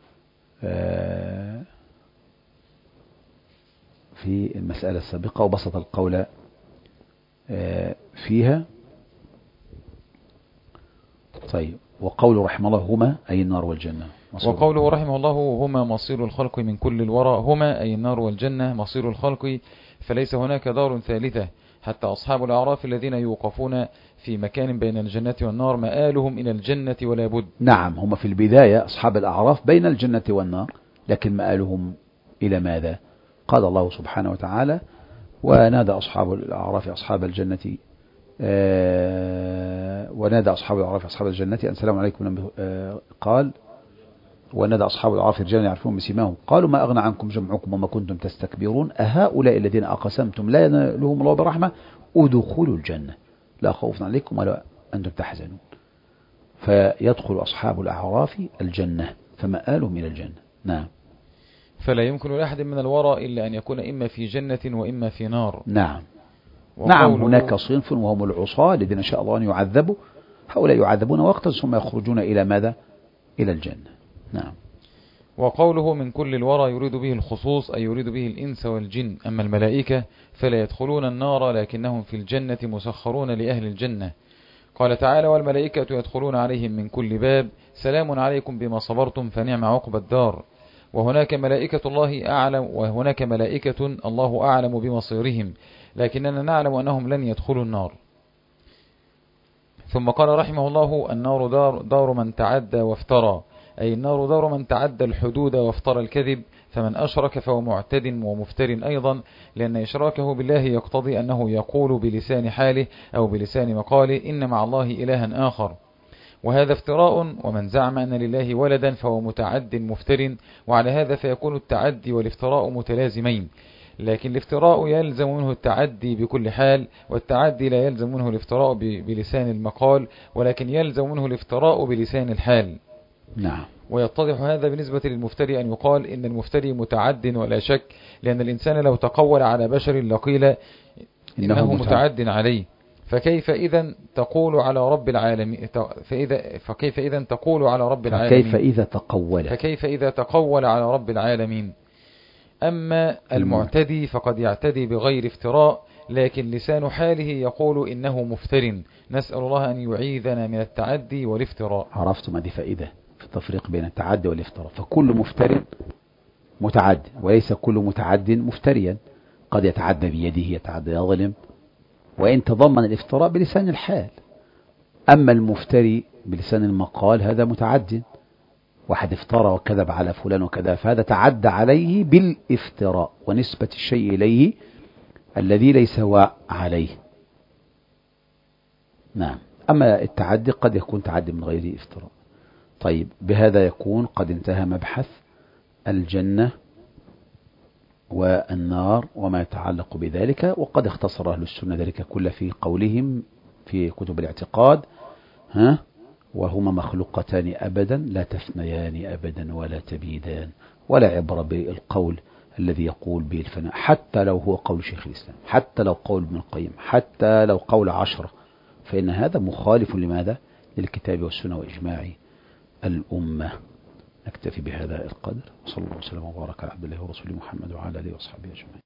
في المسألة السابقة وبسط القول فيها. طيب، وقوله رحمه الله هما أي النار والجنة. وقوله رحمه الله هما مصير الخلق من كل الورى، هما أي النار والجنة مصير الخلق، فليس هناك دار ثالثة. حتى أصحاب الأعراف الذين يوقفون في مكان بين الجنة والنار مآلهم إلى الجنة ولا بد. نعم، هم في البداية أصحاب الأعراف بين الجنة والنار، لكن مآلهم إلى ماذا؟ قال الله سبحانه وتعالى: ونادى أصحاب الأعراف أصحاب الجنة آه ونادى أصحاب الأعراف أصحاب الجنة أن سلام عليكم. آه قال: ونادى أصحاب الأعراف الرجال يعرفون بسيماهم قالوا ما أغنى عنكم جمعكم وما كنتم تستكبرون أهؤلاء الذين أقسمتم لا ينالهم الله برحمة ادخلوا الجنة لا خوف عليكم ولا أنتم تحزنون. فيدخل أصحاب الأعراف الجنة فمآلهم إلى الجنة. نعم. فلا يمكن لأحد من الورى إلا أن يكون إما في جنة وإما في نار. نعم. نعم، هناك صنف وهم العصاة الذين شاء الله أن يعذبوا، هؤلاء يعذبون وقتا ثم يخرجون إلى ماذا؟ إلى الجنة. نعم. وقوله من كل الورى يريد به الخصوص أي يريد به الإنس والجن. أما الملائكة فلا يدخلون النار لكنهم في الجنة مسخرون لأهل الجنة. قال تعالى: والملائكة يدخلون عليهم من كل باب سلام عليكم بما صبرتم فنعم عقبى الدار. وهناك ملائكة الله أعلم وهناك ملائكة الله أعلم بمصيرهم، لكننا نعلم أنهم لن يدخلوا النار. ثم قال رحمه الله: النار دار, دار من تعدى وافترى، أي النار دار من تعدى الحدود وافترى الكذب، فمن أشرك فهو معتد ومفتر أيضا، لأن إشراكه بالله يقتضي أنه يقول بلسان حاله أو بلسان مقاله إن مع الله إلها آخر، وهذا افتراء. ومن زعم أن لله ولدا فهو متعد مفتر، وعلى هذا فيكون التعدي والافتراء متلازمين، لكن الافتراء يلزم منه التعدي بكل حال، والتعدي لا يلزم منه الافتراء بلسان المقال، ولكن يلزم منه الافتراء بلسان الحال. نعم. ويتضح هذا بالنسبة للمفتري أن يقال إن المفتري متعد ولا شك، لأن الإنسان لو تقول على بشر لقيل إنه, إنه متعد عليه، فكيف إذا تقول على رب العالمين فإذا فكيف إذا تقول على رب العالمين فكيف إذا تقول فكيف إذا تقول على رب العالمين. أما المعتدي فقد يعتدي بغير افتراء، لكن لسان حاله يقول إنه مفتر. نسأل الله أن يعيذنا من التعدي والافتراء. عرفتم هذه فائدة في التفريق بين التعدي والافتراء، فكل مفتر متعد وليس كل متعد مفتريا، قد يتعدى بيده، يتعدى يظلم، وإن تضمن الافتراء بلسان الحال. أما المفتري بلسان المقال هذا متعد، واحد افترى وكذب على فلان وكذا، فهذا تعدى عليه بالافتراء ونسبة الشيء إليه الذي ليس هو عليه. نعم. أما التعدي قد يكون تعدي من غير افتراء. طيب، بهذا يكون قد انتهى مبحث الجنة والنار وما يتعلق بذلك، وقد اختصر أهل السنة ذلك كله في قولهم في كتب الاعتقاد: ها وهما مخلوقتان أبدا لا تفنيان أبدا ولا تبيدان، ولا عبرة بالقول الذي يقول به الفناء، حتى لو هو قول شيخ الإسلام، حتى لو قول ابن القيم، حتى لو قول عشرة، فإن هذا مخالف لماذا؟ للكتاب والسنة وإجماع الأمة. نكتفي بهذا القدر، وصلى الله وسلم وبارك على عبد الله ورسوله محمد وعلى آله وصحبه أجمعين.